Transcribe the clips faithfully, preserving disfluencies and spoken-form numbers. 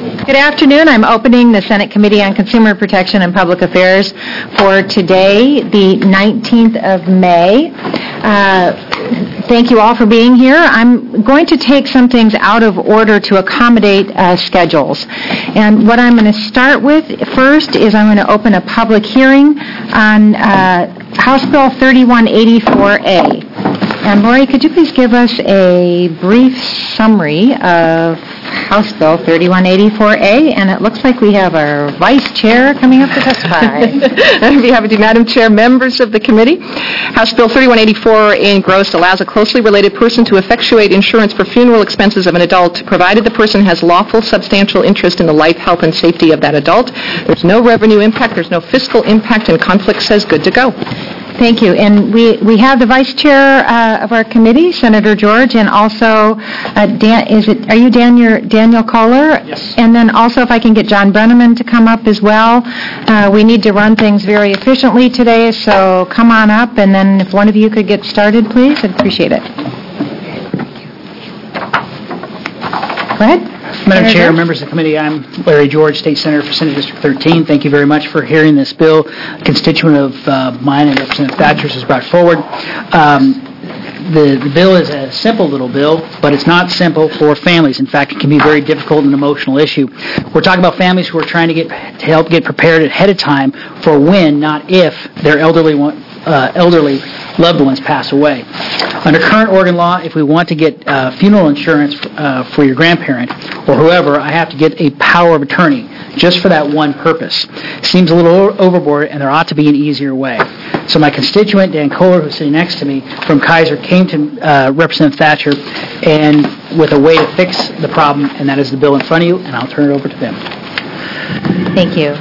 Good afternoon. I'm opening the Senate Committee on Consumer Protection and Public Affairs for today, the nineteenth of May. Uh, thank you all for being here. I'm going to take some things out of order to accommodate uh, schedules. And what I'm going to start with first is I'm going to open a public hearing on uh, House Bill thirty-one eighty-four A. And Lori, could you please give us a brief summary of House Bill thirty-one eighty-four A? And it looks like we have our Vice Chair coming up to testify. I'd be happy to, Madam Chair, members of the committee. House Bill thirty-one eighty-four A engrossed allows a closely related person to effectuate insurance for funeral expenses of an adult, provided the person has lawful substantial interest in the life, health, and safety of that adult. There's no revenue impact, there's no fiscal impact, and conflict says good to go. Thank you. And we, we have the Vice Chair uh, of our committee, Senator George, and also, uh, Dan, is it, are you Daniel, Daniel Kohler? Yes. And then also if I can get John Brenneman to come up as well. Uh, we need to run things very efficiently today, so come on up, and then if one of you could get started, please, I'd appreciate it. Go ahead. Madam Chair, George. Members of the committee, I'm Larry George, State Senator for Senate District thirteen. Thank you very much for hearing this bill. A constituent of uh, mine and Representative Thatcher's has brought forward. Um, the, the bill is a simple little bill, but it's not simple for families. In fact, it can be a very difficult and emotional issue. We're talking about families who are trying to get to help get prepared ahead of time for when, not if, their elderly one, uh, elderly loved ones pass away. Under current Oregon law, if we want to get uh, funeral insurance uh, for your grandparent or whoever, I have to get a power of attorney just for that one purpose. Seems a little overboard, and there ought to be an easier way. So my constituent, Dan Kohler, who's sitting next to me from Kaiser, came to uh, Representative Thatcher and with a way to fix the problem, and that is the bill in front of you, and I'll turn it over to them. Thank you.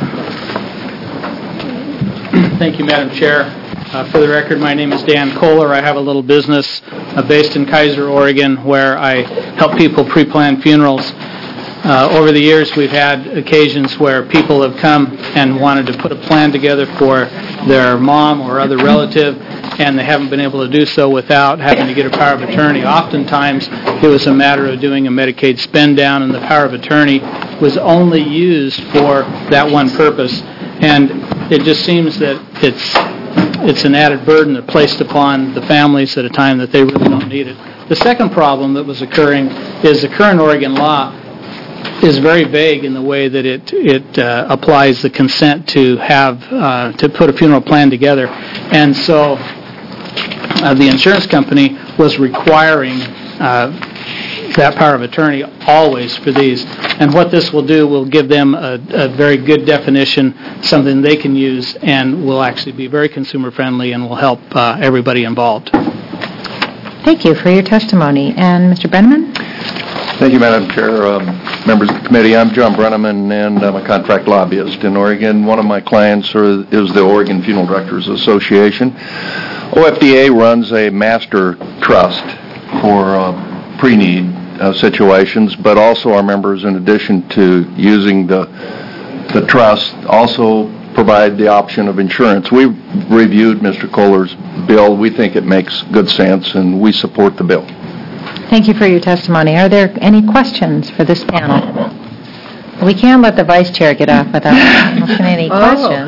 Thank you, Madam Chair. Uh, for the record, my name is Dan Kohler. I have a little business uh, based in Kaiser, Oregon, where I help people pre-plan funerals. Uh, over the years, we've had occasions where people have come and wanted to put a plan together for their mom or other relative, and they haven't been able to do so without having to get a power of attorney. Oftentimes, it was a matter of doing a Medicaid spend down, and the power of attorney was only used for that one purpose. And it just seems that it's it's an added burden that placed upon the families at a time that they really don't need it. The second problem that was occurring is the current Oregon law is very vague in the way that it it uh, applies the consent to have uh, to put a funeral plan together, and so uh, the insurance company was requiring uh, that power of attorney always for these. And what this will do will give them a, a very good definition, something they can use, and will actually be very consumer friendly and will help uh, everybody involved. Thank you for your testimony. And Mister Brenneman? Thank you, Madam Chair. Um, members of the committee, I'm John Brenneman, and I'm a contract lobbyist in Oregon. One of my clients are, is the Oregon Funeral Directors Association. O F D A runs a master trust for uh, pre-need uh, situations, but also our members, in addition to using the the trust, also provide the option of insurance. We reviewed Mister Kohler's bill. We think it makes good sense, and we support the bill. Thank you for your testimony. Are there any questions for this panel? We can't let the Vice Chair get off without asking any oh.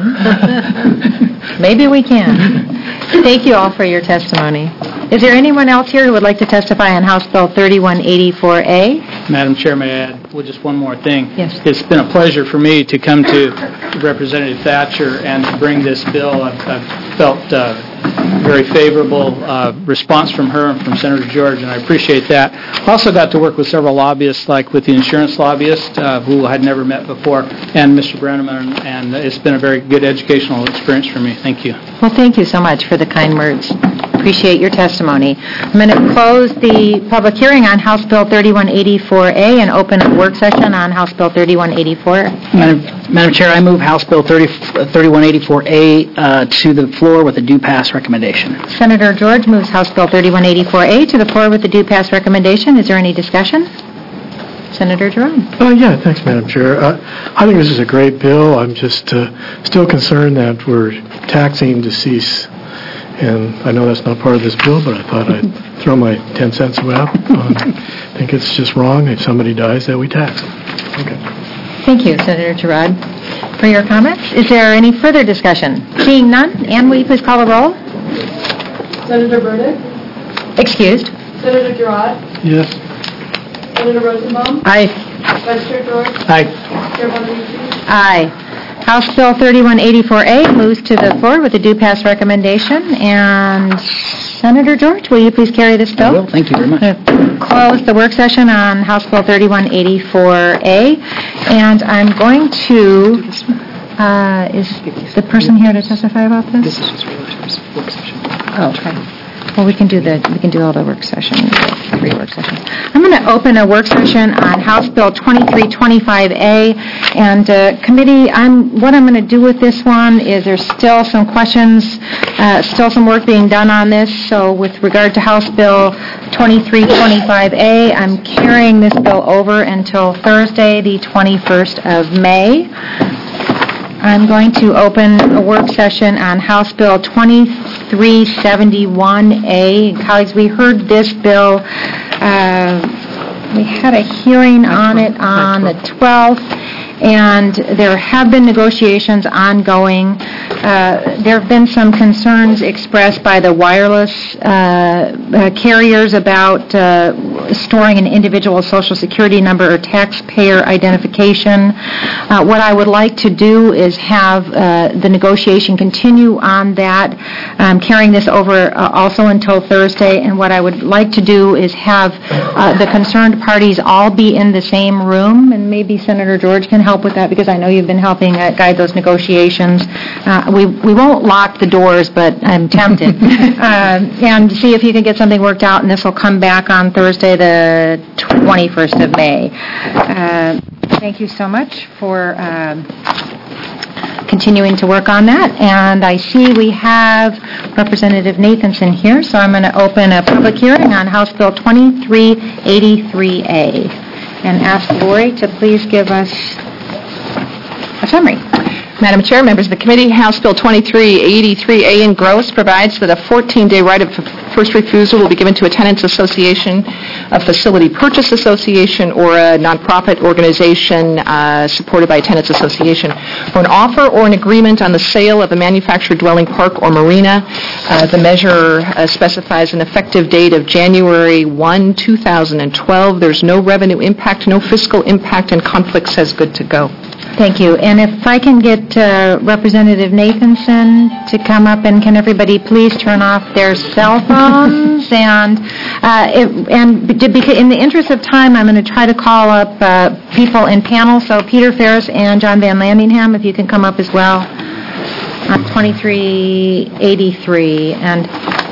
questions. Maybe we can. Thank you all for your testimony. Is there anyone else here who would like to testify on House Bill thirty-one eighty-four A? Madam Chair, may I add well, just one more thing? Yes. It's been a pleasure for me to come to Representative Thatcher and to bring this bill. I've, I've felt uh, very favorable uh, response from her and from Senator George, and I appreciate that. I also got to work with several lobbyists, like with the insurance lobbyist, uh, who I had never met before, and Mister Brenneman, and it's been a very good educational experience for me. Thank you. Well, thank you so much for the kind words. Appreciate your testimony. I'm going to close the public hearing on House Bill thirty-one eighty-four A and open a work session on House Bill thirty-one eighty-four. Madam, Madam Chair, I move House Bill thirty-one eighty-four A uh, to the floor with a due pass recommendation. Senator George moves House Bill thirty-one eighty-four A to the floor with a due pass recommendation. Is there any discussion? Senator Jerome. Uh, yeah, thanks, Madam Chair. Uh, I think this is a great bill. I'm just uh, still concerned that we're taxing deceased. And I know that's not part of this bill, but I thought I'd throw my ten cents out. Um, I think it's just wrong if somebody dies that we tax them. Okay. Thank you, Senator Girard, for your comments. Is there any further discussion? Seeing none, Ann, will you please call the roll? Senator Burdick? Excused. Senator Girard? Yes. Senator Rosenbaum? Aye. Vice Chair George? Aye. Chair Bonaducci? Aye. House Bill thirty-one eighty-four A moves to the floor with a due pass recommendation. And Senator George, will you please carry this bill? I will. Thank you very much. Close the work session on House Bill thirty-one eighty-four A. And I'm going to, uh, is the person here to testify about this? This is just for work session. Oh, okay. Well, we can do the, we can do all the work sessions, three work sessions. I'm going to open a work session on House Bill twenty-three twenty-five A, and uh, committee, I'm, what I'm going to do with this one is there's still some questions, uh, still some work being done on this, so with regard to House Bill twenty-three twenty-five A, I'm carrying this bill over until Thursday, the twenty-first of May. I'm going to open a work session on House Bill twenty-three seventy-one A. Colleagues, we heard this bill, uh, we had a hearing on it on the twelfth, and there have been negotiations ongoing. Uh, there have been some concerns expressed by the wireless uh, uh, carriers about uh, storing an individual's Social Security number or taxpayer identification. Uh, what I would like to do is have uh, the negotiation continue on that, um, carrying this over uh, also until Thursday, and what I would like to do is have uh, the concerned parties all be in the same room, and maybe Senator George can help with that because I know you've been helping uh, guide those negotiations. Uh, we, we won't lock the doors, but I'm tempted. uh, and see if you can get something worked out, and this will come back on Thursday, the twenty-first of May. Uh, thank you so much for um, continuing to work on that. And I see we have Representative Nathanson here, so I'm going to open a public hearing on House Bill twenty-three eighty-three A and ask Lori to please give us a summary. Madam Chair, members of the committee, House Bill twenty-three eighty-three A engrossed provides that a fourteen-day right of first refusal will be given to a tenants association, a facility purchase association, or a nonprofit organization uh, supported by a tenants association for an offer or an agreement on the sale of a manufactured dwelling, park, or marina. Uh, the measure uh, specifies an effective date of January first, two thousand twelve. There's no revenue impact, no fiscal impact, and conflict says good to go. Thank you. And if I can get uh, Representative Nathanson to come up, and can everybody please turn off their cell phones? and uh, it, and in the interest of time, I'm going to try to call up uh, people in panel. So Peter Ferris and John Van Landingham, if you can come up as well on twenty-three eighty-three. And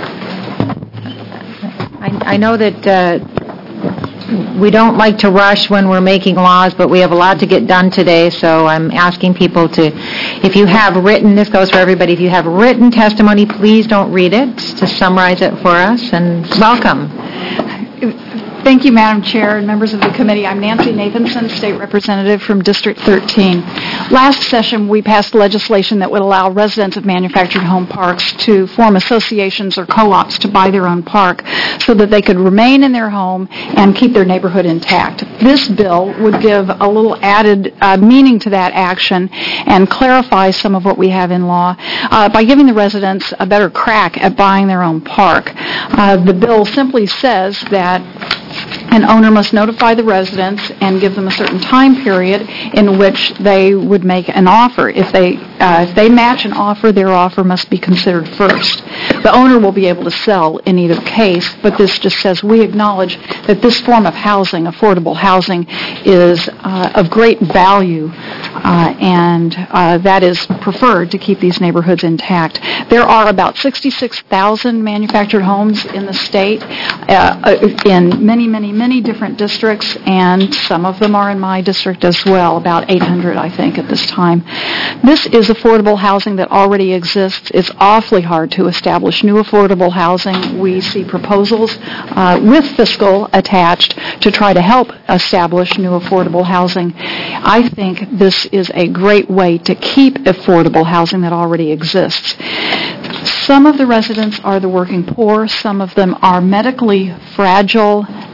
I, I know that uh, we don't like to rush when we're making laws, but we have a lot to get done today, so I'm asking people to, if you have written, this goes for everybody, if you have written testimony, please don't read it, just summarize it for us, and welcome. Thank you, Madam Chair and members of the committee. I'm Nancy Nathanson, State Representative from District thirteen. Last session, we passed legislation that would allow residents of manufactured home parks to form associations or co-ops to buy their own park so that they could remain in their home and keep their neighborhood intact. This bill would give a little added uh, meaning to that action and clarify some of what we have in law uh, by giving the residents a better crack at buying their own park. Uh, the bill simply says that an owner must notify the residents and give them a certain time period in which they would make an offer. If they uh, if they match an offer, their offer must be considered first. The owner will be able to sell in either case, but this just says we acknowledge that this form of housing, affordable housing, is uh, of great value, uh, and uh, that is preferred to keep these neighborhoods intact. There are about sixty-six thousand manufactured homes in the state, uh, in many, many, many different districts, and some of them are in my district as well, about eight hundred, I think, at this time. This is affordable housing that already exists. It's awfully hard to establish new affordable housing. We see proposals uh, with fiscal attached to try to help establish new affordable housing. I think this is a great way to keep affordable housing that already exists. Some of the residents are the working poor. Some of them are medically fragile.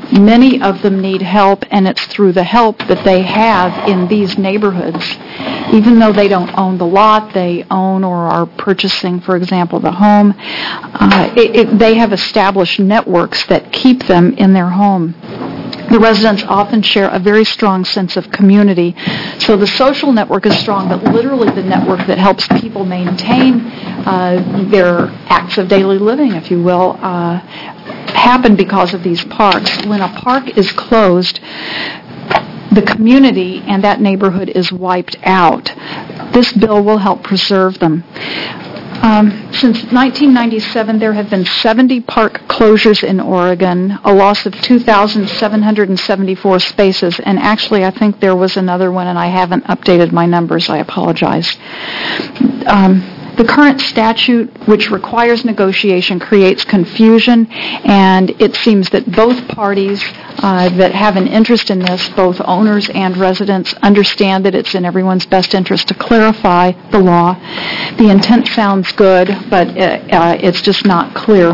Many of them need help, and it's through the help that they have in these neighborhoods. Even though they don't own the lot, they own or are purchasing, for example, the home, uh, it, it, they have established networks that keep them in their home. The residents often share a very strong sense of community. So the social network is strong, but literally the network that helps people maintain uh, their acts of daily living, if you will, uh, happen because of these parks. When a park is closed, the community and that neighborhood is wiped out. This bill will help preserve them. Um, since nineteen ninety-seven, there have been seventy park closures in Oregon, a loss of two thousand seven hundred seventy-four spaces, and actually I think there was another one, and I haven't updated my numbers. I apologize. Um, The current statute, which requires negotiation, creates confusion, and it seems that both parties uh, that have an interest in this, both owners and residents, understand that it's in everyone's best interest to clarify the law. The intent sounds good, but uh, uh, it's just not clear.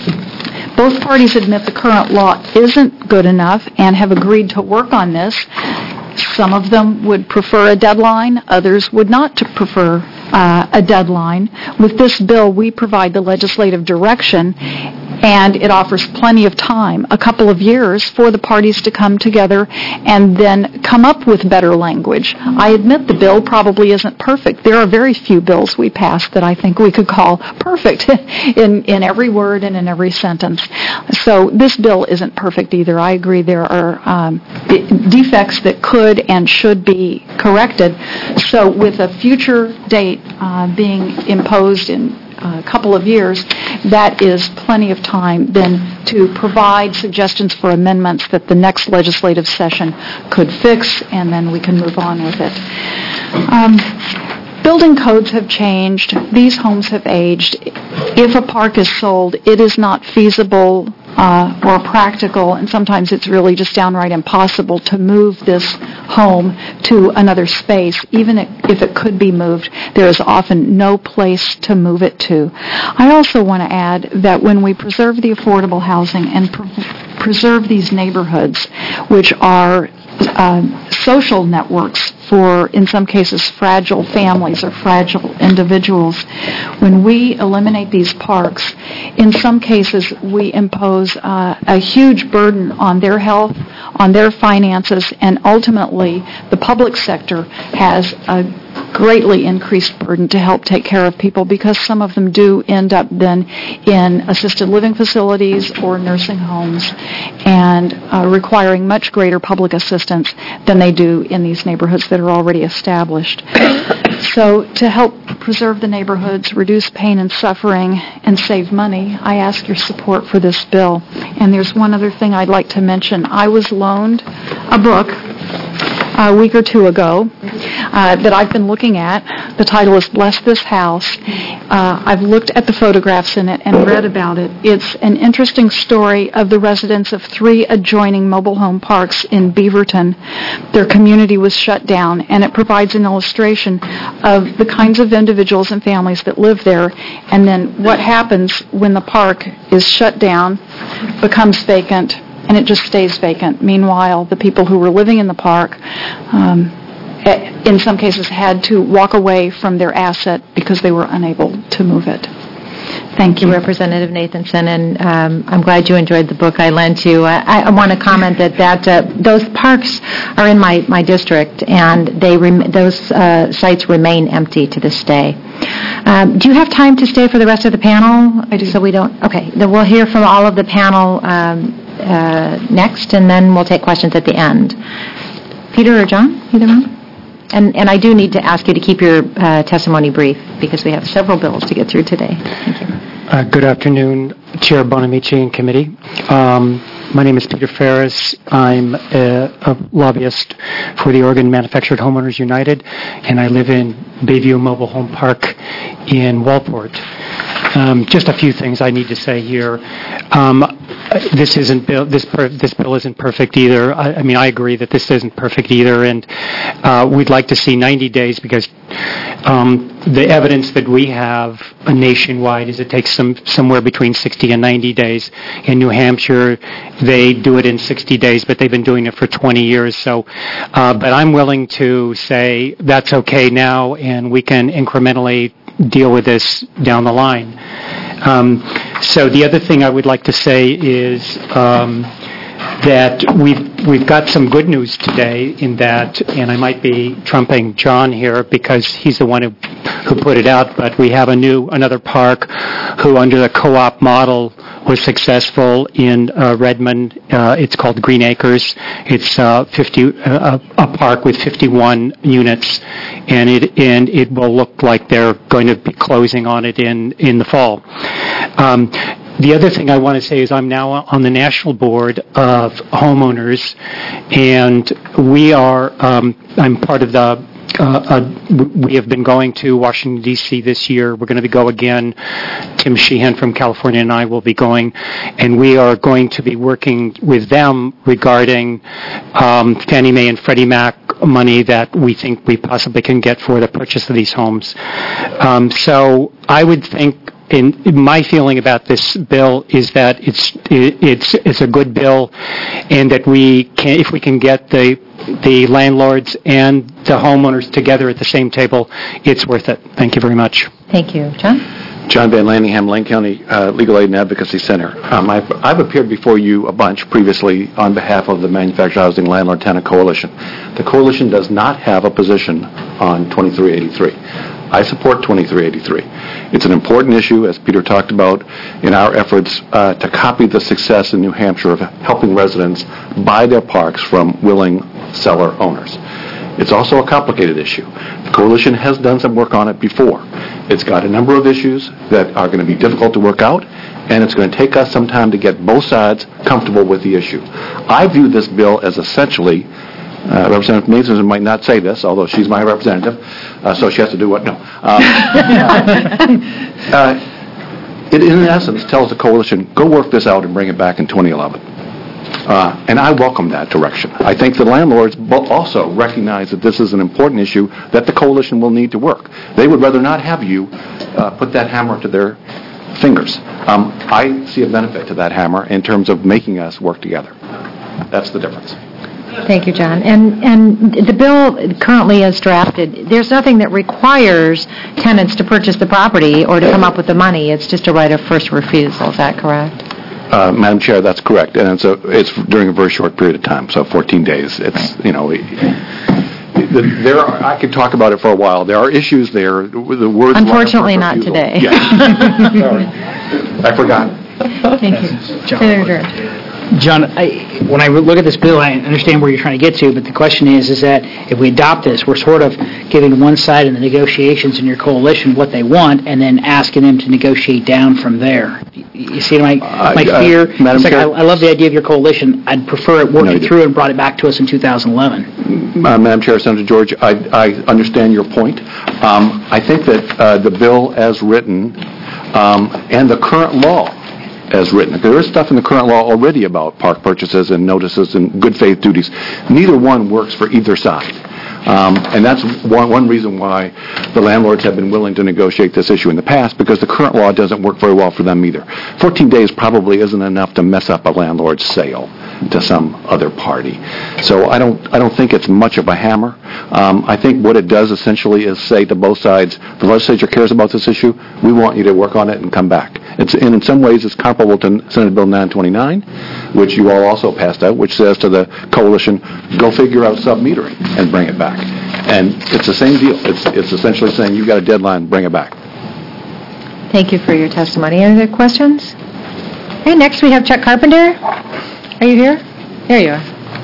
Both parties admit the current law isn't good enough and have agreed to work on this. Some of them would prefer a deadline, others would not to prefer uh, a deadline. With this bill, we provide the legislative direction, and it offers plenty of time, a couple of years, for the parties to come together and then come up with better language. I admit the bill probably isn't perfect. There are very few bills we pass that I think we could call perfect in, in every word and in every sentence. So this bill isn't perfect either. I agree there are um, defects that could and should be corrected. So with a future date uh, being imposed in a couple of years, that is plenty of time then to provide suggestions for amendments that the next legislative session could fix, and then we can move on with it. Um, building codes have changed. These homes have aged. If a park is sold, it is not feasible uh, or practical, and sometimes it's really just downright impossible to move this home to another space. Even if it could be moved, there is often no place to move it to. I also want to add that when we preserve the affordable housing and pre- preserve these neighborhoods, which are uh, social networks for, in some cases, fragile families or fragile individuals, when we eliminate these parks, in some cases we impose uh, a huge burden on their health, on their finances, and ultimately the public sector has a greatly increased burden to help take care of people, because some of them do end up then in assisted living facilities or nursing homes and uh, requiring much greater public assistance than they do in these neighborhoods that are already established. So to help preserve the neighborhoods, reduce pain and suffering, and save money, I ask your support for this bill. And there's one other thing I'd like to mention. I was loaned a book a week or two ago uh, that I've been looking at. The title is Bless This House. Uh, I've looked at the photographs in it and read about it. It's an interesting story of the residents of three adjoining mobile home parks in Beaverton. Their community was shut down, and it provides an illustration of the kinds of individuals and families that live there, and then what happens when the park is shut down, becomes vacant, and it just stays vacant. Meanwhile, the people who were living in the park, um, in some cases, had to walk away from their asset because they were unable to move it. Thank you, Representative Nathanson, and um, I'm glad you enjoyed the book I lent you. I, I want to comment that, that uh, those parks are in my, my district, and they rem- those uh, sites remain empty to this day. Um, do you have time to stay for the rest of the panel? I do. So we don't. Okay. Then we'll hear from all of the panel um, uh, next, and then we'll take questions at the end. Peter or John, either one. And and I do need to ask you to keep your uh, testimony brief because we have several bills to get through today. Thank you. Uh, good afternoon, Chair Bonamici and committee. Um, my name is Peter Ferris. I'm a, a lobbyist for the Oregon Manufactured Homeowners United, and I live in Bayview Mobile Home Park in Walport. Um, just a few things I need to say here. Um, this isn't bill, this per, this bill isn't perfect either. I, I mean, I agree that this isn't perfect either, and uh, we'd like to see ninety days because um, the evidence that we have uh, nationwide is it takes some somewhere between sixty and ninety days. In New Hampshire, they do it in sixty days, but they've been doing it for twenty years. So, uh, but I'm willing to say that's okay now, and we can incrementally deal with this down the line. Um, so the other thing I would like to say is um, that we've we've got some good news today in that, and I might be trumping John here because he's the one who who put it out, but we have a new another park who under the co-op model was successful in uh, Redmond. Uh, it's called Green Acres. It's uh, fifty uh, a park with fifty-one units, and it and it will look like they're going to be closing on it in in the fall. Um, The other thing I want to say is I'm now on the national board of homeowners, and we are, um, I'm part of the, uh, uh, we have been going to Washington, D C this year. We're going to go again. Tim Sheehan from California and I will be going, and we are going to be working with them regarding um, Fannie Mae and Freddie Mac money that we think we possibly can get for the purchase of these homes. Um, so I would think In, in my feeling about this bill is that it's it, it's it's a good bill, and that we can, if we can get the the landlords and the homeowners together at the same table, it's worth it. Thank you very much. Thank you. John? John Van Landingham, Lane County uh, Legal Aid and Advocacy Center. Um, I've, I've appeared before you a bunch previously on behalf of the Manufactured Housing Landlord Tenant Coalition. The coalition does not have a position on twenty-three eighty-three. I support twenty-three eighty-three. It's an important issue, as Peter talked about, in our efforts uh, to copy the success in New Hampshire of helping residents buy their parks from willing seller owners. It's also a complicated issue. The coalition has done some work on it before. It's got a number of issues that are going to be difficult to work out, and it's going to take us some time to get both sides comfortable with the issue. I view this bill as essentially Uh, Representative Nathanson might not say this, although she's my representative, uh, so she has to do what? No. Um, uh, it, in essence, tells the coalition, go work this out and bring it back in twenty eleven. Uh, and I welcome that direction. I think the landlords also recognize that this is an important issue that the coalition will need to work. They would rather not have you uh, put that hammer to their fingers. Um, I see a benefit to that hammer in terms of making us work together. That's the difference. Thank you, John. And and the bill currently as drafted, there's nothing that requires tenants to purchase the property or to come up with the money. It's just a right of first refusal. Is that correct? Uh, Madam Chair, that's correct. And it's, a, it's during a very short period of time, so fourteen days. It's, you know, there are, I could talk about it for a while. There are issues there. The words Unfortunately, not today. Yes. Sorry. I forgot. Thank you. Senator John, I, when I look at this bill, I understand where you're trying to get to, but the question is, is that if we adopt this, we're sort of giving one side in the negotiations in your coalition what they want, and then asking them to negotiate down from there. You see my my uh, fear? Uh, Madam it's like Chair, I, I love the idea of your coalition. I'd prefer it working no, through and brought it back to us in two thousand eleven. Uh, Madam Chair, Senator George, I, I understand your point. Um, I think that uh, the bill as written um, and the current law as written. There is stuff in the current law already about park purchases and notices and good faith duties. Neither one works for either side. Um, and that's one, one reason why the landlords have been willing to negotiate this issue in the past, because the current law doesn't work very well for them either. fourteen days probably isn't enough to mess up a landlord's sale to some other party. So I don't I don't think it's much of a hammer. Um, I think what it does essentially is say to both sides, the legislature cares about this issue, we want you to work on it and come back. It's, and in some ways it's comparable to Senate Bill nine twenty-nine, which you all also passed out, which says to the coalition, go figure out sub-metering and bring it back. And it's the same deal. It's, it's essentially saying you've got a deadline, bring it back. Thank you for your testimony. Any other questions? Okay, next we have Chuck Carpenter. Are you here? There you are.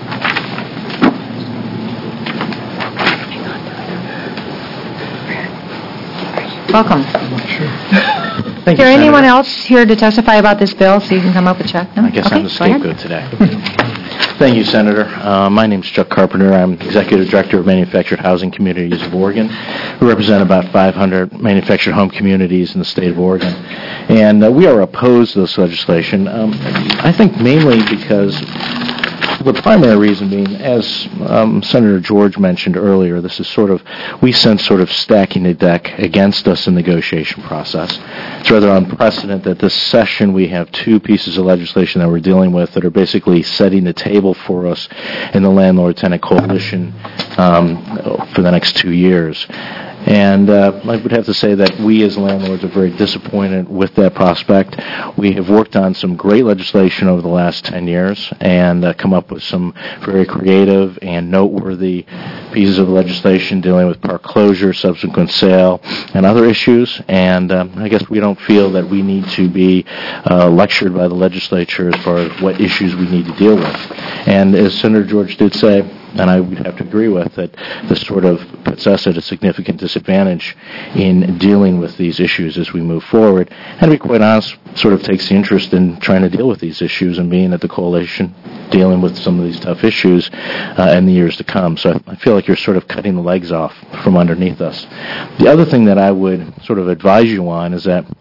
Welcome. Is there anyone else here to testify about this bill so you can come up with Chuck? No? I guess okay, I'm the scapegoat today. Thank you, Senator. Uh, my name is Chuck Carpenter. I'm Executive Director of Manufactured Housing Communities of Oregon. We represent about five hundred manufactured home communities in the state of Oregon. And uh, we are opposed to this legislation, um, I think mainly because the primary reason being, as um, Senator George mentioned earlier, this is sort of, we sense sort of stacking the deck against us in the negotiation process. It's rather unprecedented that this session we have two pieces of legislation that we're dealing with that are basically setting the table for us in the landlord-tenant coalition um, for the next two years. And uh, I would have to say that we as landlords are very disappointed with that prospect. We have worked on some great legislation over the last ten years and uh, come up with some very creative and noteworthy pieces of legislation dealing with park closure, subsequent sale, and other issues. And um, I guess we don't feel that we need to be uh, lectured by the legislature as far as what issues we need to deal with. And as Senator George did say, and I would have to agree with, that this sort of puts us at a significant disadvantage in dealing with these issues as we move forward. And to be quite honest, sort of takes the interest in trying to deal with these issues and being at the coalition, dealing with some of these tough issues uh, in the years to come. So I feel like you're sort of cutting the legs off from underneath us. The other thing that I would sort of advise you on is that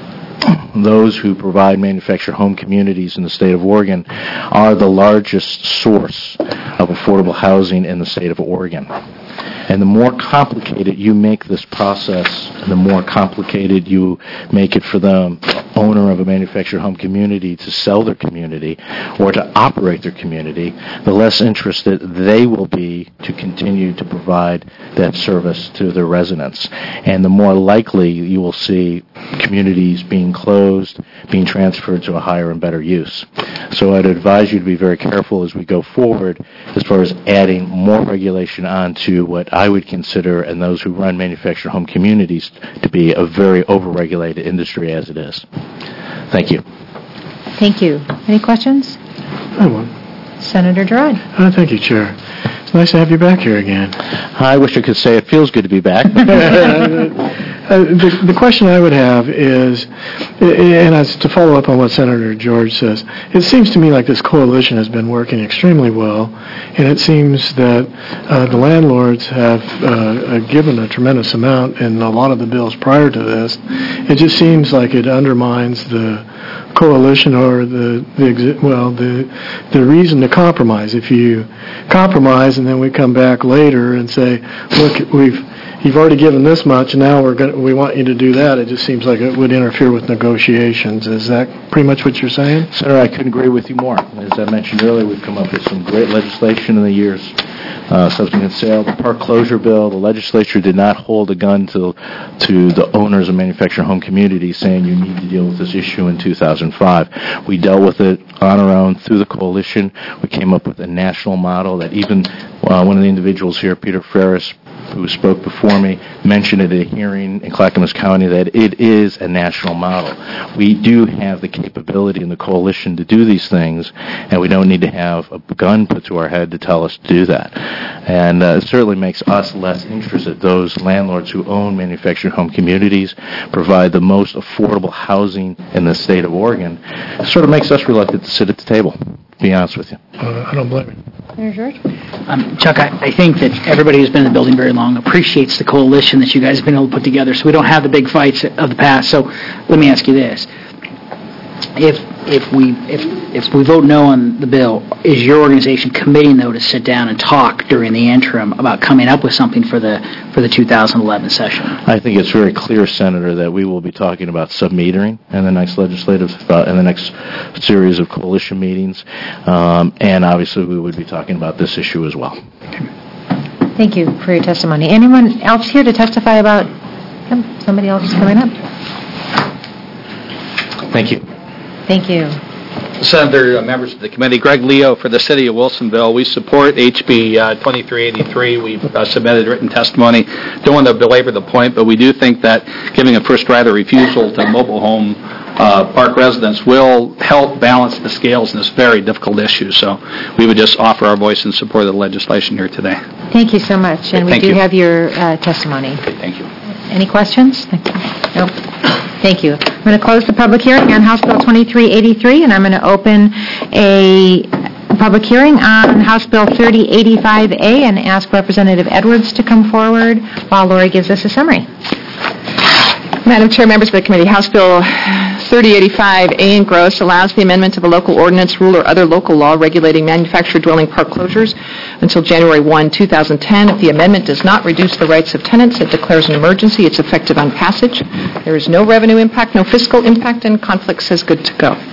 those who provide manufactured home communities in the state of Oregon are the largest source of affordable housing in the state of Oregon. And the more complicated you make this process, and the more complicated you make it for the owner of a manufactured home community to sell their community or to operate their community, the less interested they will be to continue to provide that service to their residents. And the more likely you will see communities being closed, being transferred to a higher and better use. So I'd advise you to be very careful as we go forward as far as adding more regulation onto what I would consider, and those who run manufactured home communities, to be a very overregulated industry as it is. Thank you. Thank you. Any questions? I have one. Senator Gerard. Uh, thank you, Chair. It's nice to have you back here again. I wish I could say it feels good to be back. Uh, the, the question I would have is, and as to follow up on what Senator George says, it seems to me like this coalition has been working extremely well, and it seems that uh, the landlords have uh, given a tremendous amount in a lot of the bills prior to this. It just seems like it undermines the coalition or the, the well the the reason to compromise. If you compromise and then we come back later and say, look, we've You've already given this much, and now we're going we want you to do that. It just seems like it would interfere with negotiations. Is that pretty much what you're saying? Senator, I couldn't agree with you more. As I mentioned earlier, we've come up with some great legislation in the years. Uh, subsequent sale, the park closure bill, the legislature did not hold a gun to to the owners of manufactured home communities saying you need to deal with this issue in two thousand five. We dealt with it on our own through the coalition. We came up with a national model that even uh, one of the individuals here, Peter Ferris, who spoke before me, mentioned at a hearing in Clackamas County that it is a national model. We do have the capability in the coalition to do these things, and we don't need to have a gun put to our head to tell us to do that. And uh, it certainly makes us less interested. Those landlords who own manufactured home communities provide the most affordable housing in the state of Oregon. It sort of makes us reluctant to sit at the table, to be honest with you. Uh, I don't blame you. Senator George? Um, Chuck, I, I think that everybody who's been in the building very long appreciates the coalition that you guys have been able to put together, so we don't have the big fights of the past. So let me ask you this. If if we if if we vote no on the bill, is your organization committing, though, to sit down and talk during the interim about coming up with something for the for the two thousand eleven session? I think it's very clear, Senator, that we will be talking about submetering in the next legislative, uh, in the next series of coalition meetings, um, and obviously we would be talking about this issue as well. Thank you for your testimony. Anyone else here to testify about? Yep, somebody else is coming up. Thank you. Thank you. Senator, uh, members of the committee, Greg Leo for the City of Wilsonville. We support H B uh, twenty-three eighty-three. We've uh, submitted written testimony. Don't want to belabor the point, but we do think that giving a first right of refusal to mobile home uh, park residents will help balance the scales in this very difficult issue. So we would just offer our voice in support of the legislation here today. Thank you so much. And we Thank do you. have your uh, testimony. Okay, thank you. Any questions? Nope. Thank you. I'm going to close the public hearing on House Bill twenty-three eighty-three, and I'm going to open a public hearing on House Bill thirty eighty-five A and ask Representative Edwards to come forward while Lori gives us a summary. Madam Chair, members of the committee, House Bill thirty eighty-five A engrossed allows the amendment of a local ordinance, rule, or other local law regulating manufactured dwelling park closures until January first, two thousand ten. If the amendment does not reduce the rights of tenants, it declares an emergency. It's effective on passage. There is no revenue impact, no fiscal impact, and conflict says good to go.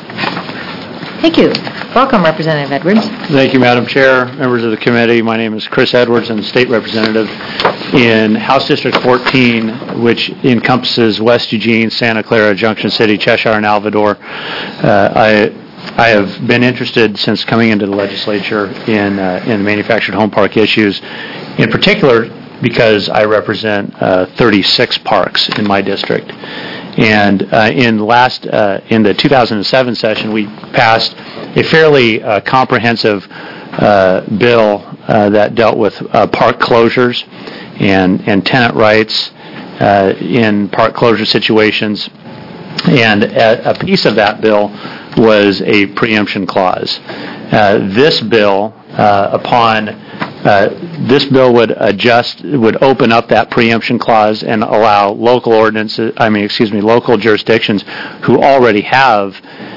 Thank you. Welcome, Representative Edwards. Thank you, Madam Chair, members of the committee. My name is Chris Edwards. I'm the state representative in House District fourteen, which encompasses West Eugene, Santa Clara, Junction City, Cheshire, and Alvador. Uh, I I have been interested since coming into the legislature in uh, in manufactured home park issues, in particular because I represent uh, thirty-six parks in my district. And uh, in last uh, in the two thousand seven session, we passed a fairly uh, comprehensive uh, bill uh, that dealt with uh, park closures and and tenant rights uh, in park closure situations. And a, a piece of that bill was a preemption clause. Uh, this bill, uh, upon Uh, this bill would adjust, would open up that preemption clause and allow local ordinances, I mean, excuse me, local jurisdictions who already have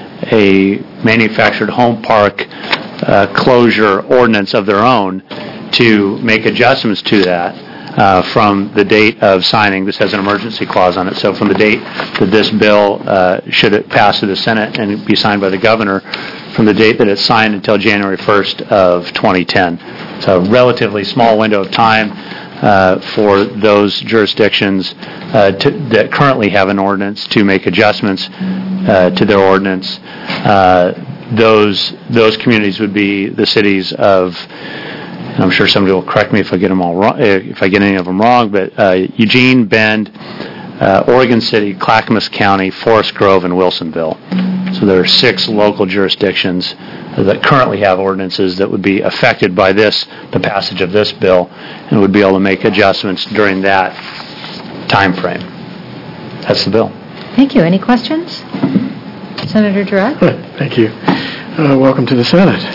a manufactured home park uh, closure ordinance of their own to make adjustments to that uh, from the date of signing. This has an emergency clause on it, so from the date that this bill uh, should it pass to the Senate and be signed by the governor, from the date that it's signed until January first of twenty ten. It's a relatively small window of time uh, for those jurisdictions uh, to, that currently have an ordinance to make adjustments uh, to their ordinance. Uh, those those communities would be the cities of, I'm sure somebody will correct me if I get them all wrong, if I get any of them wrong, but uh, Eugene, Bend, uh, Oregon City, Clackamas County, Forest Grove, and Wilsonville. So there are six local jurisdictions that currently have ordinances that would be affected by this, the passage of this bill, and would be able to make adjustments during that time frame. That's the bill. Thank you. Any questions? Senator Girard? Thank you. Uh, welcome to the Senate.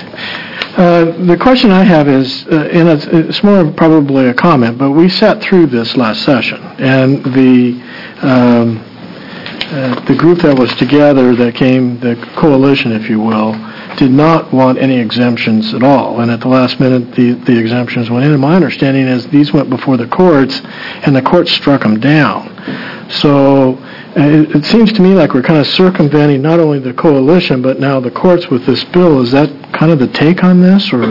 Uh, the question I have is, uh, and it's, it's more probably a comment, but we sat through this last session, and the um, uh, the group that was together, that came, the coalition, if you will, did not want any exemptions at all. And at the last minute, the, the exemptions went in. And my understanding is these went before the courts, and the courts struck them down. So uh, it, it seems to me like we're kind of circumventing not only the coalition, but now the courts with this bill. Is that kind of the take on this, or?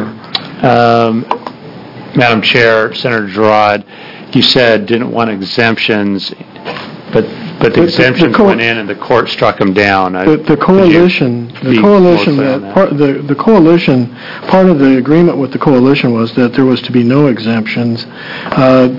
Um, Madam Chair, Senator Girard, you said didn't want exemptions, but but the, the exemptions the co- went in and the court struck them down. I, the, the coalition, the coalition, the, part, the the coalition, part of the agreement with the coalition was that there was to be no exemptions. Uh,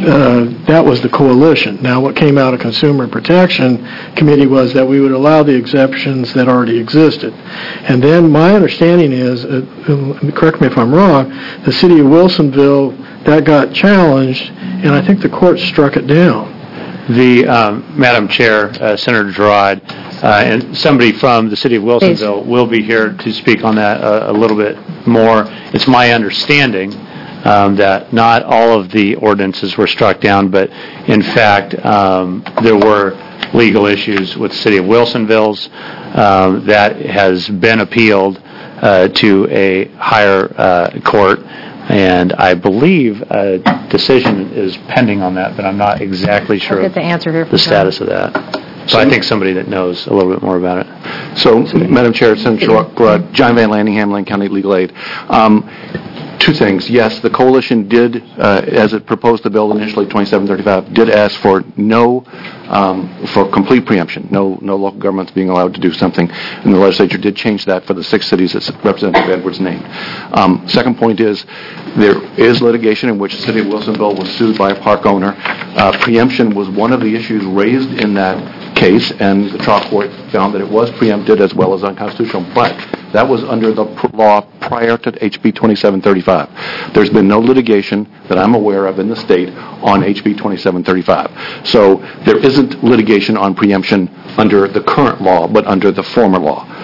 uh, that was the coalition. Now, what came out of Consumer Protection Committee was that we would allow the exceptions that already existed. And then my understanding is, uh, correct me if I'm wrong, the city of Wilsonville, that got challenged, and I think the court struck it down. The um, Madam Chair, uh, Senator Girard, uh, and somebody from the city of Wilsonville Please. will be here to speak on that uh, a little bit more. It's my understanding um, that not all of the ordinances were struck down, but in fact um, there were legal issues with the city of Wilsonville's um, that has been appealed uh, to a higher uh, court. And I believe a decision is pending on that, but I'm not exactly sure I'll get the answer here the status of that. So I think somebody that knows a little bit more about it. So, Madam Chair, Senator Girard, John Van Landingham, Lane County Legal Aid. Um, two things. Yes, the coalition did, uh, as it proposed the bill initially, twenty-seven thirty-five, did ask for no, um, for complete preemption, no no local governments being allowed to do something. And the legislature did change that for the six cities that Representative Edwards named. Um, second point is, there is litigation in which the city of Wilsonville was sued by a park owner. Uh, preemption was one of the issues raised in that case, and the trial court found that it was preempted as well as unconstitutional. But that was under the pr- law prior to H B twenty-seven thirty-five. There's been no litigation that I'm aware of in the state on H B twenty-seven thirty-five. So there isn't litigation on preemption under the current law, but under the former law.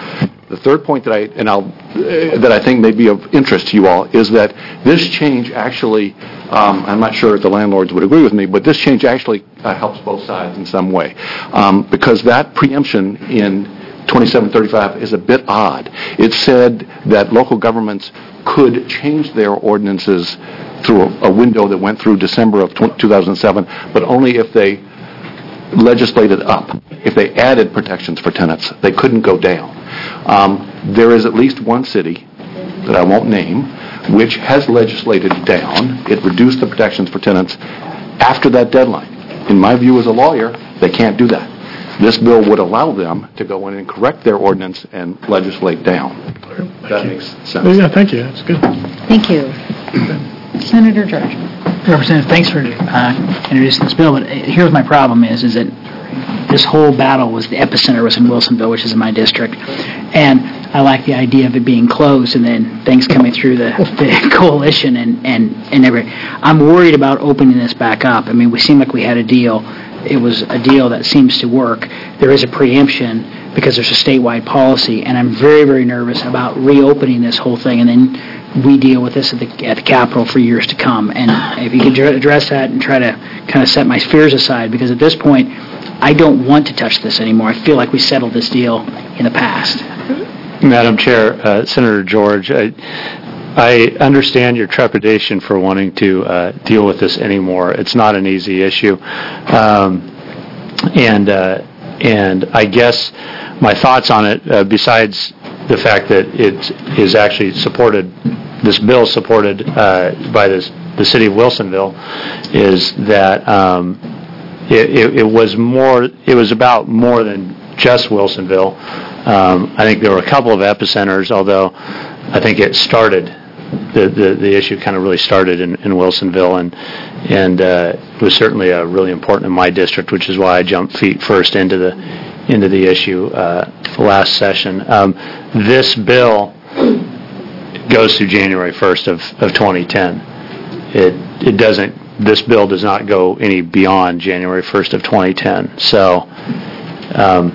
The third point that I and I'll uh, that I think may be of interest to you all is that this change actually, um, I'm not sure if the landlords would agree with me, but this change actually uh, helps both sides in some way, um, because that preemption in twenty-seven thirty-five is a bit odd. It said that local governments could change their ordinances through a, a window that went through December of two thousand seven, but only if they legislated up. If they added protections for tenants, they couldn't go down. Um, there is at least one city that I won't name which has legislated down. It reduced the protections for tenants after that deadline. In my view as a lawyer, they can't do that. This bill would allow them to go in and correct their ordinance and legislate down. If that makes sense. Yeah, thank you. That's good. Thank you. Senator George. Representative, thanks for uh, introducing this bill, but here's my problem is, is that this whole battle was, the epicenter was in Wilsonville, which is in my district, and I like the idea of it being closed and then things coming through the, the coalition and, and, and everything. I'm worried about opening this back up. I mean, we seem like we had a deal. It was a deal that seems to work. There is a preemption because there's a statewide policy, and I'm very, very nervous about reopening this whole thing, and then we deal with this at the, at the Capitol for years to come. And if you could address that and try to kind of set my fears aside, because at this point, I don't want to touch this anymore. I feel like we settled this deal in the past. Madam Chair, uh, Senator George, I, I understand your trepidation for wanting to uh, deal with this anymore. It's not an easy issue. Um, and uh, and I guess my thoughts on it, uh, besides the fact that it is actually supported, this bill supported uh, by this, the city of Wilsonville, is that um, it, it, it was more, it was about more than just Wilsonville. Um, I think there were a couple of epicenters, although I think it started, the, the, the issue kind of really started in, in Wilsonville, and and uh, it was certainly uh, really important in my district, which is why I jumped feet first into the into the issue uh, last session. Um, this bill goes through January first of, of twenty ten. It it doesn't. This bill does not go any beyond January first of twenty ten. So. Um,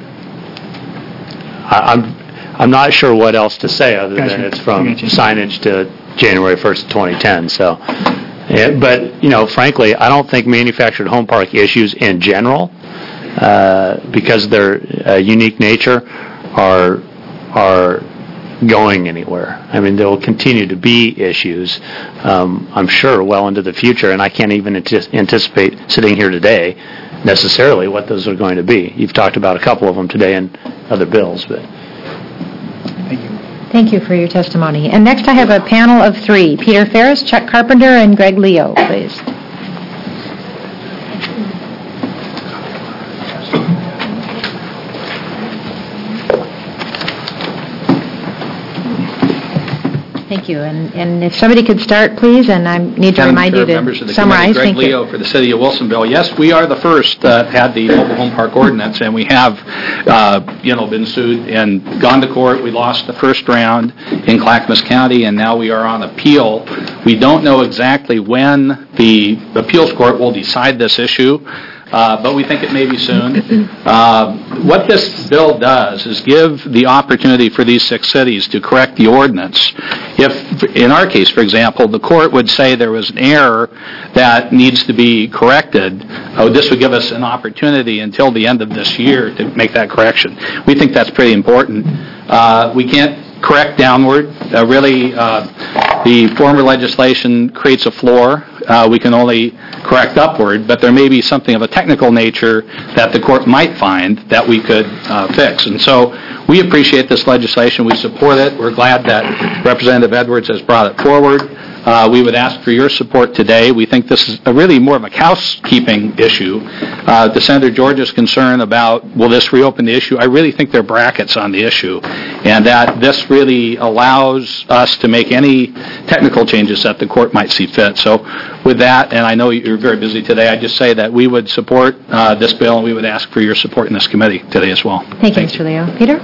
I, I'm I'm not sure what else to say other Gotcha. than it's from signage to January first of twenty ten. So, yeah, but you know, frankly, I don't think manufactured home park issues in general, uh, because of their uh, unique nature, are are going anywhere. I mean, there will continue to be issues, um, I'm sure, well into the future, and I can't even antis- anticipate sitting here today necessarily what those are going to be. You've talked about a couple of them today in other bills, but. Thank you. Thank you for your testimony. And next I have a panel of three. Peter Ferris, Chuck Carpenter, and Greg Leo, please. Thank you. And, and if somebody could start, please, and I need to Madam remind Chair, you to members of the summarize. Committee, Greg Thank Leo you. for the City of Wilsonville. Yes, we are the first that had the mobile home park ordinance, and we have, uh, you know, been sued and gone to court. We lost the first round in Clackamas County, and now we are on appeal. We don't know exactly when the appeals court will decide this issue. Uh, but we think it may be soon. Uh, what this bill does is give the opportunity for these six cities to correct the ordinance. If, in our case, for example, the court would say there was an error that needs to be corrected, oh, this would give us an opportunity until the end of this year to make that correction. We think that's pretty important. Uh, we can't correct downward. Uh, really, uh, the former legislation creates a floor. Uh, we can only correct upward, but there may be something of a technical nature that the court might find that we could uh, fix. And so we appreciate this legislation. We support it. We're glad that Representative Edwards has brought it forward. Uh, we would ask for your support today. We think this is a really more of a housekeeping issue. Uh, to Senator George's concern about will this reopen the issue, I really think there are brackets on the issue, and that this really allows us to make any technical changes that the court might see fit. So with that, and I know you're very busy today, I just say that we would support uh, this bill, and we would ask for your support in this committee today as well. Thank, Thank you, Mister Leo. Peter?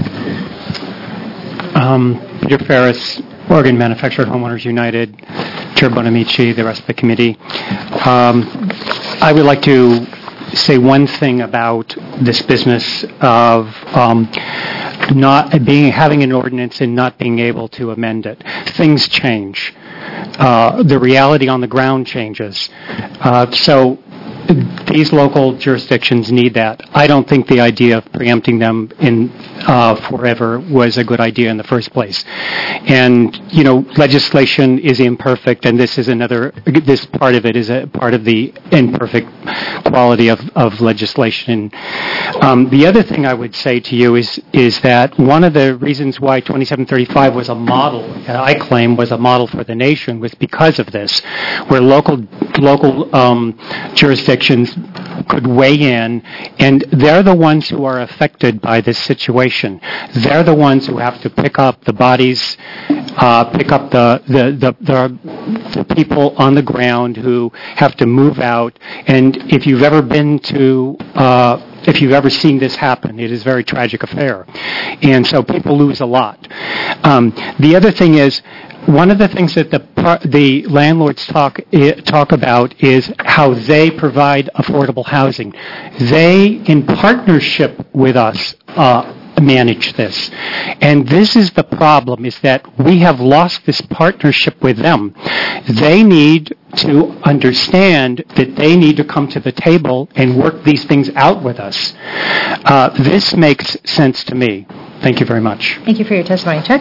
Um, Peter Ferris, Oregon Manufactured Homeowners United, Chair Bonamici, the rest of the committee. Um, I would like to say one thing about this business of um, not being having an ordinance and not being able to amend it. Things change. Uh, the reality on the ground changes. Uh, so these local jurisdictions need that. I don't think the idea of preempting them in uh, forever was a good idea in the first place. And, you know, legislation is imperfect, and this is another, this part of it is a part of the imperfect quality of, of legislation. Um, the other thing I would say to you is, is that one of the reasons why twenty-seven thirty-five was a model, uh, I claim was a model for the nation, was because of this, where local, local um, jurisdictions could weigh in, and they're the ones who are affected by this situation. They're the ones who have to pick up the bodies, uh, pick up the the, the the the people on the ground who have to move out. And if you've ever been to uh, if you've ever seen this happen, it is a very tragic affair. And so people lose a lot. Um, the other thing is, one of the things that the the landlords talk talk about is how they provide affordable housing. They, in partnership with us, uh, manage this. And this is the problem, is that we have lost this partnership with them. They need to understand that they need to come to the table and work these things out with us. Uh, this makes sense to me. Thank you very much. Thank you for your testimony. Chuck?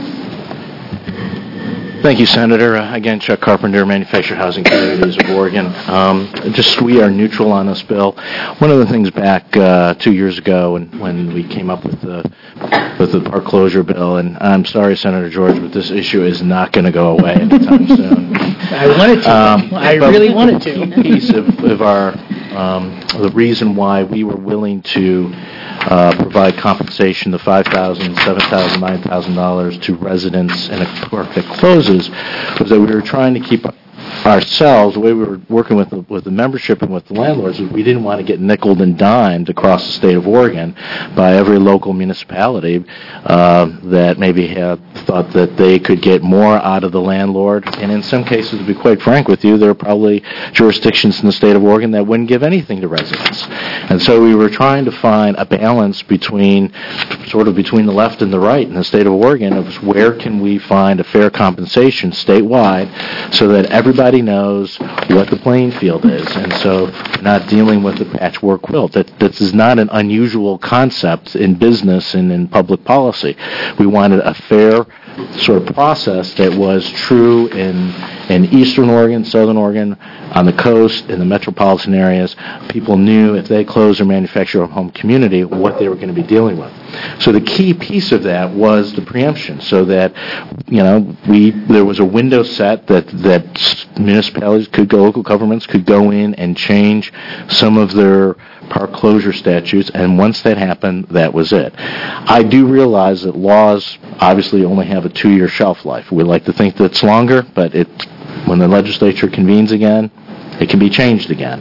Thank you, Senator. Uh, again, Chuck Carpenter, Manufactured Housing Communities of Oregon. Um, just, we are neutral on this bill. One of the things back uh, two years ago when, when we came up with the with the park closure bill, and I'm sorry, Senator George, but this issue is not going to go away anytime soon. I wanted to. Um, I really wanted to. The key piece of, of our, um, the reason why we were willing to Uh, provide compensation of five thousand dollars, seven thousand dollars, nine thousand dollars to residents in a park that closes was that we were trying to keep ourselves, the way we were working with the, with the membership and with the landlords, we didn't want to get nickeled and dimed across the state of Oregon by every local municipality uh, that maybe had thought that they could get more out of the landlord. And in some cases, to be quite frank with you, there are probably jurisdictions in the state of Oregon that wouldn't give anything to residents. And so we were trying to find a balance between, sort of between the left and the right in the state of Oregon, of where can we find a fair compensation statewide so that everybody knows what the playing field is. And so we're not dealing with a patchwork quilt. That This is not an unusual concept in business and in public policy. We wanted a fair sort of process that was true in in eastern Oregon, southern Oregon, on the coast, in the metropolitan areas. People knew if they closed their manufactured home community what they were going to be dealing with. So the key piece of that was the preemption, so that, you know, we there was a window set that that municipalities could go, local governments could go in and change some of their park closure statutes, and once that happened, that was it. I do realize that laws obviously only have a two-year shelf life. We like to think that it's longer, but it, when the legislature convenes again, it can be changed again.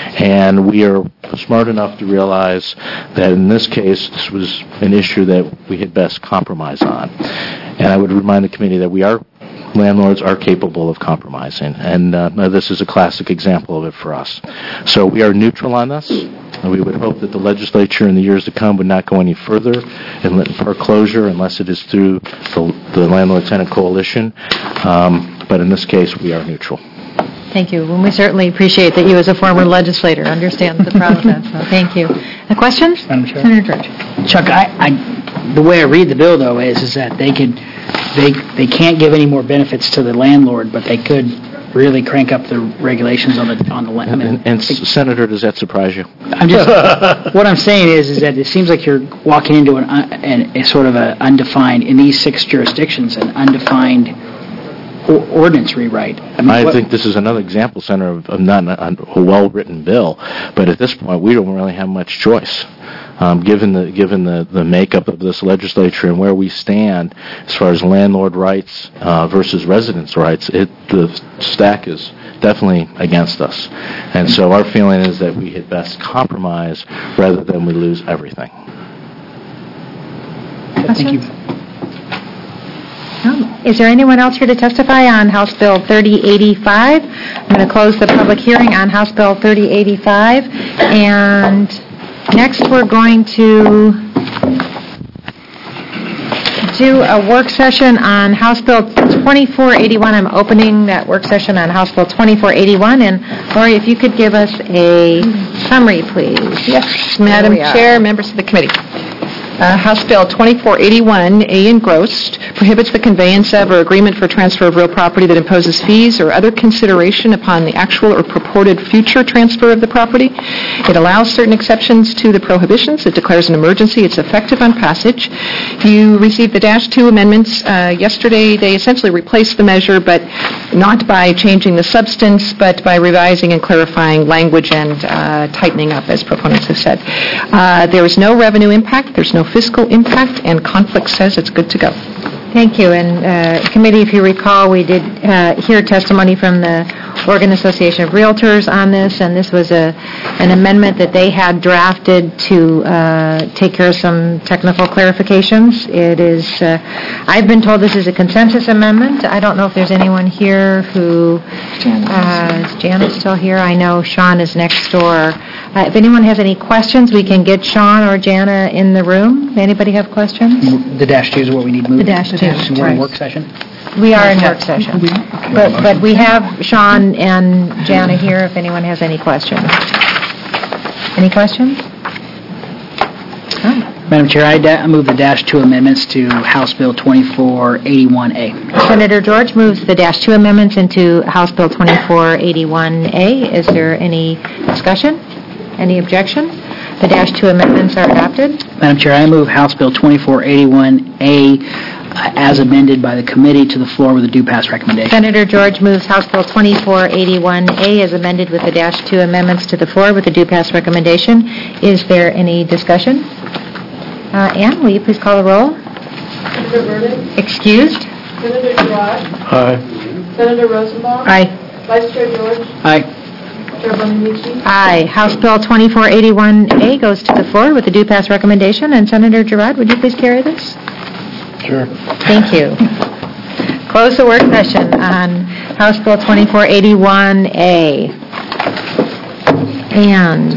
And we are smart enough to realize that in this case, this was an issue that we had best compromise on. And I would remind the committee that we are landlords are capable of compromising, and uh, this is a classic example of it for us. So we are neutral on this, and we would hope that the legislature in the years to come would not go any further in park closure unless it is through the, the Landlord-Tenant Coalition. Um, but in this case, we are neutral. Thank you. Well, we certainly appreciate that you, as a former legislator, understand the process. So thank you. Uh, questions? Madam Chair. Senator George. Chuck, I, I, the way I read the bill, though, is is that they could, they they can't give any more benefits to the landlord, but they could really crank up the regulations on the on the land. And, and, and Senator, does that surprise you? I'm just what I'm saying is is that it seems like you're walking into an, an a sort of a undefined in these six jurisdictions an undefined o- ordinance rewrite. I, mean, I think this is another example, Senator, of, of not a, a well-written bill. But at this point, we don't really have much choice. Um, given the given the, the makeup of this legislature and where we stand as far as landlord rights uh, versus residents' rights, it, the stack is definitely against us. And so our feeling is that we had best compromise rather than we lose everything. Thank you. Is there anyone else here to testify on House Bill thirty eighty-five? I'm going to close the public hearing on House Bill thirty eighty-five And next, we're going to do a work session on House Bill twenty-four eighty-one. I'm opening that work session on House Bill twenty-four eighty-one. And Lori, if you could give us a summary, please. Yes, Madam Chair, members of the committee. Uh, House Bill twenty-four eighty-one, A engrossed, prohibits the conveyance of or agreement for transfer of real property that imposes fees or other consideration upon the actual or purported future transfer of the property. It allows certain exceptions to the prohibitions. It declares an emergency. It's effective on passage. You received the Dash two amendments uh, yesterday. They essentially replaced the measure, but not by changing the substance, but by revising and clarifying language and uh, tightening up, as proponents have said. Uh, there is no revenue impact. There's no fiscal impact, and conflict says it's good to go. Thank you. And uh, committee, if you recall, we did uh, hear testimony from the Oregon Association of Realtors on this, and this was a an amendment that they had drafted to uh, take care of some technical clarifications. It is, uh, I've been told this is a consensus amendment. I don't know if there's anyone here who, uh, is Janet still here? I know Sean is next door. Uh, if anyone has any questions, we can get Sean or Jana in the room. Anybody have questions? The dash two is what we need moved. The dash two, So we're in right. work session? We are in work session. But but we have Sean and Jana here if anyone has any questions. Any questions? Oh. Madam Chair, I da- I move the dash two amendments to House Bill twenty-four eighty-one A. Senator George moves the dash two amendments into House Bill twenty-four eighty-one A. Is there any discussion? Any objection? The dash two amendments are adopted. Madam Chair, I move House Bill twenty-four eighty-one A uh, as amended by the committee to the floor with a due pass recommendation. Senator George moves House Bill twenty-four eighty-one A as amended with the dash two amendments to the floor with a due pass recommendation. Is there any discussion? Uh, Ann, will you please call the roll? Senator Burdick. Excused? Senator Gerard. Aye. Senator Rosenbaum. Aye. Vice Chair George. Aye. Chair Bonamici. Aye. House Bill twenty-four eighty-one A goes to the floor with a due pass recommendation. And Senator Gerard, would you please carry this? Sure. Thank you. Close the work session on House Bill twenty-four eighty-one A. And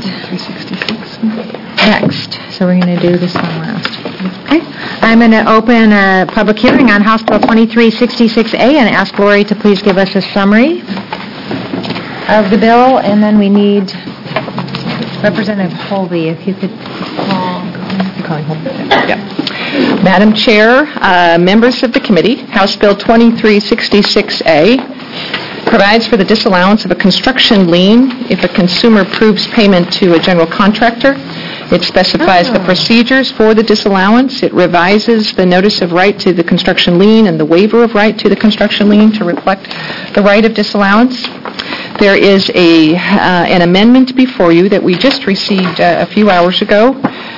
next, so we're going to do this one last. Okay. I'm going to open a public hearing on House Bill twenty-three sixty-six A and ask Lori to please give us a summary of the bill, and then we need Representative Holby, if you could call. You're calling Holby. Yeah. Madam Chair, uh, members of the committee, House Bill twenty-three sixty-six A provides for the disallowance of a construction lien if a consumer approves payment to a general contractor. It specifies the procedures for the disallowance. It revises the notice of right to the construction lien and the waiver of right to the construction lien to reflect the right of disallowance. There is a uh, an amendment before you that we just received uh, a few hours ago.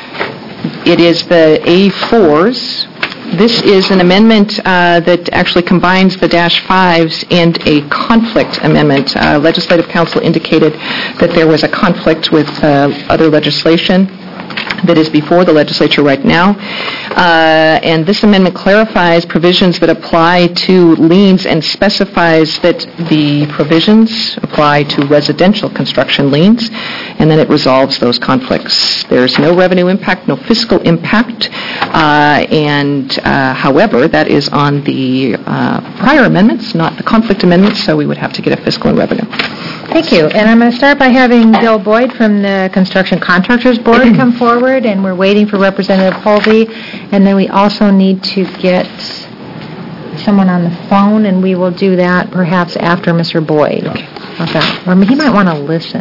It is the A fours. This is an amendment uh, that actually combines the dash fives and a conflict amendment. Uh, Legislative Council indicated that there was a conflict with uh, other legislation that is before the legislature right now. Uh, and this amendment clarifies provisions that apply to liens and specifies that the provisions apply to residential construction liens, and then it resolves those conflicts. There's no revenue impact, no fiscal impact, uh, and uh, however, that is on the uh, prior amendments, not the conflict amendments, so we would have to get a fiscal and revenue. Thank you. And I'm going to start by having Bill Boyd from the Construction Contractors Board come forward, and we're waiting for Representative Holby. And then we also need to get someone on the phone, and we will do that perhaps after Mister Boyd. Okay. Okay. Or he might want to listen.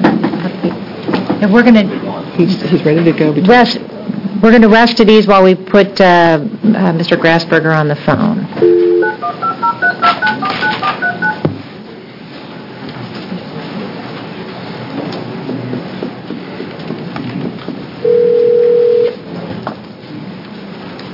If we're going to... He's, he's ready to go. Rest, we're going to rest at ease while we put uh, uh, Mister Grassberger on the phone.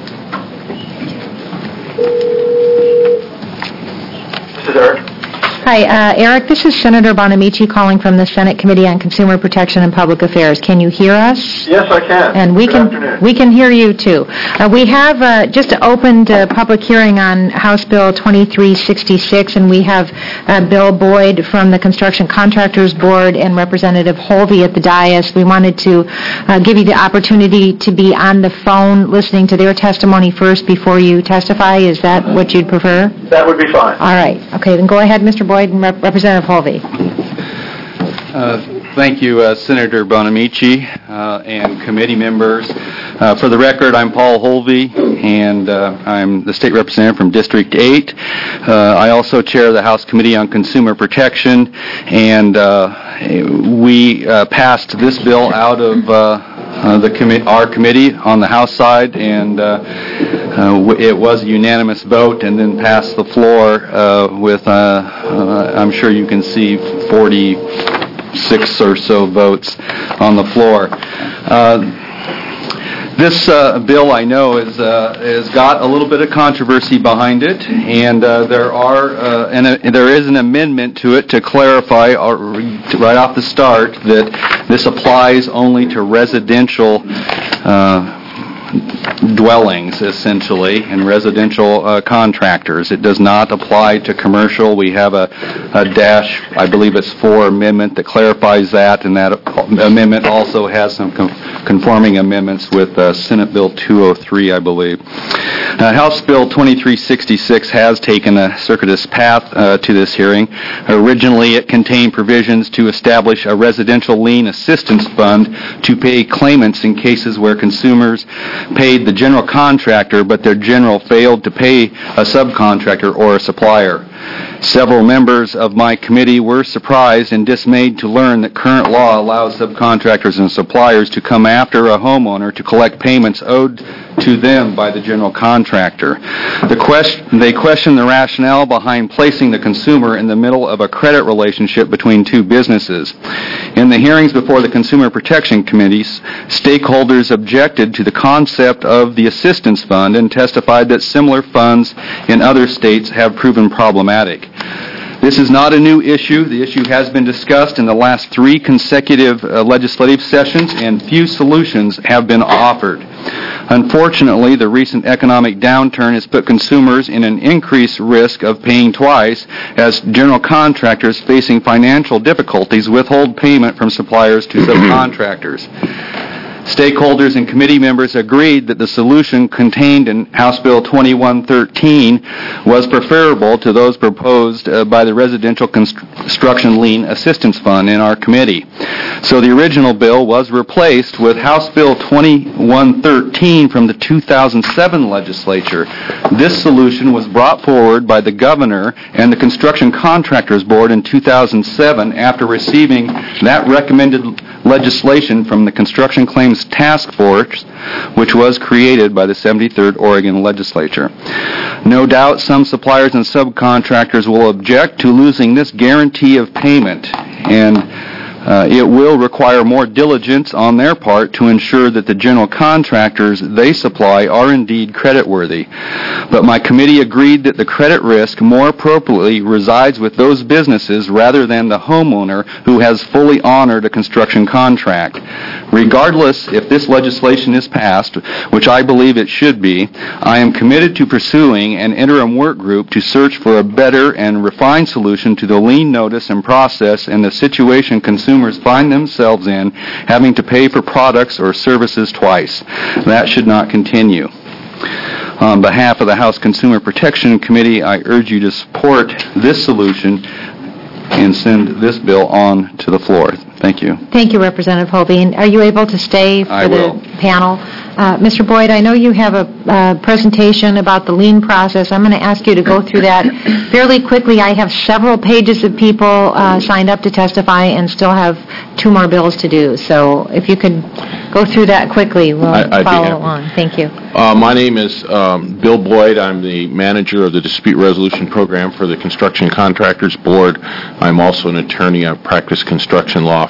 Hi, Hi, uh, Eric, this is Senator Bonamici calling from the Senate Committee on Consumer Protection and Public Affairs. Can you hear us? Yes, I can. And we Good can afternoon. we can hear you too. Uh, we have uh, just opened a public hearing on House Bill twenty-three sixty-six, and we have uh, Bill Boyd from the Construction Contractors Board and Representative Holvey at the dais. We wanted to uh, give you the opportunity to be on the phone listening to their testimony first before you testify. Is that what you'd prefer? That would be fine. All right. Okay, then go ahead, Mister Boyd and Rep- Representative Holvey. Uh, thank you, uh, Senator Bonamici uh, and committee members. Uh, for the record, I'm Paul Holvey, and uh, I'm the state representative from District eight. Uh, I also chair the House Committee on Consumer Protection, and uh, we uh, passed this bill out of uh, Uh, the commi- our committee on the House side, and uh, uh, w- it was a unanimous vote and then passed the floor uh, with, uh, uh, I'm sure you can see, forty-six or so votes on the floor. Uh, This uh, bill, I know, is uh, has got a little bit of controversy behind it, and uh, there are uh, and a, there is an amendment to it to clarify uh, right off the start that this applies only to residential uh, dwellings, essentially, and residential uh, contractors. It does not apply to commercial. We have a, a dash, I believe it's four amendment that clarifies that, and that amendment also has some com- conforming amendments with uh, Senate Bill two oh three, I believe. Uh, House Bill twenty-three sixty-six has taken a circuitous path uh, to this hearing. Originally, it contained provisions to establish a residential lien assistance fund to pay claimants in cases where consumers paid the general contractor, but their general failed to pay a subcontractor or a supplier. Several members of my committee were surprised and dismayed to learn that current law allows subcontractors and suppliers to come after a homeowner to collect payments owed to them by the general contractor. The question, they question the rationale behind placing the consumer in the middle of a credit relationship between two businesses. In the hearings before the Consumer Protection Committees, stakeholders objected to the concept of the assistance fund and testified that similar funds in other states have proven problematic. This is not a new issue. The issue has been discussed in the last three consecutive uh, legislative sessions, and few solutions have been offered. Unfortunately, the recent economic downturn has put consumers in an increased risk of paying twice, as general contractors facing financial difficulties withhold payment from suppliers to subcontractors. Stakeholders and committee members agreed that the solution contained in House Bill twenty-one thirteen was preferable to those proposed uh, by the Residential Construction Lien Assistance Fund in our committee. So the original bill was replaced with House Bill twenty-one thirteen from the two thousand seven legislature. This solution was brought forward by the governor and the Construction Contractors Board in two thousand seven after receiving that recommended legislation from the Construction Claims Task Force, which was created by the seventy-third Oregon Legislature. No doubt some suppliers and subcontractors will object to losing this guarantee of payment, and Uh, it will require more diligence on their part to ensure that the general contractors they supply are indeed creditworthy. But my committee agreed that the credit risk more appropriately resides with those businesses rather than the homeowner who has fully honored a construction contract. Regardless if this legislation is passed, which I believe it should be, I am committed to pursuing an interim work group to search for a better and refined solution to the lien notice and process and the situation consumers find themselves in, having to pay for products or services twice. That should not continue. On behalf of the House Consumer Protection Committee, I urge you to support this solution and send this bill on to the floor. Thank you. Thank you, Representative Holvey. And are you able to stay for I the will. panel? Uh, Mister Boyd, I know you have a uh, presentation about the lien process. I'm going to ask you to go through that fairly quickly. I have several pages of people uh, signed up to testify and still have two more bills to do. So if you could go through that quickly, we'll I- I'd be follow happy. along. Thank you. Uh, my name is um, Bill Boyd. I'm the manager of the Dispute Resolution Program for the Construction Contractors Board. I'm also an attorney. I practice construction law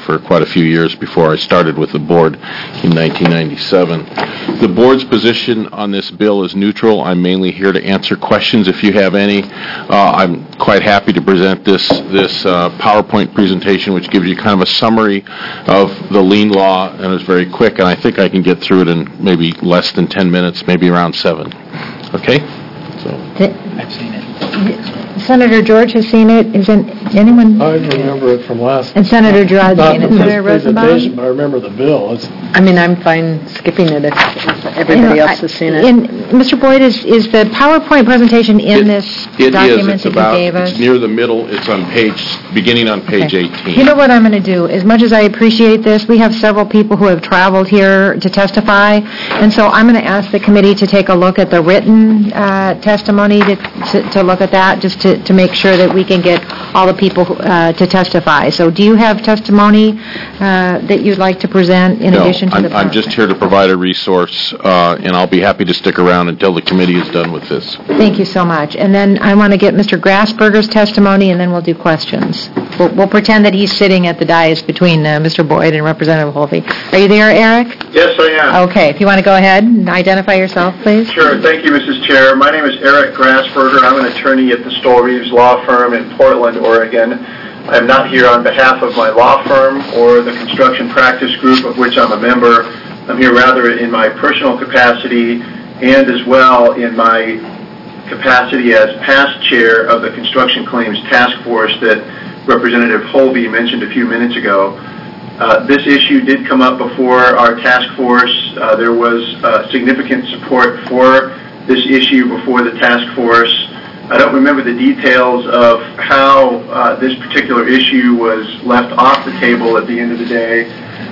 for quite a few years before I started with the board in nineteen ninety-seven. The board's position on this bill is neutral. I'm mainly here to answer questions if you have any. Uh, I'm quite happy to present this this uh, PowerPoint presentation, which gives you kind of a summary of the lien law, and it's very quick, and I think I can get through it in maybe less than ten minutes, maybe around seven. Okay? So. I've seen it. Senator George has seen it. Is it anyone? I remember it from last. And Senator Gerard's Not seen it. from Senator this Rosenbaum? presentation, but I remember the bill. It's, I mean, I'm fine skipping it if everybody You know, else has seen it. In, Mister Boyd, is, is the PowerPoint presentation in It- this It is. document It's that about, you gave us? it's near the middle. It's on page, beginning on page Okay. eighteen. You know what I'm going to do? As much as I appreciate this, we have several people who have traveled here to testify, and so I'm going to ask the committee to take a look at the written uh, testimony, to, to, to look at that, just to, to make sure that we can get all the people uh, to testify. So do you have testimony uh, that you'd like to present in No, addition to I'm, the I'm just PowerPoint? here to provide a resource, uh, and I'll be happy to stick around until the committee is done with this. Thank you so much. And then I want to get Mister Grassberger's testimony, and then we'll do questions. We'll, we'll pretend that he's sitting at the dais between uh, Mister Boyd and Representative Holvey. Are you there, Eric? Yes, I am. Okay, if you want to go ahead and identify yourself, please. Sure. Thank you, Missus Chair. My name is Eric Grassberger. I'm an attorney at the Stoll Reeves Law Firm in Portland, Oregon. I'm not here on behalf of my law firm or the construction practice group of which I'm a member. I'm here rather in my personal capacity and as well in my capacity as past chair of the Construction Claims Task Force that Representative Holvey mentioned a few minutes ago. Uh, this issue did come up before our task force. Uh, there was uh, significant support for this issue before the task force. I don't remember the details of how uh, this particular issue was left off the table at the end of the day,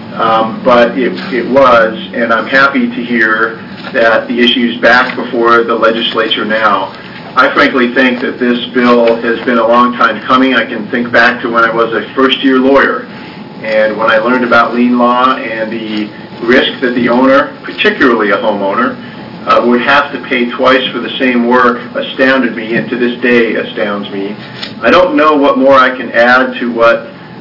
um, but it, it was, and I'm happy to hear that the issue is back before the legislature now. I frankly think that this bill has been a long time coming. I can think back to when I was a first-year lawyer, and when I learned about lien law and the risk that the owner, particularly a homeowner, uh, would have to pay twice for the same work astounded me, and to this day astounds me. I don't know what more I can add to what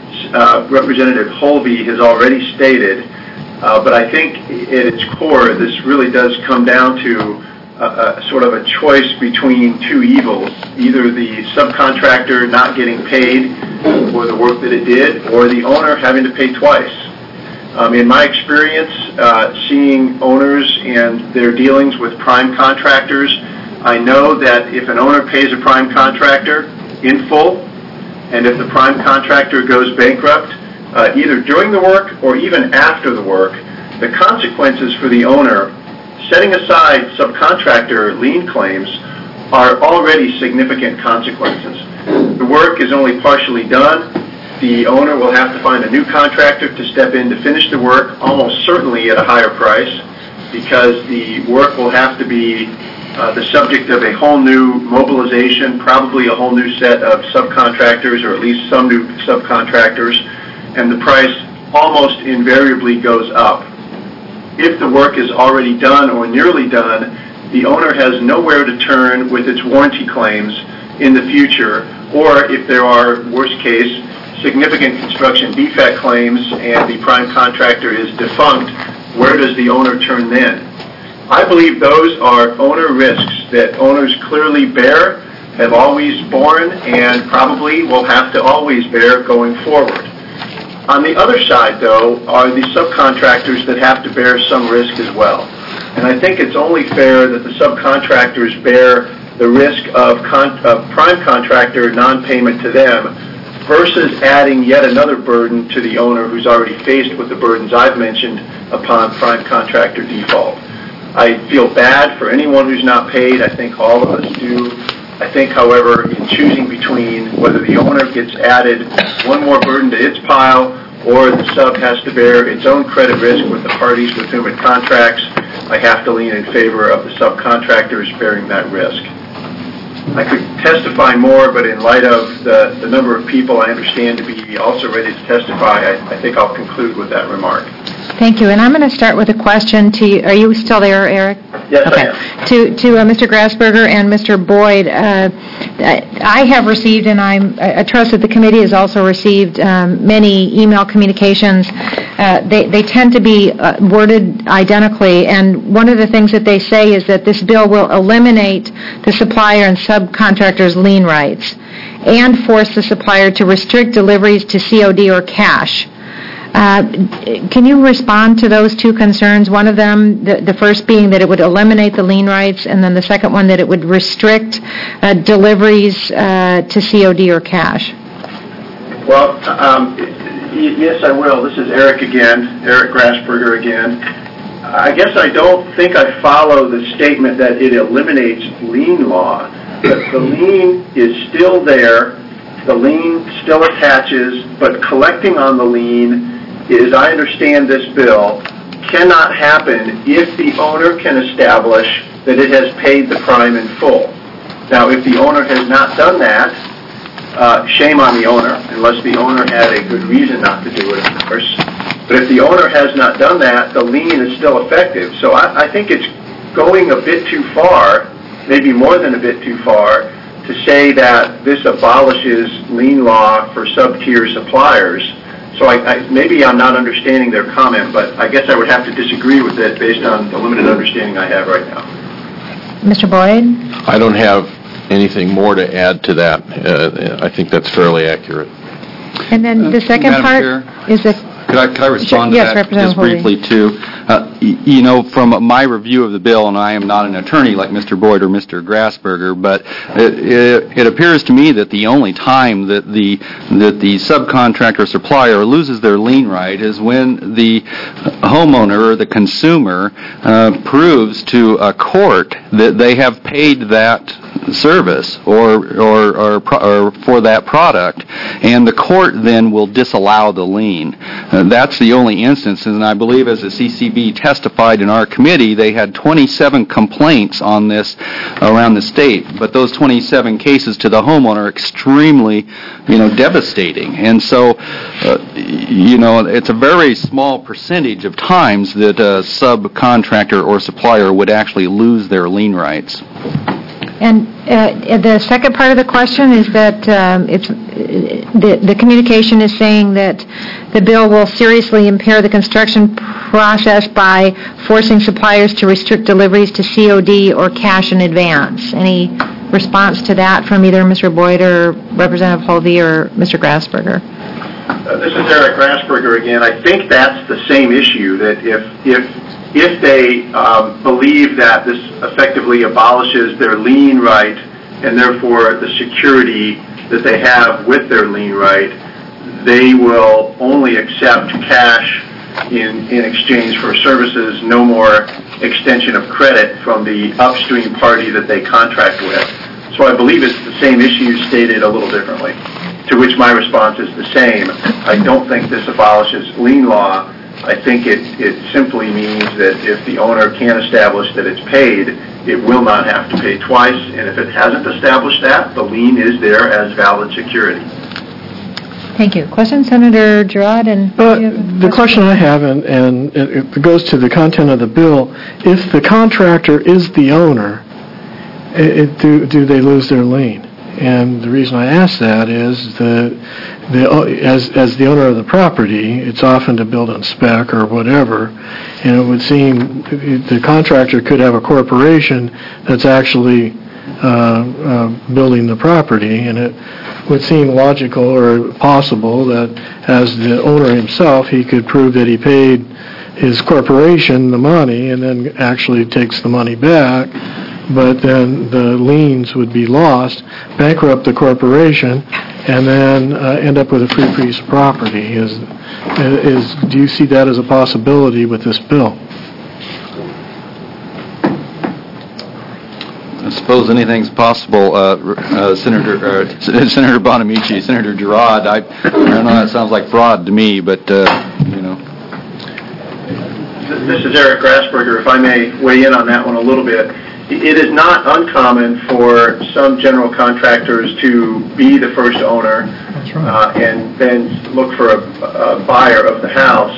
uh, Representative Holvey has already stated, uh, but I think at its core this really does come down to a, a sort of a choice between two evils, either the subcontractor not getting paid for the work that it did, or the owner having to pay twice. Um, in my experience, uh, seeing owners and their dealings with prime contractors, I know that if an owner pays a prime contractor in full, and if the prime contractor goes bankrupt, uh, either during the work or even after the work, the consequences for the owner, setting aside subcontractor lien claims, are already significant consequences. The work is only partially done. The owner will have to find a new contractor to step in to finish the work, almost certainly at a higher price, because the work will have to be uh, the subject of a whole new mobilization, probably a whole new set of subcontractors, or at least some new subcontractors, and the price almost invariably goes up. If the work is already done or nearly done, the owner has nowhere to turn with its warranty claims in the future, or if there are, worst case, significant construction defect claims and the prime contractor is defunct, where does the owner turn then? I believe those are owner risks that owners clearly bear, have always borne, and probably will have to always bear going forward. On the other side, though, are the subcontractors that have to bear some risk as well. And I think it's only fair that the subcontractors bear the risk of, con- of prime contractor non-payment to them versus adding yet another burden to the owner who's already faced with the burdens I've mentioned upon prime contractor default. I feel bad for anyone who's not paid. I think all of us do. I think, however, in choosing between whether the owner gets added one more burden to its pile or the sub has to bear its own credit risk with the parties with whom it contracts, I have to lean in favor of the subcontractors bearing that risk. I could testify more, but in light of the, the number of people I understand to be also ready to testify, I, I think I'll conclude with that remark. Thank you. And I'm going to start with a question to you. Are you still there, Eric? Yes, okay. I am. To, to uh, Mister Grasberger and Mister Boyd, uh, I have received, and I'm, I trust that the committee has also received um, many email communications. Uh, they, they tend to be uh, worded identically, and one of the things that they say is that this bill will eliminate the supplier and subcontractor's lien rights and force the supplier to restrict deliveries to C O D or cash. Uh, can you respond to those two concerns? One of them, the, the first being that it would eliminate the lien rights, and then the second one that it would restrict uh, deliveries uh, to C O D or cash. Well, um, y- yes, I will. This is Eric again, Eric Grasberger again. I guess I don't think I follow the statement that it eliminates lien law. The, the lien is still there. The lien still attaches, but collecting on the lien, as I understand this bill, cannot happen if the owner can establish that it has paid the prime in full. Now, if the owner has not done that, uh, shame on the owner, unless the owner had a good reason not to do it, of course. But if the owner has not done that, the lien is still effective. So I, I think it's going a bit too far, maybe more than a bit too far, to say that this abolishes lien law for sub-tier suppliers. So I, I, maybe I'm not understanding their comment, but I guess I would have to disagree with it based on the limited understanding I have right now. Mister Boyd? I don't have anything more to add to that. Uh, I think that's fairly accurate. And then the second Madam part Chair? is the... Could I, could I respond Yes, to that Representative just briefly, too? Uh, y- you know, from my review of the bill, and I am not an attorney like Mister Boyd or Mister Grasberger, but it, it, it appears to me that the only time that the that the subcontractor or supplier loses their lien right is when the homeowner or the consumer uh, proves to a court that they have paid that service or or, or or for that product, and the court then will disallow the lien. Uh, that's the only instance, and I believe as the C C B testified in our committee, they had twenty-seven complaints on this around the state, but those twenty-seven cases to the homeowner are extremely, you know, devastating. And so, uh, you know, it's a very small percentage of times that a subcontractor or supplier would actually lose their lien rights. And uh, the second part of the question is that um, it's the, the communication is saying that the bill will seriously impair the construction process by forcing suppliers to restrict deliveries to C O D or cash in advance. Any response to that from either Mister Boyd or Representative Holvey or Mister Grasberger? Uh, this is Eric Grasberger again. I think that's the same issue, that if if if they um, believe that this effectively abolishes their lien right and therefore the security that they have with their lien right, they will only accept cash in, in exchange for services, no more extension of credit from the upstream party that they contract with. So I believe it's the same issue stated a little differently, to which my response is the same. I don't think this abolishes lien law. I think it, it simply means that if the owner can establish that it's paid, it will not have to pay twice, and if it hasn't established that, the lien is there as valid security. Thank you. Question, Senator Girard? And uh, the question I have, and, and it goes to the content of the bill, if the contractor is the owner, it, do, do they lose their lien? And the reason I ask that is that the, as, as the owner of the property, it's often to build on spec or whatever, and it would seem the contractor could have a corporation that's actually uh, uh, building the property, and it would seem logical or possible that as the owner himself, he could prove that he paid his corporation the money and then actually takes the money back, but then the liens would be lost, bankrupt the corporation, and then uh, end up with a free piece of property. Is, is, do you see that as a possibility with this bill? I suppose anything's possible, uh, uh, Senator uh, Senator Bonamici, Senator Girard. I, I don't know, that sounds like fraud to me, but, uh, you know. This is Eric Grasberger. If I may weigh in on that one a little bit. it is not uncommon for some general contractors to be the first owner uh, and then look for a, a buyer of the house.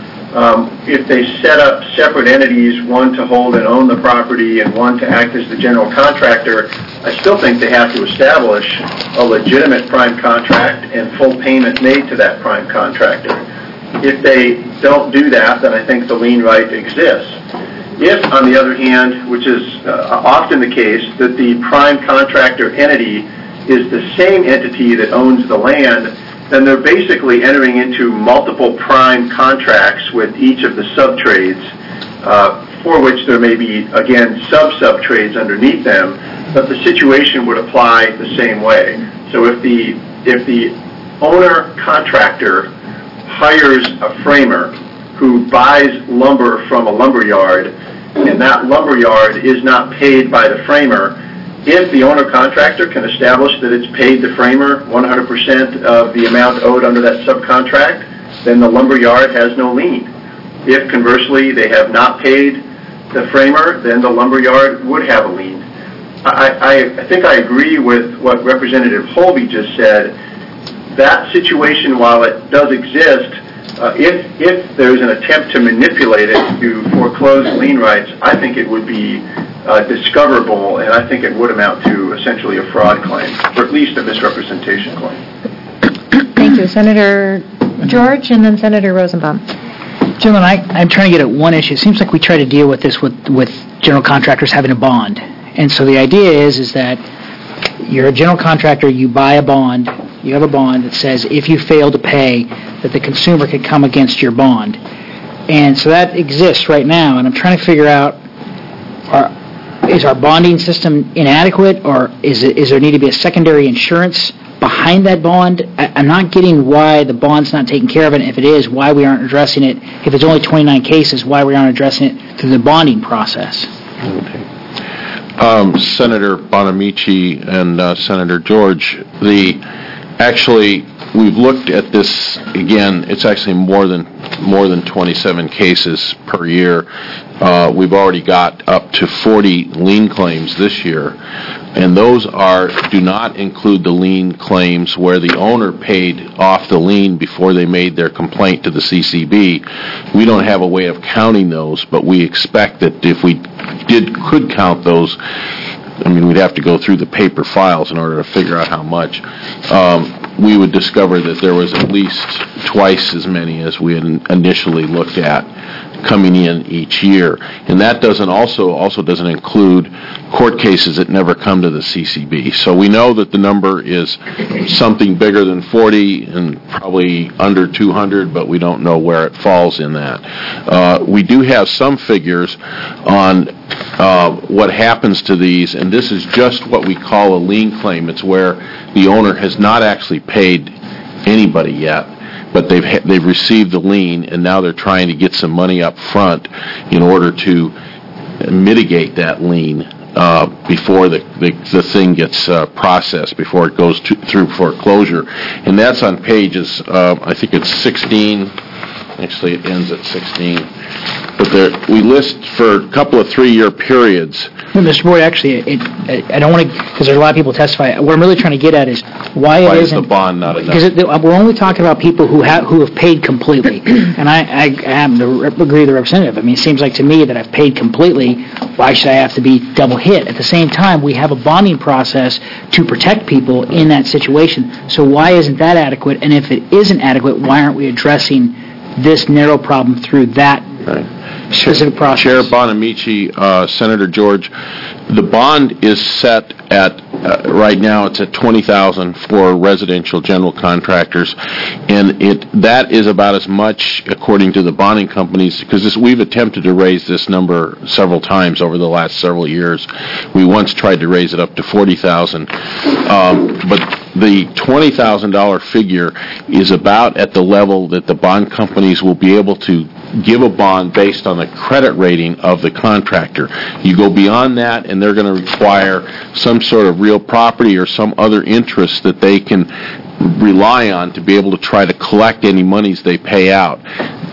Um, if they set up separate entities, one to hold and own the property and one to act as the general contractor, I still think they have to establish a legitimate prime contract and full payment made to that prime contractor. If they don't do that, then I think the lien right exists. If, on the other hand, which is uh, often the case, that the prime contractor entity is the same entity that owns the land, then they're basically entering into multiple prime contracts with each of the sub-trades, uh, for which there may be, again, sub-sub-trades underneath them, but the situation would apply the same way. So if the, if the owner-contractor hires a framer who buys lumber from a lumber yard, and that lumber yard is not paid by the framer, if the owner-contractor can establish that it's paid the framer one hundred percent of the amount owed under that subcontract, then the lumber yard has no lien. If, conversely, they have not paid the framer, then the lumber yard would have a lien. I, I, I think I agree with what Representative Holvey just said. That situation, while it does exist, uh, if, if there's an attempt to manipulate it to foreclose lien rights, I think it would be Uh, discoverable, and I think it would amount to essentially a fraud claim, or at least a misrepresentation claim. Thank you. Senator George and then Senator Rosenbaum. Gentlemen, I, I'm trying to get at one issue. It seems like we try to deal with this with, with general contractors having a bond. And so the idea is, is that you're a general contractor, you buy a bond, you have a bond that says if you fail to pay, that the consumer can come against your bond. And so that exists right now, and I'm trying to figure out, are, is our bonding system inadequate, or is, it, is there need to be a secondary insurance behind that bond? I, I'm not getting why the bond's not taken care of, and if it is, why we aren't addressing it. If it's only twenty-nine cases, why we aren't addressing it through the bonding process. Okay. Um, Senator Bonamici and uh, Senator George, the actually we've looked at this again. It's actually more than more than twenty-seven cases per year. Uh, we've already got up to forty lien claims this year, and those are do not include the lien claims where the owner paid off the lien before they made their complaint to the C C B. We don't have a way of counting those, but we expect that if we did could count those, I mean, we'd have to go through the paper files in order to figure out how much. Um, we would discover that there was at least twice as many as we had initially looked at coming in each year. And that doesn't also also doesn't include court cases that never come to the C C B. So we know that the number is something bigger than forty and probably under two hundred, but we don't know where it falls in that. Uh, we do have some figures on uh, what happens to these, and this is just what we call a lien claim. It's where the owner has not actually paid anybody yet, but they've ha- they've received the lien, and now they're trying to get some money up front in order to mitigate that lien uh, before the, the the thing gets uh, processed, before it goes to, through foreclosure. And that's on pages, uh, I think it's sixteen. Actually, it ends at sixteen. But there, we list for a couple of three-year periods. Well, Mister Boyd, actually, it, it, I don't want to, because there's a lot of people testify. What I'm really trying to get at is why, why it is isn't. the bond not enough? Because it, we're only talking about people who have who have paid completely, and I, I, I happen to rep- agree with the representative. I mean, it seems like to me that I've paid completely. Why should I have to be double hit? At the same time, we have a bonding process to protect people in that situation. So why isn't that adequate? And if it isn't adequate, why aren't we addressing this narrow problem through that right. specific process? Chair Bonamici, uh, Senator George, the bond is set at, uh, right now it's at twenty thousand dollars for residential general contractors, and it that is about as much, according to the bonding companies, because this, we've attempted to raise this number several times over the last several years. We once tried to raise it up to forty thousand dollars, um, but the twenty thousand dollars figure is about at the level that the bond companies will be able to give a bond based on the credit rating of the contractor. You go beyond that, and they're going to require some sort of real property or some other interest that they can rely on to be able to try to collect any monies they pay out.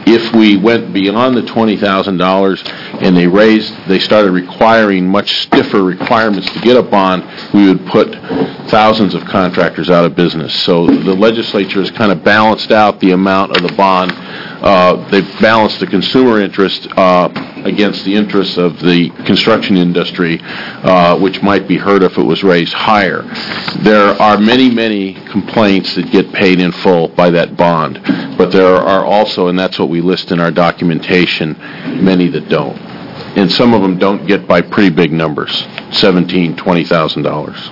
if we went beyond the twenty thousand dollars and they raised, they started requiring much stiffer requirements to get a bond, we would put thousands of contractors out of business. So the legislature has kind of balanced out the amount of the bond. Uh, they've balanced the consumer interest uh, against the interests of the construction industry, uh, which might be hurt if it was raised higher. There are many, many complaints that get paid in full by that bond, but there are also, and that's what we list in our documentation, many that don't. And some of them don't get by pretty big numbers, seventeen thousand dollars, twenty thousand dollars.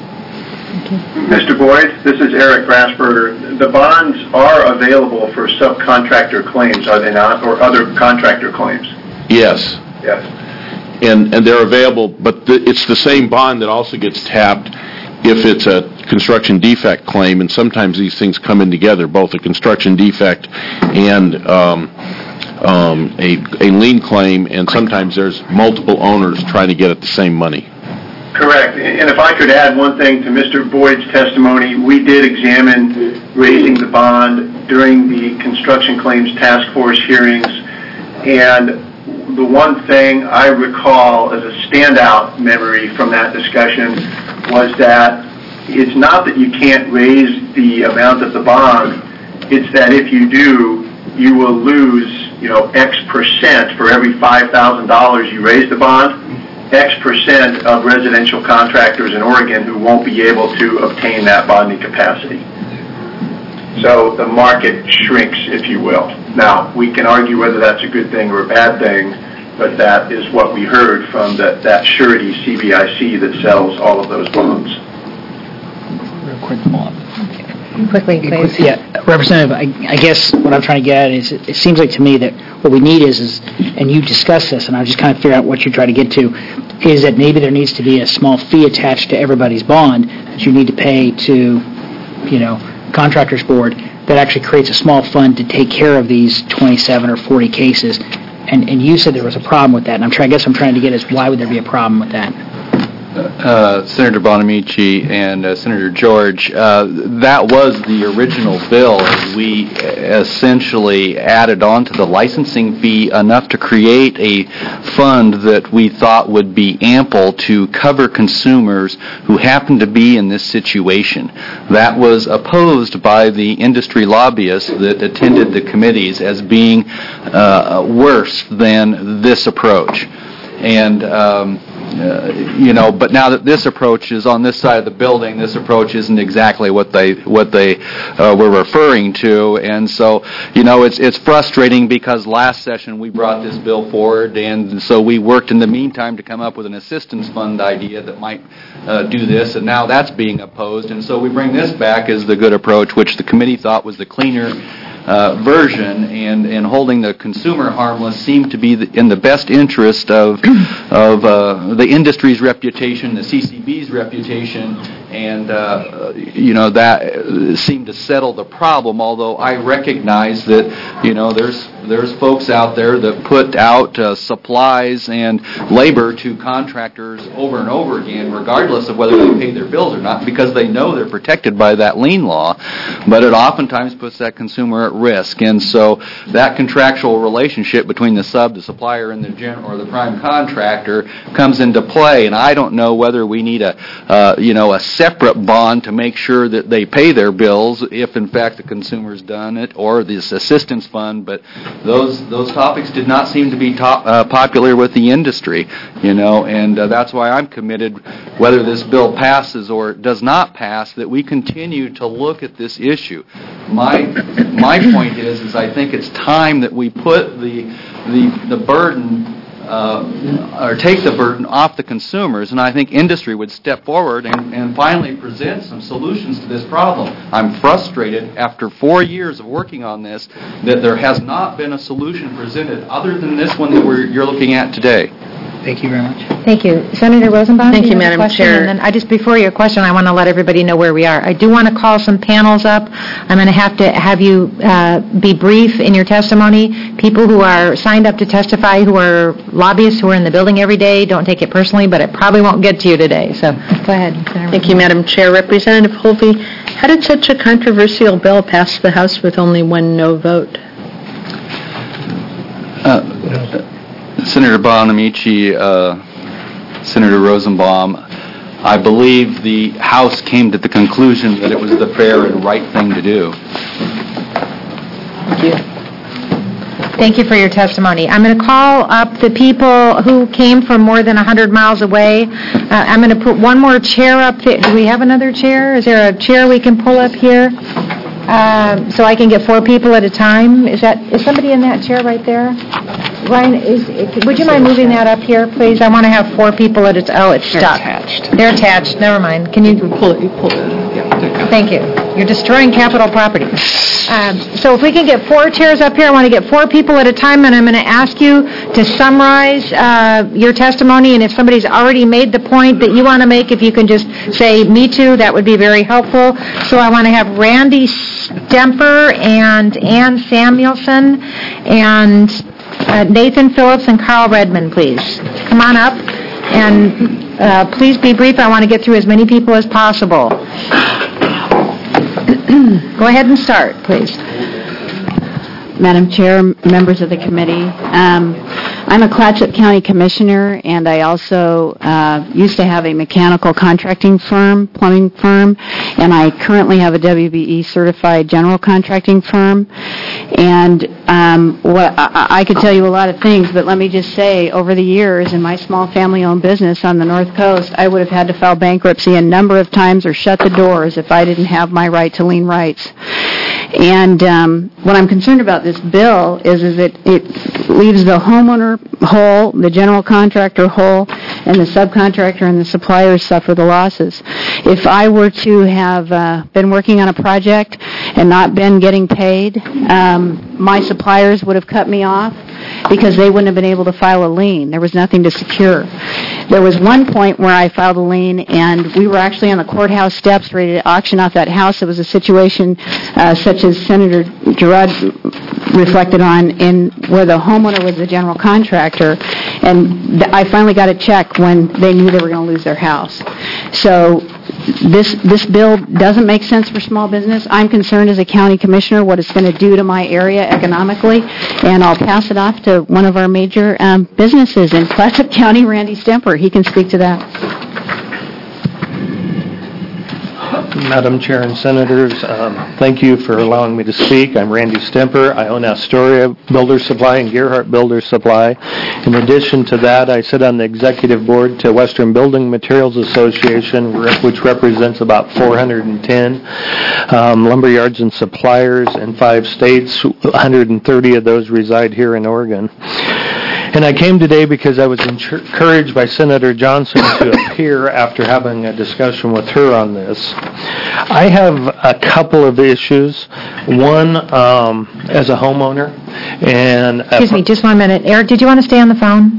Mister Boyd, this is Eric Grasberger. The bonds are available for subcontractor claims, are they not, or other contractor claims? Yes. Yes. And and they're available, but the, it's the same bond that also gets tapped if it's a construction defect claim, and sometimes these things come in together, both a construction defect and um, um, a, a lien claim, and sometimes there's multiple owners trying to get at the same money. Correct. And if I could add one thing to Mister Boyd's testimony, we did examine raising the bond during the construction claims task force hearings, and the one thing I recall as a standout memory from that discussion was that it's not that you can't raise the amount of the bond, it's that if you do, you will lose, you know, X percent for every five thousand dollars you raise the bond. X percent of residential contractors in Oregon who won't be able to obtain that bonding capacity. So the market shrinks, if you will. Now, we can argue whether that's a good thing or a bad thing, but that is what we heard from the, that surety C B I C that sells all of those bonds. Real quick follow-up. Quickly, please. Yeah, Representative, I, I guess what I'm trying to get at is it, it seems like to me that what we need is, is, and you discussed this, and I just kind of figure out what you're trying to get to, is that maybe there needs to be a small fee attached to everybody's bond that you need to pay to, you know, contractors board that actually creates a small fund to take care of these twenty-seven or forty cases. And, and you said there was a problem with that, and I'm trying, I guess I'm trying to get is why would there be a problem with that? Uh, Senator Bonamici and uh, Senator George, uh, that was the original bill. We essentially added on to the licensing fee enough to create a fund that we thought would be ample to cover consumers who happen to be in this situation. That was opposed by the industry lobbyists that attended the committees as being uh, worse than this approach. And um, Uh, you know, but now that this approach is on this side of the building, this approach isn't exactly what they what they uh, were referring to, and so you know it's it's frustrating because last session we brought this bill forward, and so we worked in the meantime to come up with an assistance fund idea that might uh, do this, and now that's being opposed, and so we bring this back as the good approach, which the committee thought was the cleaner Uh, version, and, and holding the consumer harmless seemed to be the, in the best interest of of uh, the industry's reputation, the C C B's reputation, and uh, you know that seemed to settle the problem. Although I recognize that you know there's there's folks out there that put out uh, supplies and labor to contractors over and over again, regardless of whether they pay their bills or not, because they know they're protected by that lien law. But it oftentimes puts that consumer at risk, and so that contractual relationship between the sub, the supplier, and the gen- or the prime contractor comes into play. And I don't know whether we need a uh, you know a separate bond to make sure that they pay their bills if in fact the consumer's done it, or this assistance fund. But those those topics did not seem to be top, uh, popular with the industry, you know, and uh, that's why I'm committed, whether this bill passes or does not pass, that we continue to look at this issue. My my point is, is I think it's time that we put the the the burden. Uh, or take the burden off the consumers, and I think industry would step forward and, and finally present some solutions to this problem. I'm frustrated after four years of working on this that there has not been a solution presented other than this one that we're, you're looking at today. Thank you very much. Thank you. Senator Rosenbaum? Thank do you, have a Madam question? Chair. And then I just, before your question, I want to let everybody know where we are. I do want to call some panels up. I'm going to have to have you uh, be brief in your testimony. People who are signed up to testify, who are lobbyists, who are in the building every day, don't take it personally, but it probably won't get to you today. So go ahead. Senator. Thank you, Madam Chair. Representative Holvey, how did such a controversial bill pass the House with only one no vote? Senator Bonamici, uh, Senator Rosenbaum, I believe the House came to the conclusion that it was the fair and right thing to do. Thank you. Thank you for your testimony. I'm going to call up the people who came from more than one hundred miles away. Uh, I'm going to put one more chair up there. Do we have another chair? Is there a chair we can pull up here? Um, so I can get four people at a time. Is that is somebody in that chair right there? Ryan, is, would you mind moving that up here, please? I want to have four people at a time. Oh, it's stuck. They're attached. They're attached. Never mind. Can you, you pull it? You pull it. Yeah. Thank you. You're destroying capital property. Um, so if we can get four chairs up here, I want to get four people at a time, and I'm going to ask you to summarize uh, your testimony, and if somebody's already made the point that you want to make, if you can just say, me too, that would be very helpful. So I want to have Randy Stemper and Ann Samuelson and uh, Nathan Phillips and Carl Redmond, please. Come on up, and uh, please be brief. I want to get through as many people as possible. Go ahead and start, please. Madam Chair, members of the committee, um, I'm a Clatsop County Commissioner, and I also uh, used to have a mechanical contracting firm, plumbing firm, and I currently have a W B E certified general contracting firm. And um, what I, I could tell you a lot of things, but let me just say, over the years in my small family-owned business on the North Coast, I would have had to file bankruptcy a number of times or shut the doors if I didn't have my right to lien rights. And um, what I'm concerned about this bill is, is it, it leaves the homeowner whole, the general contractor whole, and the subcontractor and the suppliers suffer the losses. If I were to have uh, been working on a project and not been getting paid, um, my suppliers would have cut me off because they wouldn't have been able to file a lien. There was nothing to secure. There was one point where I filed a lien, and we were actually on the courthouse steps ready to auction off that house. It was a situation uh, such as Senator Girard reflected on, in where the homeowner was the general contractor, and th- I finally got a check when they knew they were going to lose their house. So this this bill doesn't make sense for small business. I'm concerned as a county commissioner what it's going to do to my area economically, and I'll pass it off to one of our major um, businesses in Clatsop County, Randy Stemper. He can speak to that. Madam Chair and Senators, um, thank you for allowing me to speak. I'm Randy Stemper. I own Astoria Builder Supply and Gerhardt Builder Supply. In addition to that, I sit on the executive board to Western Building Materials Association, which represents about four hundred ten um, lumber yards and suppliers in five states. one hundred thirty of those reside here in Oregon. And I came today because I was encouraged by Senator Johnson to appear after having a discussion with her on this. I have a couple of issues. One, um, as a homeowner, and... Excuse me, just one minute. Eric, did you want to stay on the phone?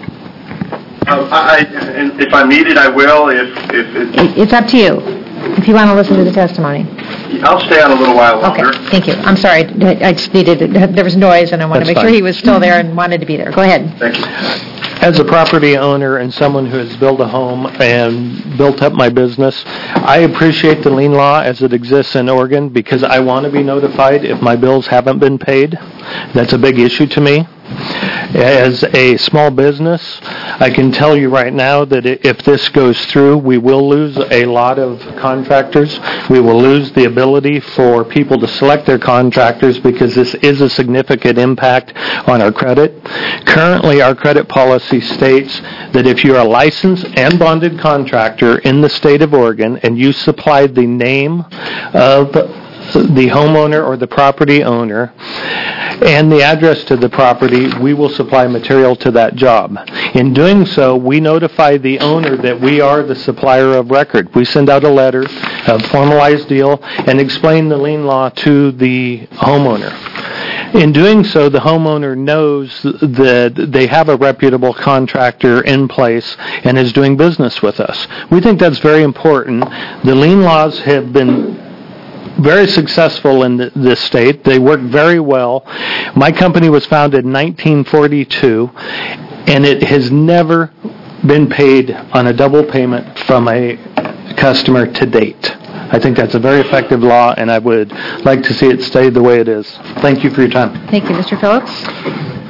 Um, I, and if I'm needed, I will. If, if it, It's up to you, if you want to listen to the testimony. I'll stay on a little while longer. Okay, thank you. I'm sorry, I just needed, there was noise, and I wanted to That's make sure fine. he was still there and wanted to be there. Go ahead. Thank you. As a property owner and someone who has built a home and built up my business, I appreciate the lien law as it exists in Oregon because I want to be notified if my bills haven't been paid. That's a big issue to me. As a small business, I can tell you right now that if this goes through, we will lose a lot of contractors. We will lose the ability for people to select their contractors because this is a significant impact on our credit. Currently, our credit policy states that if you're a licensed and bonded contractor in the state of Oregon and you supply the name of the homeowner or the property owner and the address to the property, we will supply material to that job. In doing so, we notify the owner that we are the supplier of record. We send out a letter, a formalized deal, and explain the lien law to the homeowner. In doing so, the homeowner knows that they have a reputable contractor in place and is doing business with us. We think that's very important. The lien laws have been very successful in th- this state. They work very well. My company was founded in nineteen forty-two, and it has never been paid on a double payment from a customer to date. I think that's a very effective law, and I would like to see it stay the way it is. Thank you for your time. Thank you. Mister Phillips?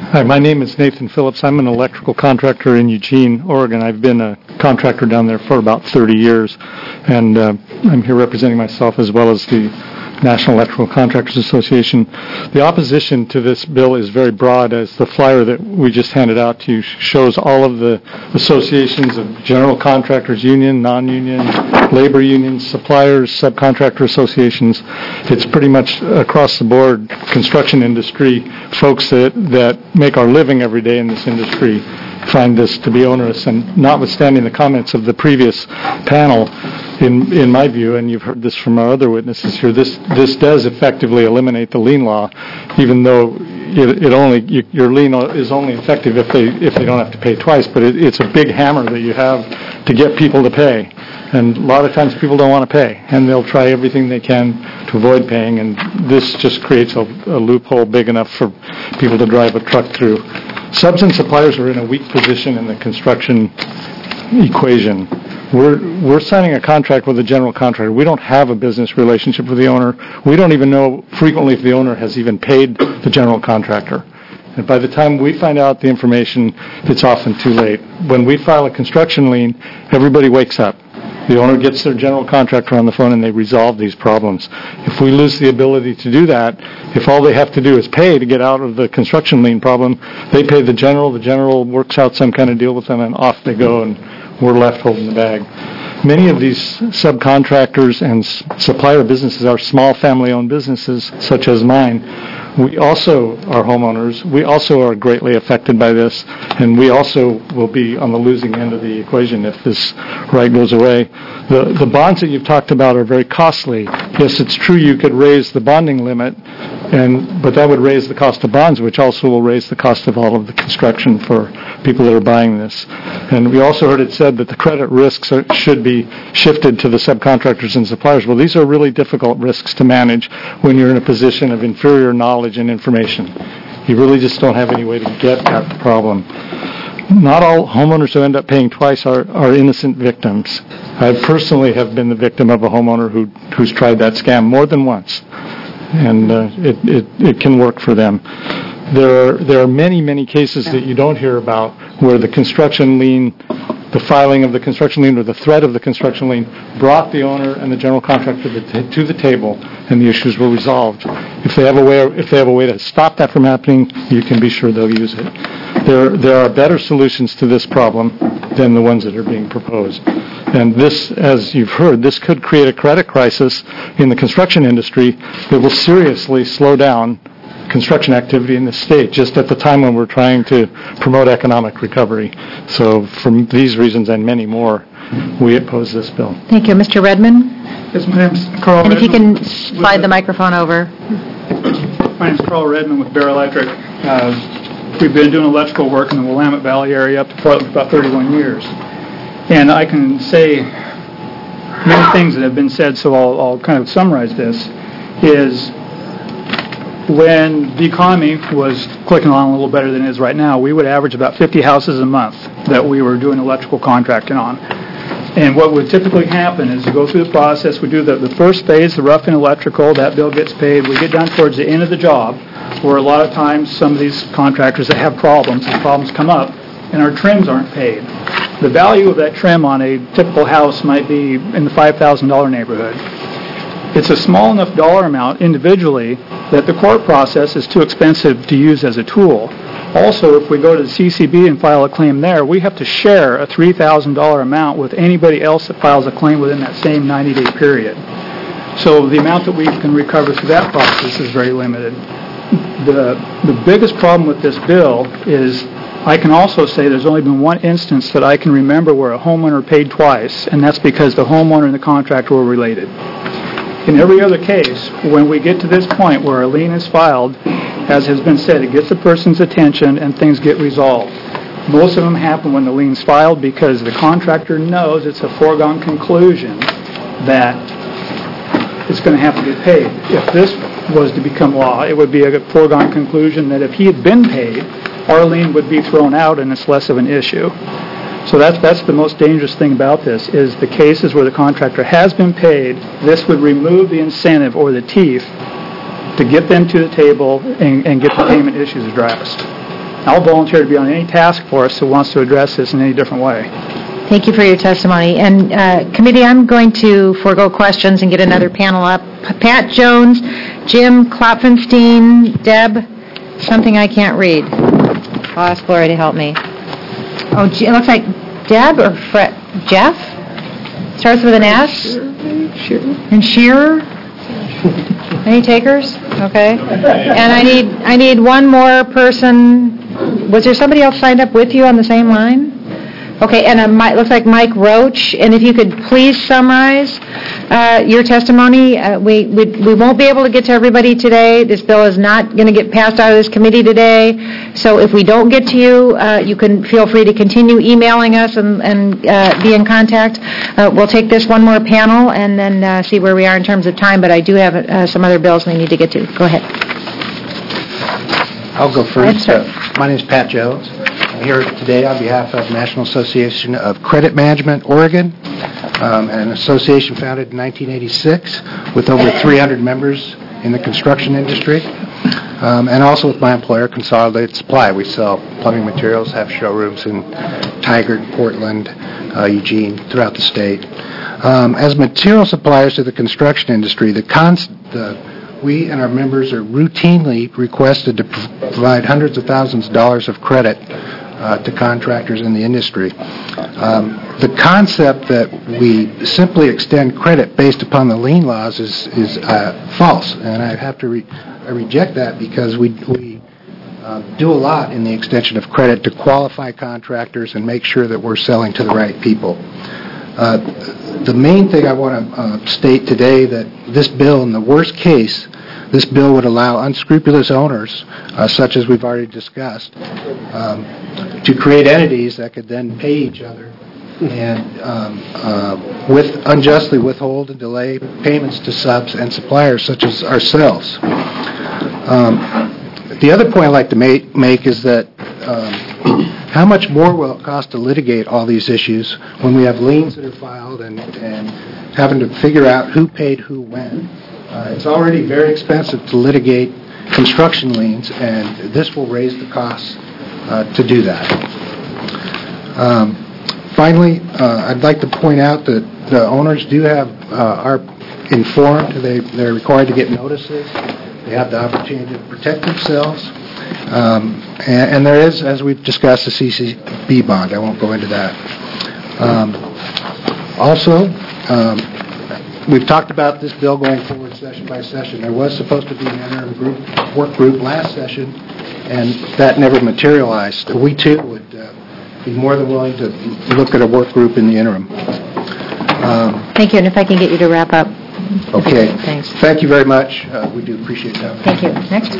Hi, my name is Nathan Phillips. I'm an electrical contractor in Eugene, Oregon. I've been a contractor down there for about thirty years, and uh, I'm here representing myself as well as the National Electrical Contractors Association. The opposition to this bill is very broad, as the flyer that we just handed out to you shows all of the associations of general contractors union, non-union, labor unions, suppliers, subcontractor associations. It's pretty much across the board construction industry folks that, that make our living every day in this industry find this to be onerous. And notwithstanding the comments of the previous panel, in in my view, and you've heard this from our other witnesses here, this this does effectively eliminate the lien law, even though it, it only you, your lien is only effective if they if they don't have to pay twice. But it, it's a big hammer that you have to get people to pay, and a lot of times people don't want to pay, and they'll try everything they can to avoid paying, and this just creates a, a loophole big enough for people to drive a truck through. Subs and suppliers are in a weak position in the construction equation. We're we're signing a contract with a general contractor. We don't have a business relationship with the owner. We don't even know frequently if the owner has even paid the general contractor. And by the time we find out the information, it's often too late. When we file a construction lien, everybody wakes up. The owner gets their general contractor on the phone and they resolve these problems. If we lose the ability to do that, if all they have to do is pay to get out of the construction lien problem, they pay the general, the general works out some kind of deal with them, and off they go, and we're left holding the bag. Many of these subcontractors and s- supplier businesses are small family-owned businesses, such as mine. We also are homeowners. We also are greatly affected by this, and we also will be on the losing end of the equation if this right goes away. The the bonds that you've talked about are very costly. Yes, it's true you could raise the bonding limit, and but that would raise the cost of bonds, which also will raise the cost of all of the construction for people that are buying this. And we also heard it said that the credit risks are, should be shifted to the subcontractors and suppliers. Well, these are really difficult risks to manage when you're in a position of inferior knowledge and information. You really just don't have any way to get at the problem. Not all homeowners who end up paying twice are, are innocent victims. I personally have been the victim of a homeowner who who's tried that scam more than once, and uh, it, it it can work for them. There are there are many many cases that you don't hear about where the construction lien, the filing of the construction lien or the threat of the construction lien brought the owner and the general contractor to the, t- to the table, and the issues were resolved. If they have a way, if they have a way to stop that from happening, you can be sure they'll use it. There, there are better solutions to this problem than the ones that are being proposed. And this, as you've heard, this could create a credit crisis in the construction industry that will seriously slow down construction activity in the state, just at the time when we're trying to promote economic recovery. So for these reasons and many more, we oppose this bill. Thank you. Mister Redmond? Yes, my name's Carl And if you Redmond. can slide the microphone over. My name's Carl Redmond with Bear Electric. Uh, we've been doing electrical work in the Willamette Valley area up to Portland for about thirty-one years. And I can say many things that have been said, so I'll, I'll kind of summarize this, is when the economy was clicking along a little better than it is right now, we would average about fifty houses a month that we were doing electrical contracting on. And what would typically happen is you go through the process, we do the, the first phase, the rough and electrical, that bill gets paid. We get down towards the end of the job, where a lot of times some of these contractors that have problems, these problems come up, and our trims aren't paid. The value of that trim on a typical house might be in the five thousand dollars neighborhood. It's a small enough dollar amount individually that the court process is too expensive to use as a tool. Also, if we go to the C C B and file a claim there, we have to share a three thousand dollars amount with anybody else that files a claim within that same ninety-day period. So the amount that we can recover through that process is very limited. The, the biggest problem with this bill is I can also say there's only been one instance that I can remember where a homeowner paid twice, and that's because the homeowner and the contractor were related. In every other case, when we get to this point where a lien is filed, as has been said, it gets the person's attention and things get resolved. Most of them happen when the lien's filed because the contractor knows it's a foregone conclusion that it's going to have to get paid. If this was to become law, it would be a foregone conclusion that if he had been paid, our lien would be thrown out and it's less of an issue. So that's that's the most dangerous thing about this, is the cases where the contractor has been paid, this would remove the incentive or the teeth to get them to the table and, and get the payment issues addressed. I'll volunteer to be on any task force that wants to address this in any different way. Thank you for your testimony. And uh, committee, I'm going to forego questions and get another panel up. Pat Jones, Jim Klopfenstein, Deb, something I can't read. I'll ask Lori to help me. Oh, it looks like Deb or Fred, Jeff? Starts with an S? And Shearer? Any takers? Okay. And I need I need one more person. Was there somebody else signed up with you on the same line? Okay, and it looks like Mike Roach. And if you could please summarize uh, your testimony. Uh, we, we we won't be able to get to everybody today. This bill is not going to get passed out of this committee today. So if we don't get to you, uh, you can feel free to continue emailing us and, and uh, be in contact. Uh, we'll take this one more panel and then uh, see where we are in terms of time. But I do have uh, some other bills we need to get to. Go ahead. I'll go first. Uh, my name is Pat Jones. I'm here today on behalf of National Association of Credit Management, Oregon, um, an association founded in nineteen eighty-six with over three hundred members in the construction industry, um, and also with my employer, Consolidated Supply. We sell plumbing materials, have showrooms in Tigard, Portland, uh, Eugene, throughout the state. Um, as material suppliers to the construction industry, the, cons- the we and our members are routinely requested to provide hundreds of thousands of dollars of credit uh, to contractors in the industry. Um, the concept that we simply extend credit based upon the lien laws is, is uh, false, and I have to re- I reject that because we, we uh, do a lot in the extension of credit to qualify contractors and make sure that we're selling to the right people. Uh, the main thing I want to uh, state today that this bill, in the worst case, this bill would allow unscrupulous owners, uh, such as we've already discussed, um, to create entities that could then pay each other and um, uh, with unjustly withhold and delay payments to subs and suppliers such as ourselves. Um, the other point I'd like to make, make is that um, how much more will it cost to litigate all these issues when we have liens that are filed and, and having to figure out who paid who when? Uh, it's already very expensive to litigate construction liens, and this will raise the costs uh, to do that. Um, finally, uh, I'd like to point out that the owners do have, uh, are informed, they, they're required to get notices, they have the opportunity to protect themselves. Um, and, and there is, as we've discussed, a C C B bond. I won't go into that. Um, also, um, we've talked about this bill going forward session by session. There was supposed to be an interim group, work group last session, and that never materialized. We, too, would uh, be more than willing to look at a work group in the interim. Um, Thank you, and if I can get you to wrap up. Okay. Thanks. Thank you very much. Uh, we do appreciate that. Thank you. Next.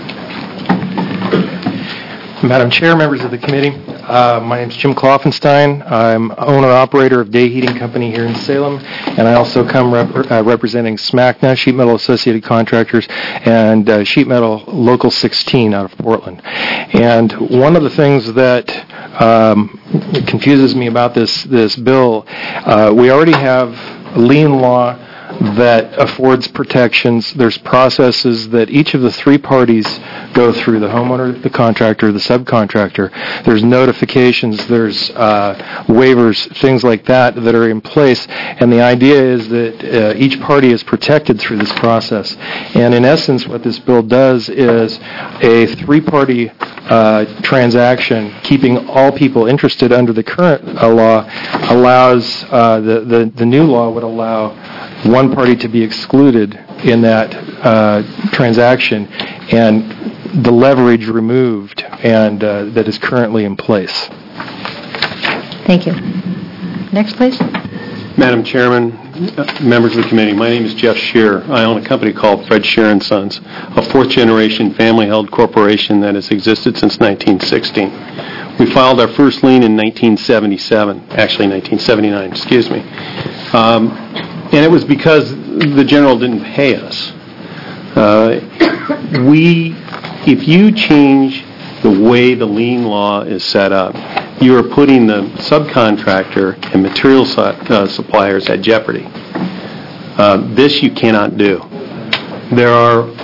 Madam Chair, members of the committee, uh, my name is Jim Klopfenstein. I'm owner-operator of Day Heating Company here in Salem, and I also come rep- uh, representing SMACNA, Sheet Metal Associated Contractors, and uh, Sheet Metal Local sixteen out of Portland. And one of the things that um, confuses me about this, this bill, uh, we already have a lien law that affords protections. There's processes that each of the three parties go through, the homeowner, the contractor, the subcontractor. There's notifications, there's uh, waivers, things like that that are in place. And the idea is that uh, each party is protected through this process. And in essence, what this bill does is a three-party uh, transaction, keeping all people interested under the current uh, law, allows, uh, the, the, the new law would allow one party to be excluded in that uh, transaction and the leverage removed and uh, that is currently in place. Thank you. Next, please. Madam Chairman, uh, members of the committee, my name is Jeff Shearer. I own a company called Fred Shearer and Sons, a fourth-generation family-held corporation that has existed since nineteen sixteen. We filed our first lien in nineteen seventy-seven, actually nineteen seventy-nine, excuse me. Um, and it was because the general didn't pay us. Uh, we, if you change the way the lien law is set up, you are putting the subcontractor and material su- uh, suppliers at jeopardy. Uh, this you cannot do. There are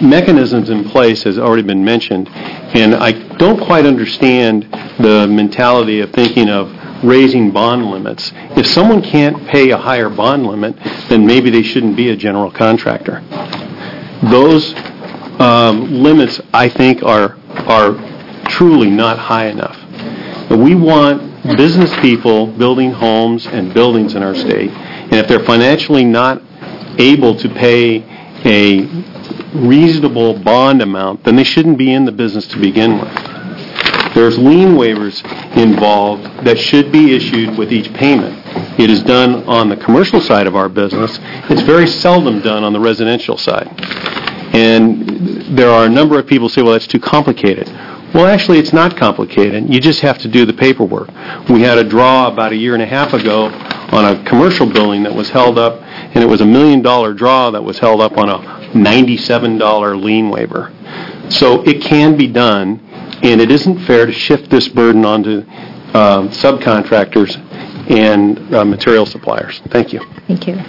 mechanisms in place has already been mentioned, and I don't quite understand the mentality of thinking of raising bond limits. If someone can't pay a higher bond limit, then maybe they shouldn't be a general contractor. Those um, limits, I think, are are truly not high enough. But we want business people building homes and buildings in our state, and if they're financially not able to pay a reasonable bond amount, then they shouldn't be in the business to begin with. There's lien waivers involved that should be issued with each payment. It is done on the commercial side of our business. It's very seldom done on the residential side. And there are a number of people who say, well, that's too complicated. Well, actually, it's not complicated. You just have to do the paperwork. We had a draw about a year and a half ago on a commercial building that was held up, and it was a million dollar draw that was held up on a ninety-seven dollar lien waiver. So it can be done, and it isn't fair to shift this burden onto um, subcontractors and uh, material suppliers. Thank you. Thank you.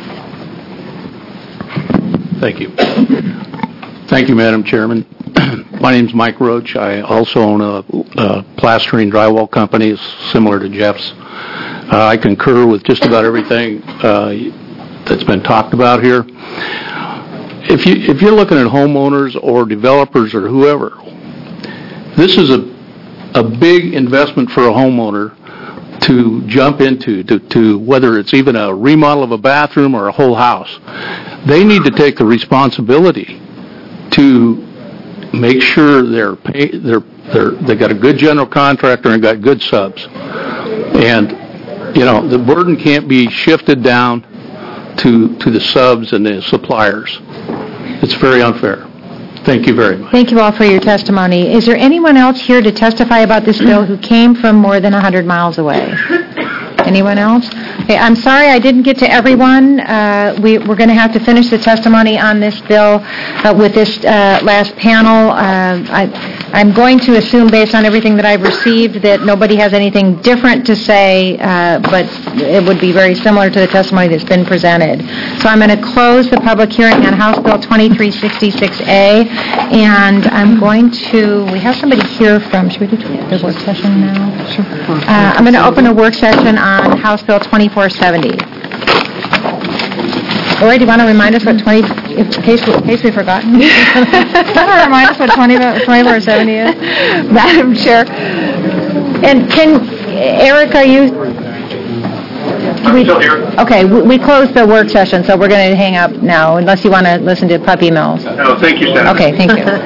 Thank you. Thank you, Madam Chairman. My name's Mike Roach. I also own a, a plastering drywall company similar to Jeff's. Uh, I concur with just about everything uh, that's been talked about here. If you if you're looking at homeowners or developers or whoever, this is a a big investment for a homeowner to jump into, to, to whether it's even a remodel of a bathroom or a whole house. They need to take the responsibility to make sure they're pay, they're they're they got a good general contractor and got good subs. And you know, the burden can't be shifted down to to the subs and the suppliers. It's very unfair. Thank you very much. Thank you all for your testimony. Is there anyone else here to testify about this bill who came from more than one hundred miles away? Anyone else? Okay, I'm sorry I didn't get to everyone. Uh, we, we're going to have to finish the testimony on this bill uh, with this uh, last panel. Uh, I, I'm going to assume, based on everything that I've received, that nobody has anything different to say, uh, but it would be very similar to the testimony that's been presented. So I'm going to close the public hearing on House Bill twenty-three sixty-six A, and I'm going to, we have somebody here from, should we do the work session now? Sure. Uh, I'm going to open a work session on House Bill twenty-four seventy. Lori, do you want to remind us what twenty, in case, in case we've forgotten? Do you want to remind us what twenty-four seventy is? Madam Chair. And can, Eric, are you? I'm still here. Okay, we, we closed the work session, so we're going to hang up now, unless you want to listen to puppy mills. No, thank you, Senator. Okay, thank you.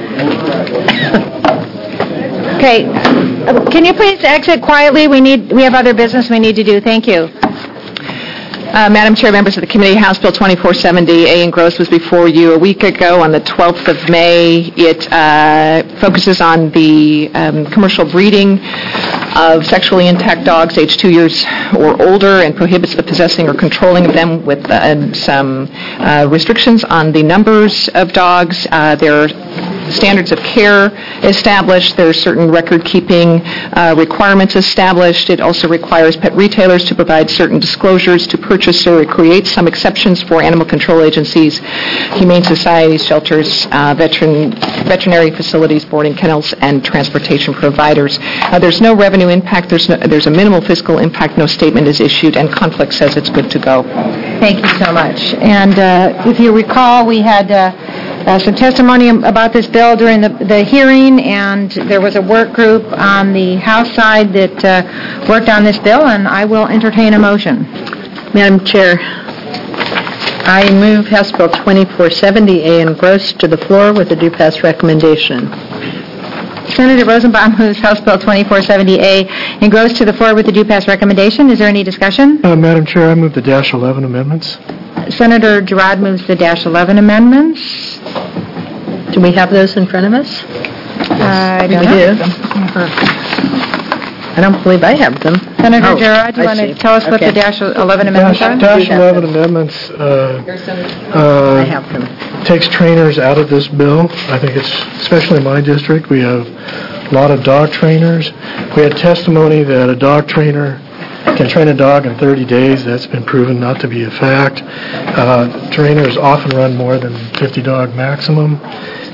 Okay, uh, can you please exit quietly? We need, we have other business we need to do. Thank you. Uh, Madam Chair, members of the committee, House Bill twenty-four seventy, A engrossed, was before you a week ago on the twelfth of May. It uh, focuses on the um, commercial breeding of sexually intact dogs aged two years or older and prohibits the possessing or controlling of them with uh, some uh, restrictions on the numbers of dogs. Uh, there are standards of care established. There are certain record-keeping uh, requirements established. It also requires pet retailers to provide certain disclosures to purchaser. It creates some exceptions for animal control agencies, humane societies, shelters, uh, veteran, veterinary facilities, boarding kennels, and transportation providers. Uh, there's no revenue impact. There's, no, there's a minimal fiscal impact. No statement is issued, and Conflict says it's good to go. Thank you so much. And uh, if you recall, we had uh, uh, some testimony about this bill during the, the hearing, and there was a work group on the House side that uh, worked on this bill, and I will entertain a motion. Madam Chair, I move House Bill twenty-four seventy A engrossed to the floor with a due pass recommendation. Senator Rosenbaum moves House Bill twenty-four seventy A engrossed to the floor with a due pass recommendation. Is there any discussion? Uh, Madam Chair, I move the dash eleven amendments. Senator Girard moves the dash eleven amendments. Do we have those in front of us? Uh, I don't we know. do. I don't believe I have them. Senator oh, Girard, do you I want to see. tell us what okay. the dash eleven amendments Dash, are? dash eleven amendments uh, uh, I have them. takes trainers out of this bill. I think it's, especially in my district, we have a lot of dog trainers. We had testimony that a dog trainer can train a dog in thirty days. That's been proven not to be a fact. Uh, trainers often run more than fifty dog maximum.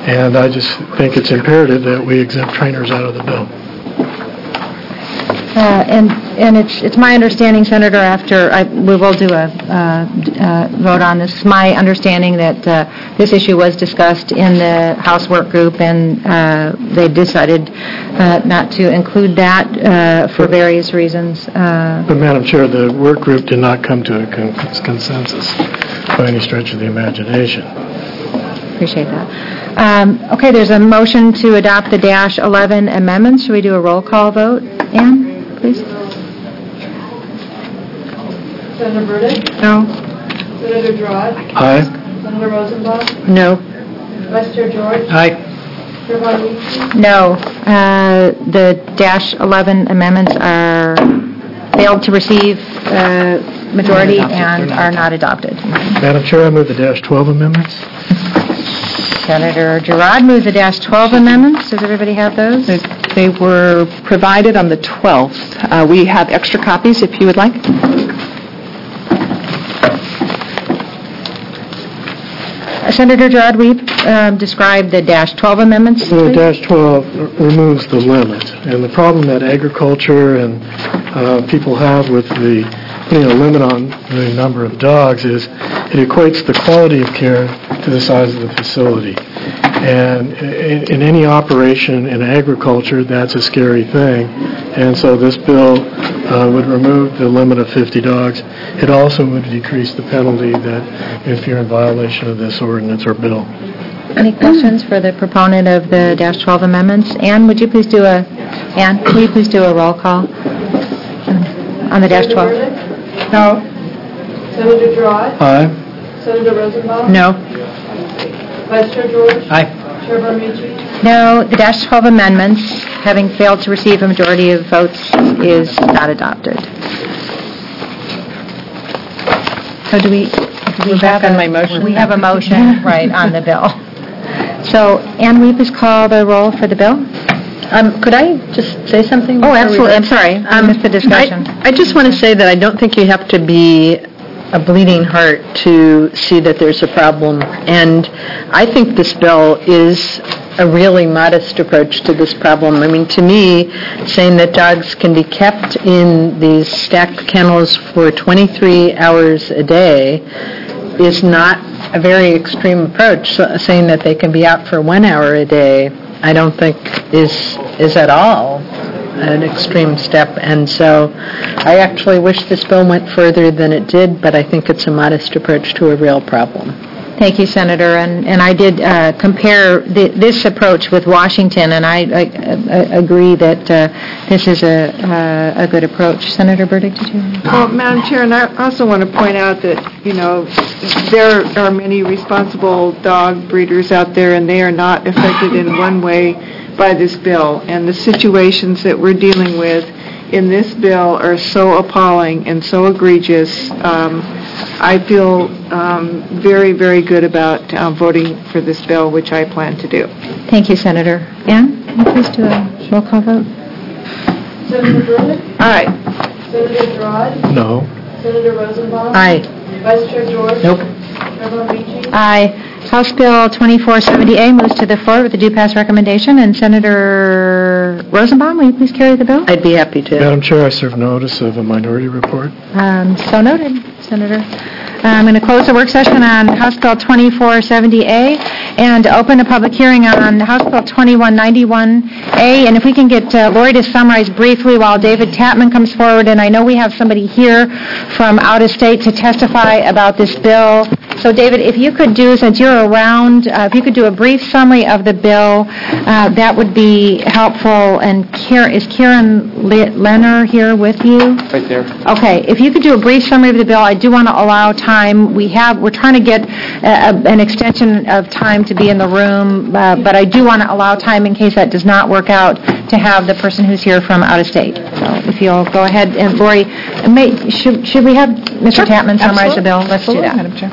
and I just think it's imperative that we exempt trainers out of the bill. Uh, And and it's it's my understanding, Senator, after I- we will do a uh, uh, vote on this, it's my understanding that uh, this issue was discussed in the House work group, and uh, they decided uh, not to include that uh, for various reasons. Uh, But, Madam Chair, the work group did not come to a con- consensus by any stretch of the imagination. Appreciate that. Um, Okay, there's a motion to adopt the dash eleven amendments. Should we do a roll call vote? Ann, please? Senator Burdick. No. Senator Gerard. Aye. Senator Rosenbaum. No. Vice Chair George. Aye. Chair Bonamici. No. Uh, The dash eleven amendments are failed to receive uh, majority and are not adopted. Madam Chair, I move the dash twelve amendments. Senator Gerard moves the dash twelve amendments. Does everybody have those? They were provided on the twelfth. Uh, We have extra copies if you would like. Uh, Senator Gerard, will you um, describe the dash twelve amendments, So the please? dash twelve r- removes the limit, and the problem that agriculture and uh, people have with the putting a limit on the number of dogs is it equates the quality of care to the size of the facility. And in, in any operation in agriculture, that's a scary thing. And so this bill uh, would remove the limit of fifty dogs. It also would decrease the penalty that if you're in violation of this ordinance or bill. Any questions for the proponent of the dash twelve amendments? Ann, would you please do a, Ann, will you please do a roll call on the dash twelve? Senator Burdick. No. Senator Gerard. Aye. Senator Rosenbaum. No. Vice Chair George. Aye. Chair Bonamici. No, the dash twelve amendments, having failed to receive a majority of votes, is not adopted. So do we, do we have on a... my motion. We have a motion, right, on the bill. So, Ann, will you please call the roll for the bill? Um, Could I just say something? Oh, before we absolutely, vote? I'm sorry, I Um, missed the discussion. I I just want to say that I don't think you have to be a bleeding heart to see that there's a problem. And I think this bill is a really modest approach to this problem. I mean, to me, saying that dogs can be kept in these stacked kennels for twenty-three hours a day is not a very extreme approach. So, saying that they can be out for one hour a day, I don't think is is at all an extreme step. And so I actually wish this bill went further than it did, but I think it's a modest approach to a real problem. Thank you, Senator. And and I did uh, compare the, this approach with Washington, and I, I, I agree that uh, this is a uh, a good approach. Senator Burdick, did you? Well, Madam Chair, and I also want to point out that, you know, there are many responsible dog breeders out there, and they are not affected in one way by this bill. And the situations that we're dealing with in this bill are so appalling and so egregious. Um, I feel um, very, very good about uh, voting for this bill, which I plan to do. Thank you, Senator. Ann, will you please do a roll call vote? Senator Burdick. Aye. Senator Gerard. No. Senator Rosenbaum. Aye. Vice Chair George. Nope. Chair Bonamici. Aye. House Bill twenty-four seventy A moves to the floor with a due pass recommendation. And Senator Rosenbaum, will you please carry the bill? I'd be happy to. Madam Chair, I serve notice of a minority report. Um, So noted, Senator. I'm going to close the work session on House Bill twenty-four seventy A and open a public hearing on House Bill twenty-one ninety-one A. And if we can get uh, Lori to summarize briefly while David Tapman comes forward. And I know we have somebody here from out of state to testify about this bill. So David, if you could do, since you're around, uh, if you could do a brief summary of the bill, uh, that would be helpful. And Karen, is Karen Le- Leonard here with you? Right there. Okay, if you could do a brief summary of the bill, I do want to allow time. We have, we're trying to get a, a, an extension of time to be in the room, uh, but I do want to allow time in case that does not work out to have the person who's here from out of state. So if you'll go ahead, and Lori, may, should, should we have Mister Tapman summarize the bill? Let's do that. Madam Chair.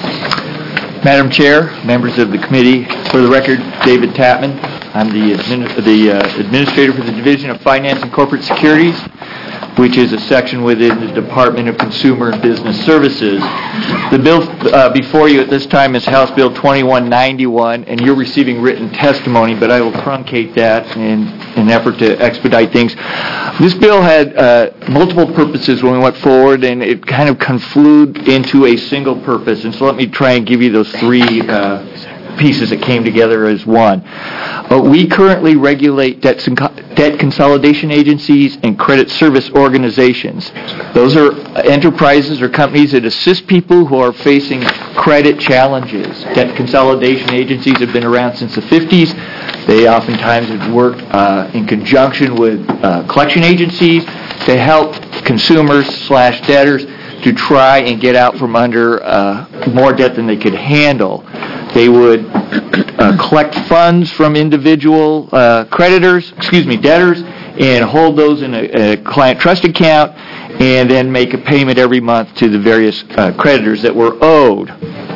Madam Chair, members of the committee, for the record, David Tapman. I'm the, admin, the uh, administrator for the Division of Finance and Corporate Securities. which is a section within the Department of Consumer and Business Services. The bill uh, before you at this time is House Bill twenty-one ninety-one, and you're receiving written testimony, but I will truncate that in an effort to expedite things. This bill had uh, multiple purposes when we went forward, and it kind of conflued into a single purpose. And so let me try and give you those three uh, pieces that came together as one. Uh, we currently regulate debt, debt consolidation agencies and credit service organizations. Those are enterprises or companies that assist people who are facing credit challenges. Debt consolidation agencies have been around since the fifties. They oftentimes have worked uh, in conjunction with uh, collection agencies to help consumers slash debtors to try and get out from under uh, more debt than they could handle. They would uh, collect funds from individual uh, creditors, excuse me, debtors, and hold those in a, a client trust account, and then make a payment every month to the various uh, creditors that were owed.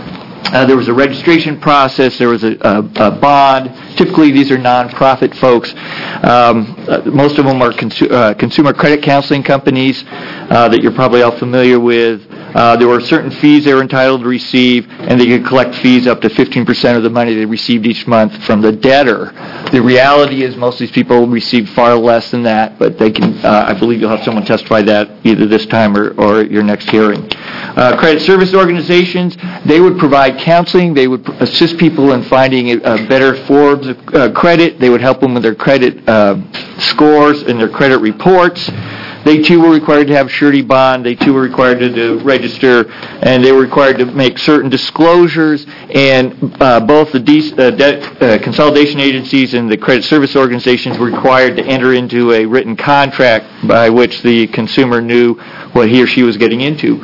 Uh, there was a registration process. There was a, a, a bond. Typically, these are nonprofit folks. Um, uh, most of them are consu- uh, consumer credit counseling companies uh, that you're probably all familiar with. Uh, there were certain fees they were entitled to receive, and they could collect fees up to fifteen percent of the money they received each month from the debtor. The reality is most of these people receive far less than that, but they can. Uh, I believe you'll have someone testify that either this time or, or at your next hearing. Uh, credit service organizations, they would provide counseling. They would assist people in finding uh, better forms of uh, credit. They would help them with their credit uh, scores and their credit reports. They, too, were required to have surety bond. They, too, were required to, to register, and they were required to make certain disclosures. And uh, both the de- uh, debt uh, consolidation agencies and the credit service organizations were required to enter into a written contract by which the consumer knew what he or she was getting into.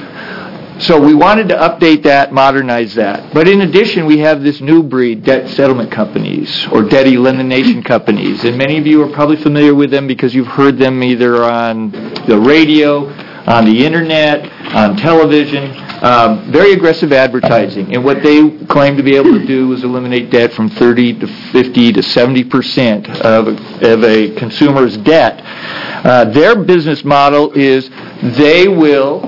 So we wanted to update that, modernize that. But in addition, we have this new breed, debt settlement companies or debt elimination companies. And many of you are probably familiar with them because you've heard them either on the radio, on the internet, on television. Um, very aggressive advertising. And what they claim to be able to do is eliminate debt from thirty to fifty to seventy percent of, of a consumer's debt. Uh, their business model is they will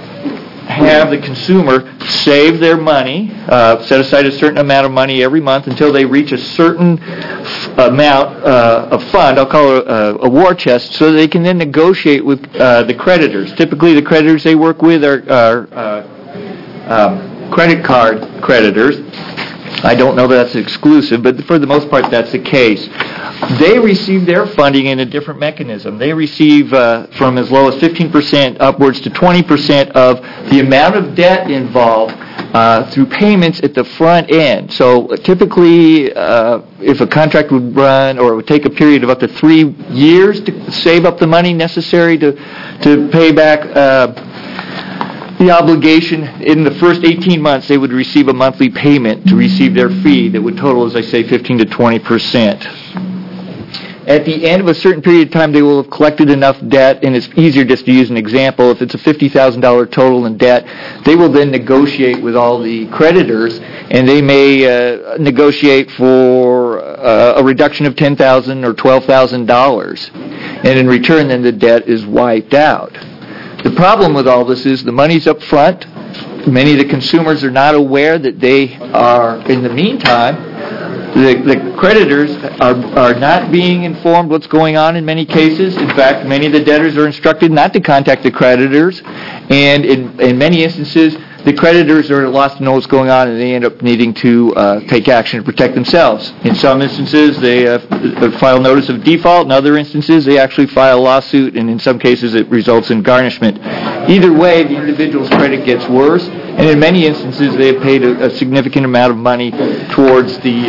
have the consumer save their money, uh, set aside a certain amount of money every month until they reach a certain f- amount uh, of fund, I'll call it a, a war chest, so they can then negotiate with uh, the creditors. Typically the creditors they work with are, are uh, um, credit card creditors. I don't know that that's exclusive, but for the most part that's the case. They receive their funding in a different mechanism. They receive uh, from as low as fifteen percent upwards to twenty percent of the amount of debt involved uh, through payments at the front end. So typically, uh, if a contract would run or it would take a period of up to three years to save up the money necessary to, to pay back uh, the obligation, in the first eighteen months, they would receive a monthly payment to receive their fee that would total, as I say, fifteen to twenty percent. At the end of a certain period of time, they will have collected enough debt, and it's easier just to use an example. If it's a fifty thousand dollars total in debt, they will then negotiate with all the creditors, and they may uh, negotiate for uh, a reduction of ten thousand dollars or twelve thousand dollars. And in return, then the debt is wiped out. The problem with all this is the money's up front. Many of the consumers are not aware that they are, in the meantime, the, the creditors are, are not being informed what's going on in many cases. In fact, many of the debtors are instructed not to contact the creditors, and in, in many instances, the creditors are at a loss to know what's going on, and they end up needing to uh, take action to protect themselves. In some instances, they uh, file notice of default. In other instances, they actually file a lawsuit, and in some cases, it results in garnishment. Either way, the individual's credit gets worse, and in many instances, they have paid a, a significant amount of money towards the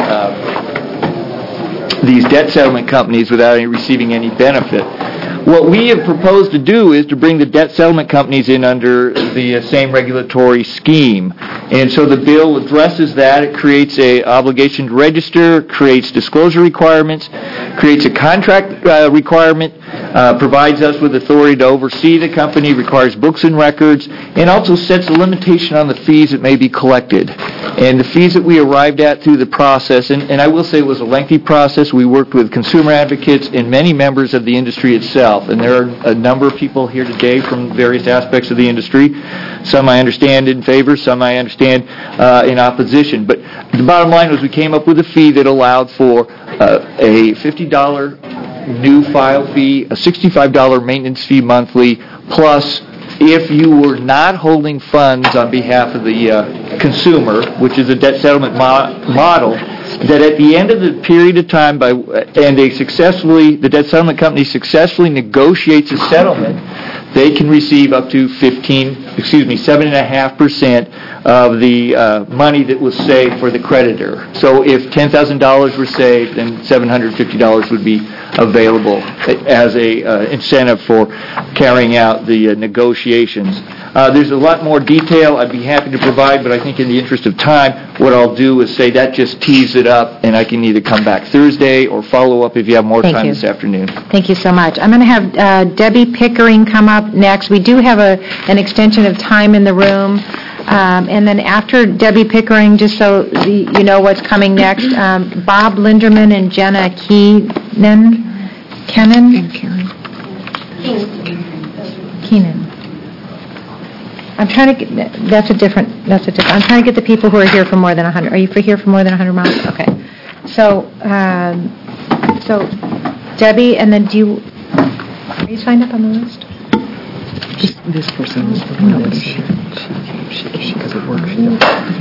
uh, these debt settlement companies without any, receiving any benefit. What we have proposed to do is to bring the debt settlement companies in under the uh, same regulatory scheme. And so the bill addresses that. It creates a obligation to register, creates disclosure requirements, creates a contract uh, requirement uh, provides us with authority to oversee the company, requires books and records, and also sets a limitation on the fees that may be collected. And the fees that we arrived at through the process, and, and I will say it was a lengthy process. We worked with consumer advocates and many members of the industry itself. And there are a number of people here today from various aspects of the industry. Some I understand in favor, some I understand uh, in opposition. But the bottom line was we came up with a fee that allowed for uh, a fifty dollars new file fee, a sixty-five dollars maintenance fee monthly, plus if you were not holding funds on behalf of the uh, consumer, which is a debt settlement mo- model, that at the end of the period of time, by and they successfully, the debt settlement company successfully negotiates a settlement, they can receive up to fifteen, excuse me, seven and a half percent of the uh, money that was saved for the creditor. So if ten thousand dollars were saved, then seven hundred fifty dollars would be available as a uh, incentive for carrying out the uh, negotiations. Uh, there's a lot more detail I'd be happy to provide, but I think in the interest of time, what I'll do is say that just tees it up, and I can either come back Thursday or follow up if you have more Thank time you. this afternoon. Thank you so much. I'm going to have uh, Debbie Pickering come up next. We do have a an extension of time in the room. Um, and then after Debbie Pickering, just so the, you know what's coming next, um, Bob Linderman and Jenna Keenan. Kennan? And Karen. Keenan. I'm trying to get, that's a different, that's a different, I'm trying to get the people who are here for more than one hundred. Are you for here for more than one hundred miles? Okay. So, um, so Debbie, and then do you, are you signed up on the list? Just this person is the one that she, she, she, because of work, she don't.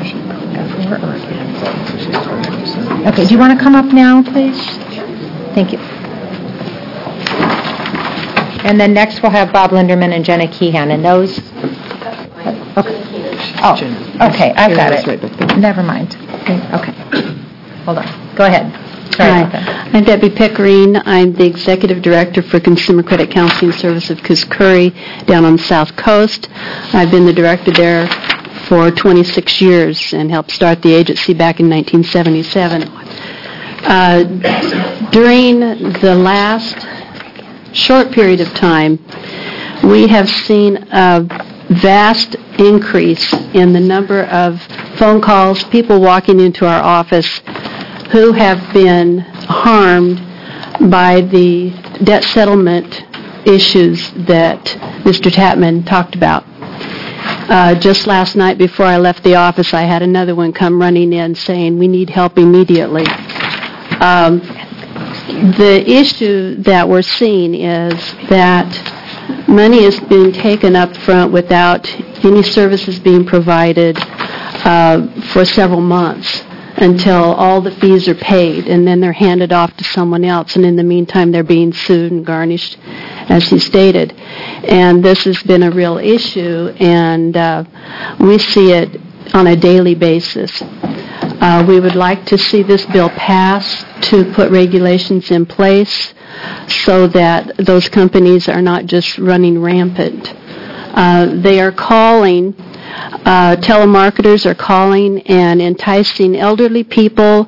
Okay, do you want to come up now, please? Thank you. And then next we'll have Bob Linderman and Jenna Keehan, and those... Okay. Oh, okay, I've got it. Never mind. Okay. Hold on. Go ahead. Sorry Hi, about that. I'm Debbie Pickering. I'm the Executive Director for Consumer Credit Counseling Service of Coos Curry down on the South Coast. I've been the director there for twenty-six years and helped start the agency back in nineteen seventy-seven. Uh, during the last short period of time, we have seen a vast increase in the number of phone calls, people walking into our office who have been harmed by the debt settlement issues that Mister Tapman talked about. Uh, just last night before I left the office, I had another one come running in saying, we need help immediately. Um, the issue that we're seeing is that money is being taken up front without any services being provided uh, for several months until all the fees are paid, and then they're handed off to someone else, and in the meantime they're being sued and garnished, as he stated. And this has been a real issue, and uh, we see it on a daily basis. Uh, we would like to see this bill pass to put regulations in place so that those companies are not just running rampant. Uh, they are calling, uh, telemarketers are calling and enticing elderly people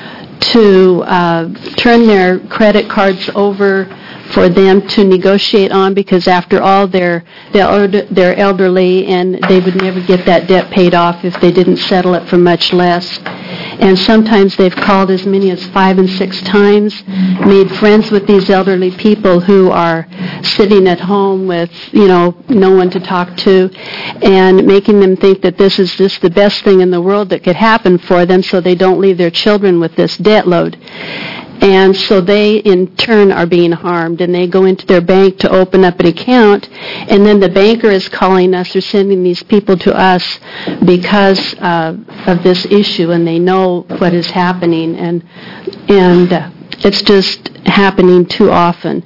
to uh, turn their credit cards over for them to negotiate on, because after all, they're, they're, they're elderly and they would never get that debt paid off if they didn't settle it for much less. And sometimes they've called as many as five and six times, made friends with these elderly people who are sitting at home with, you know, no one to talk to, and making them think that this is just the best thing in the world that could happen for them so they don't leave their children with this debt load. And so they, in turn, are being harmed, and they go into their bank to open up an account, and then the banker is calling us or sending these people to us because uh, of this issue, and they know what is happening, and and uh, it's just happening too often.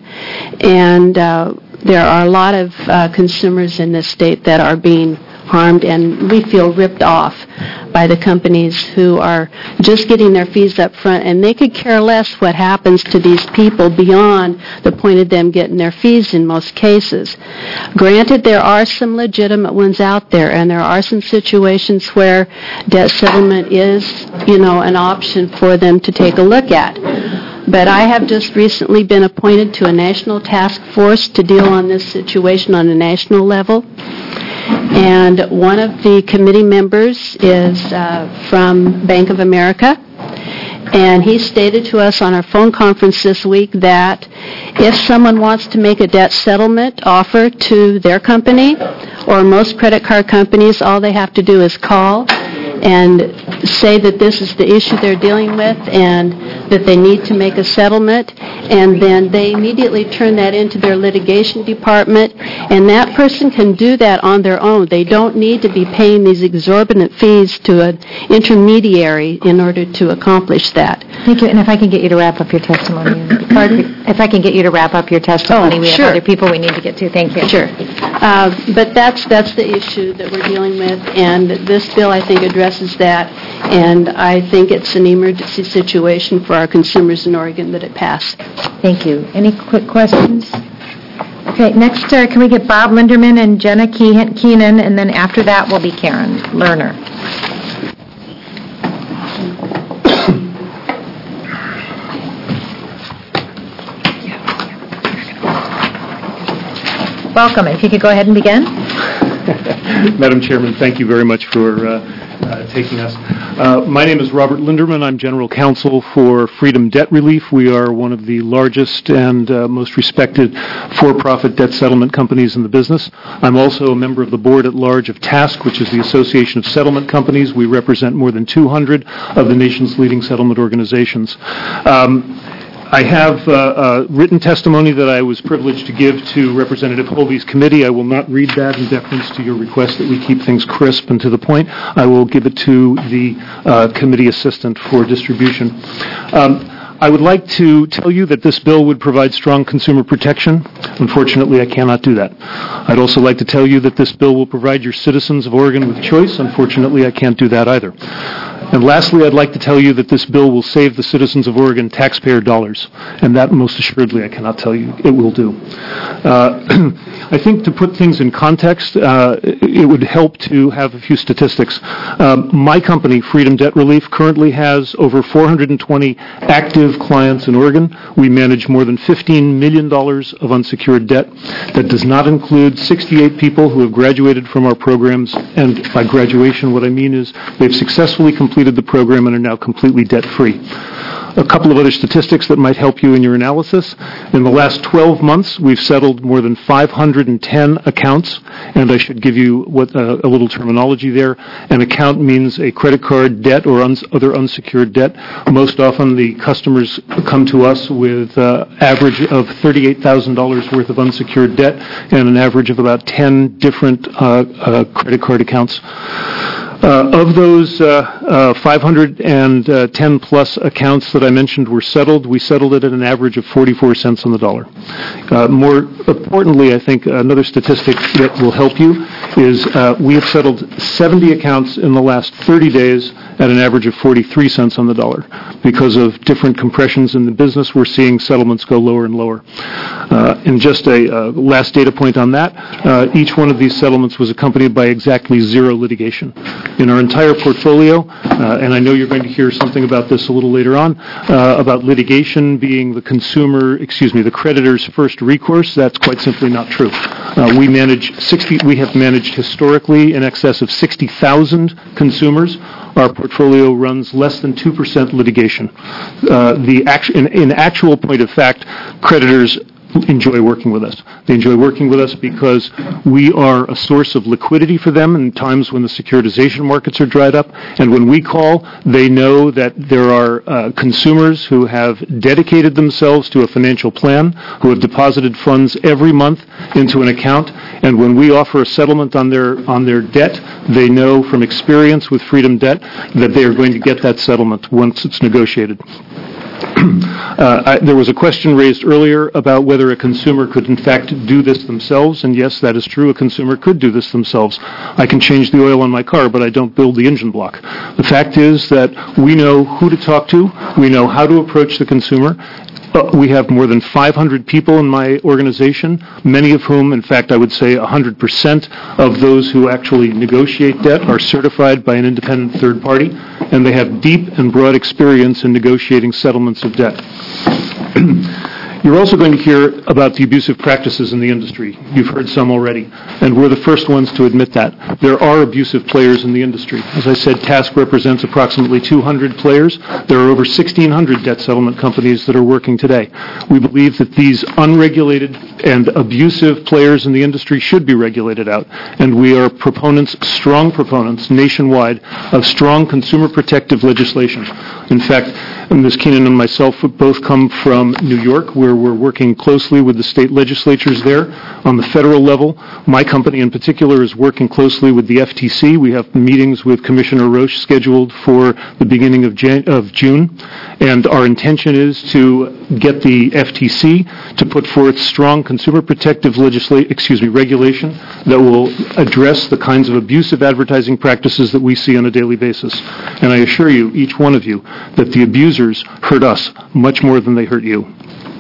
And uh, there are a lot of uh, consumers in this state that are being harmed, and we feel ripped off by the companies who are just getting their fees up front, and they could care less what happens to these people beyond the point of them getting their fees in most cases. Granted, there are some legitimate ones out there, and there are some situations where debt settlement is, you know, an option for them to take a look at. but I have just recently been appointed to a national task force to deal on this situation on a national level. And one of the committee members is uh, from Bank of America. And he stated to us on our phone conference this week that if someone wants to make a debt settlement offer to their company, or most credit card companies, all they have to do is call and say that this is the issue they're dealing with and that they need to make a settlement, and then they immediately turn that into their litigation department, and that person can do that on their own. They don't need to be paying these exorbitant fees to an intermediary in order to accomplish that. Thank you. And if I can get you to wrap up your testimony. If I can get you to wrap up your testimony, Oh, we sure. have other people we need to get to. Thank you. Sure. Uh, but that's that's the issue that we're dealing with, and this bill, I think, addresses that, and I think it's an emergency situation for our consumers in Oregon that it passed. Thank you. Any quick questions? Okay, next, uh, can we get Bob Linderman and Jenna Keen- Keenan, and then after that will be Karen Lerner. Welcome. If you could go ahead and begin. Madam Chairman, thank you very much for uh, uh, taking us. Uh, my name is Robert Linderman. I'm General Counsel for Freedom Debt Relief. We are one of the largest and uh, most respected for-profit debt settlement companies in the business. I'm also a member of the board at large of TASC, which is the Association of Settlement Companies. We represent more than two hundred of the nation's leading settlement organizations. Um, I have uh, uh, written testimony that I was privileged to give to Representative Holvey's committee. I will not read that in deference to your request that we keep things crisp and to the point. I will give it to the uh, committee assistant for distribution. Um, I would like to tell you that this bill would provide strong consumer protection. Unfortunately, I cannot do that. I'd also like to tell you that this bill will provide your citizens of Oregon with choice. Unfortunately, I can't do that either. And lastly, I'd like to tell you that this bill will save the citizens of Oregon taxpayer dollars, and that most assuredly I cannot tell you it will do. Uh, I think to put things in context, uh, it would help to have a few statistics. Um, my company, Freedom Debt Relief, currently has over four hundred twenty active clients in Oregon. We manage more than fifteen million dollars of unsecured debt. That does not include sixty-eight people who have graduated from our programs, and by graduation what I mean is they've successfully completed the program and are now completely debt-free. A couple of other statistics that might help you in your analysis. In the last twelve months, we've settled more than five hundred ten accounts, and I should give you what uh, a little terminology there. An account means a credit card debt or uns- other unsecured debt. Most often, the customers come to us with uh, average of thirty-eight thousand dollars worth of unsecured debt and an average of about ten different uh, uh, credit card accounts. Uh, of those uh, uh, five hundred ten plus accounts that I mentioned were settled, we settled it at an average of forty-four cents on the dollar. Uh, more importantly, I think another statistic that will help you is uh, we have settled seventy accounts in the last thirty days at an average of forty-three cents on the dollar. Because of different compressions in the business, we're seeing settlements go lower and lower. Uh, and just a uh, last data point on that, uh, each one of these settlements was accompanied by exactly zero litigation. In our entire portfolio, uh, and I know you're going to hear something about this a little later on, uh, about litigation being the consumer, excuse me, the creditor's first recourse. That's quite simply not true. Uh, we manage sixty. We have managed historically in excess of sixty thousand consumers. Our portfolio runs less than two percent litigation. Uh, the actu- in, in actual point of fact, creditors enjoy working with us. They enjoy working with us because we are a source of liquidity for them in times when the securitization markets are dried up. And when we call, they know that there are uh, consumers who have dedicated themselves to a financial plan, who have deposited funds every month into an account. And when we offer a settlement on their on their debt, they know from experience with Freedom Debt that they are going to get that settlement once it's negotiated. Uh, I, there was a question raised earlier about whether a consumer could in fact do this themselves, and yes, that is true. A consumer could do this themselves. I can change the oil on my car, but I don't build the engine block. The fact is that we know who to talk to, we know how to approach the consumer. Uh, we have more than five hundred people in my organization, many of whom, in fact, I would say one hundred percent of those who actually negotiate debt are certified by an independent third party, and they have deep and broad experience in negotiating settlements of of debt. You're also going to hear about the abusive practices in the industry. You've heard some already, and we're the first ones to admit that. There are abusive players in the industry. As I said, TASC represents approximately two hundred players. There are over sixteen hundred debt settlement companies that are working today. We believe that these unregulated and abusive players in the industry should be regulated out, and we are proponents, strong proponents nationwide of strong consumer protective legislation. In fact, Miz Keenan and myself both come from New York, where we're working closely with the state legislatures there. On the federal level, my company in particular is working closely with the F T C. We have meetings with Commissioner Roche scheduled for the beginning of, Jan- of June, and our intention is to get the F T C to put forth strong consumer protective legisla- excuse me, regulation that will address the kinds of abusive advertising practices that we see on a daily basis. And I assure you, each one of you, that the abusers hurt us much more than they hurt you.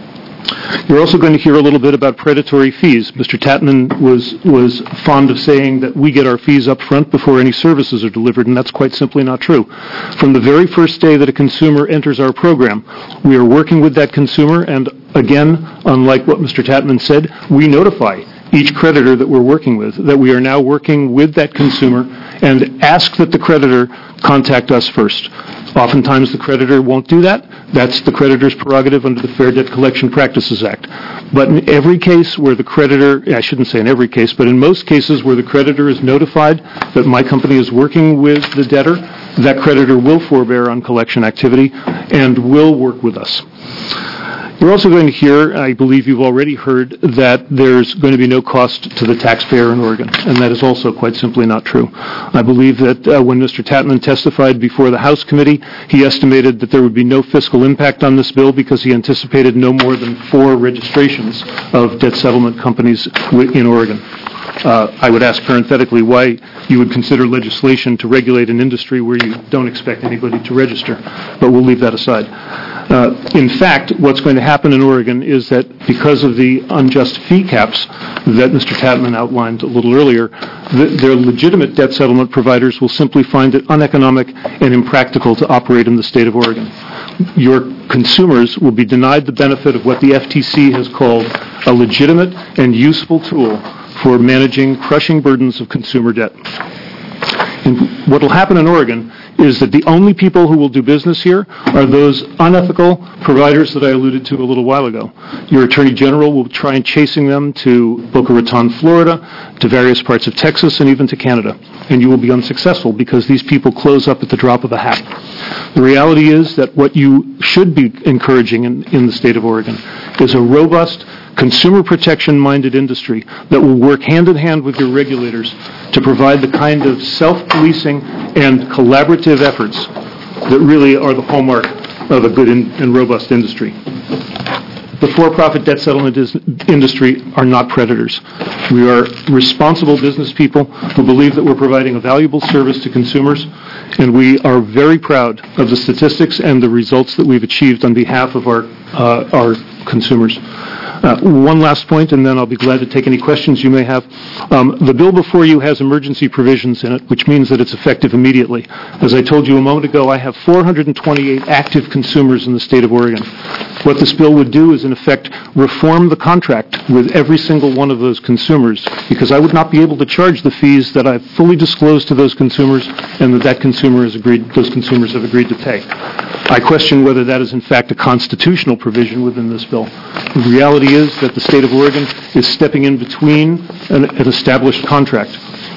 You're also going to hear a little bit about predatory fees. Mister Tatman was was fond of saying that we get our fees up front before any services are delivered, and that's quite simply not true. From the very first day that a consumer enters our program, we are working with that consumer, and again, unlike what Mister Tatman said, we notify each creditor that we're working with that we are now working with that consumer and ask that the creditor contact us first. Oftentimes the creditor won't do that. That's the creditor's prerogative under the Fair Debt Collection Practices Act. But in every case where the creditor, I shouldn't say in every case, but in most cases where the creditor is notified that my company is working with the debtor, that creditor will forbear on collection activity and will work with us. You're also going to hear, I believe you've already heard, that there's going to be no cost to the taxpayer in Oregon, and that is also quite simply not true. I believe that uh, when Mister Tatman testified before the House Committee, he estimated that there would be no fiscal impact on this bill because he anticipated no more than four registrations of debt settlement companies in Oregon. Uh, I would ask parenthetically why you would consider legislation to regulate an industry where you don't expect anybody to register, but we'll leave that aside. Uh, in fact, what's going to happen in Oregon is that because of the unjust fee caps that Mister Tatman outlined a little earlier, the, their legitimate debt settlement providers will simply find it uneconomic and impractical to operate in the state of Oregon. Your consumers will be denied the benefit of what the F T C has called a legitimate and useful tool for managing crushing burdens of consumer debt. And what will happen in Oregon is that the only people who will do business here are those unethical providers that I alluded to a little while ago. Your Attorney General will try and chasing them to Boca Raton, Florida, to various parts of Texas, and even to Canada. And you will be unsuccessful because these people close up at the drop of a hat. The reality is that what you should be encouraging in, in the state of Oregon is a robust, consumer protection-minded industry that will work hand-in-hand with your regulators to provide the kind of self-policing and collaborative efforts that really are the hallmark of a good in, and robust industry. The for-profit debt settlement is, industry are not predators. We are responsible business people who believe that we're providing a valuable service to consumers, and we are very proud of the statistics and the results that we've achieved on behalf of our uh, our consumers. Uh, one last point, and then I'll be glad to take any questions you may have. Um, the bill before you has emergency provisions in it, which means that it's effective immediately. As I told you a moment ago, I have four hundred twenty-eight active consumers in the state of Oregon. What this bill would do is, in effect, reform the contract with every single one of those consumers, because I would not be able to charge the fees that I've fully disclosed to those consumers and that that consumer has agreed, those consumers have agreed to pay. I question whether that is, in fact, a constitutional provision within this bill. The reality is that the state of Oregon is stepping in between an, an established contract.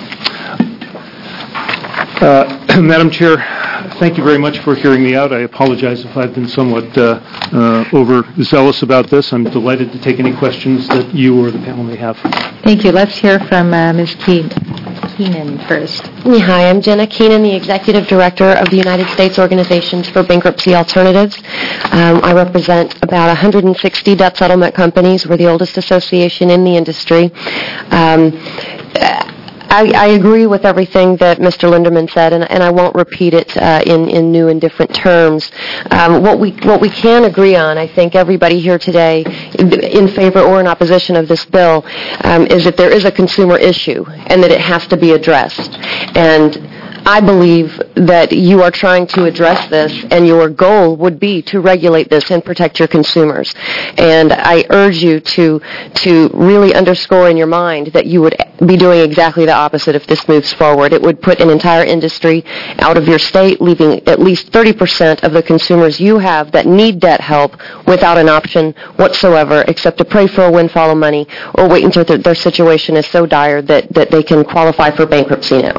Uh, Madam Chair, thank you very much for hearing me out. I apologize if I've been somewhat uh, uh, overzealous about this. I'm delighted to take any questions that you or the panel may have. Thank you. Let's hear from uh, Miz Keen- Keenan first. Hi, I'm Jenna Keenan, the Executive Director of the United States Organizations for Bankruptcy Alternatives. Um, I represent about one hundred sixty debt settlement companies. We're the oldest association in the industry. Um, I, I agree with everything that Mister Linderman said, and, and I won't repeat it uh, in, in new and different terms. Um, what we what we can agree on, I think everybody here today, in favor or in opposition of this bill, um, is that there is a consumer issue and that it has to be addressed. And I believe that you are trying to address this, and your goal would be to regulate this and protect your consumers. And I urge you to to really underscore in your mind that you would be doing exactly the opposite if this moves forward. It would put an entire industry out of your state, leaving at least thirty percent of the consumers you have that need debt help without an option whatsoever except to pray for a windfall of money or wait until their, their situation is so dire that, that they can qualify for bankruptcy now.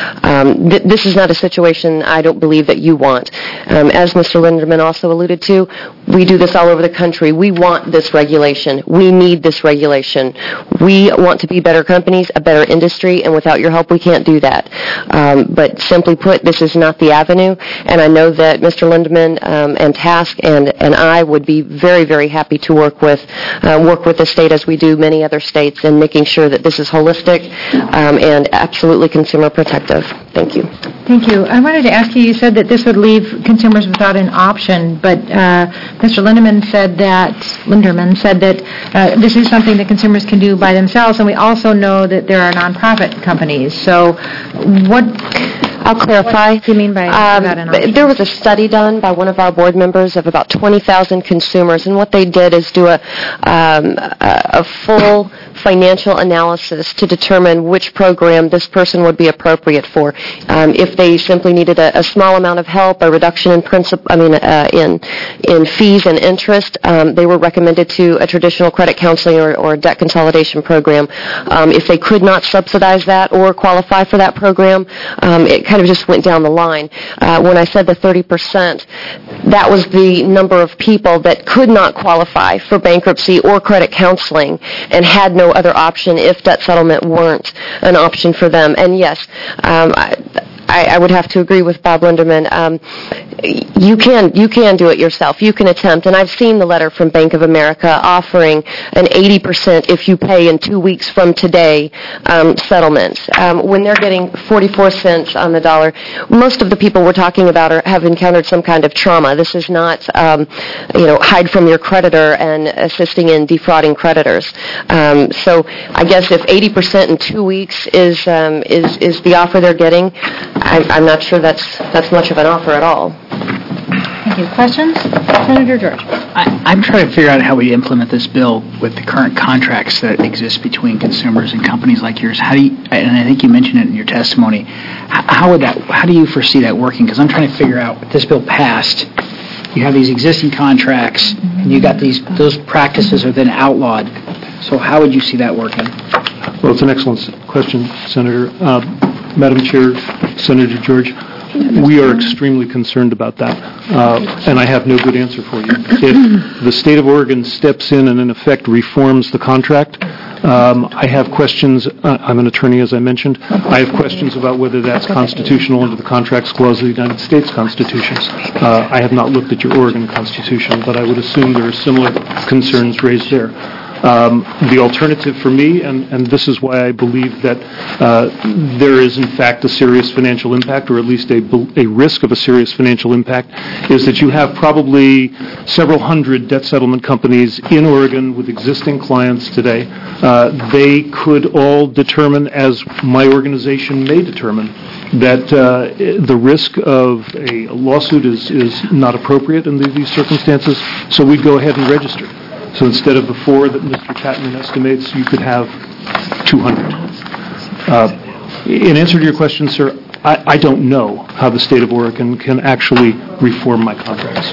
Um, th- this is not a situation I don't believe that you want. Um, as Mister Linderman also alluded to, we do this all over the country. We want this regulation. We need this regulation. We want to be better companies, a better industry, and without your help, we can't do that. Um, but simply put, this is not the avenue, and I know that Mister Lindemann um, and Task and, and I would be very, very happy to work with uh, work with the state as we do many other states in making sure that this is holistic um, and absolutely consumer protective. Thank you. Thank you. I wanted to ask you, you said that this would leave consumers without an option, but uh, Mister Lindemann said that, Linderman said that uh, this is something that consumers can do by themselves, and we also know that there are nonprofit companies. So what... I'll clarify. What do you mean by um, without an option? There was a study done by one of our board members of about twenty thousand consumers, and what they did is do a, um, a, a full financial analysis to determine which program this person would be appropriate for. Um, if they simply needed a, a small amount of help, a reduction in principal, I mean, uh, in in fees and interest, um, they were recommended to a traditional credit counseling or, or debt consolidation program. Um, if they could not subsidize that or qualify for that program, um, it kind of just went down the line. Uh, when I said the thirty percent, that was the number of people that could not qualify for bankruptcy or credit counseling and had no other option if debt settlement weren't an option for them. And yes, um, I, I would have to agree with Bob Linderman. Um, you can you can do it yourself. You can attempt, and I've seen the letter from Bank of America offering an eighty percent if you pay in two weeks from today um, settlements. Um, when they're getting forty-four cents on the dollar, most of the people we're talking about are, have encountered some kind of trauma. This is not, um, you know, hide from your creditor and assisting in defrauding creditors. Um, so I guess if eighty percent in two weeks is um, is is the offer they're getting, I, I'm not sure that's that's much of an offer at all. Thank you. Questions? Senator George. I, I'm trying to figure out how we implement this bill with the current contracts that exist between consumers and companies like yours. How do you, and I think you mentioned it in your testimony, how would that, how do you foresee that working? Because I'm trying to figure out, if this bill passed, you have these existing contracts, and you got these, those practices are then outlawed. So how would you see that working? Well, it's an excellent question, Senator. Uh, Madam Chair, Senator George, we are extremely concerned about that, uh, and I have no good answer for you. If the state of Oregon steps in and in effect reforms the contract, um, I have questions. Uh, I'm an attorney, as I mentioned. I have questions about whether that's constitutional under the Contracts Clause of the United States Constitution. Uh, I have not looked at your Oregon Constitution, but I would assume there are similar concerns raised there. Um, the alternative for me, and, and this is why I believe that uh, there is in fact a serious financial impact, or at least a, a risk of a serious financial impact, is that you have probably several hundred debt settlement companies in Oregon with existing clients today. Uh, they could all determine, as my organization may determine, that uh, the risk of a lawsuit is, is not appropriate in the, these circumstances, so we'd go ahead and register. So instead of the four that Mister Tatman estimates, you could have two hundred. Uh, in answer to your question, sir, I, I don't know how the state of Oregon can actually reform my contracts.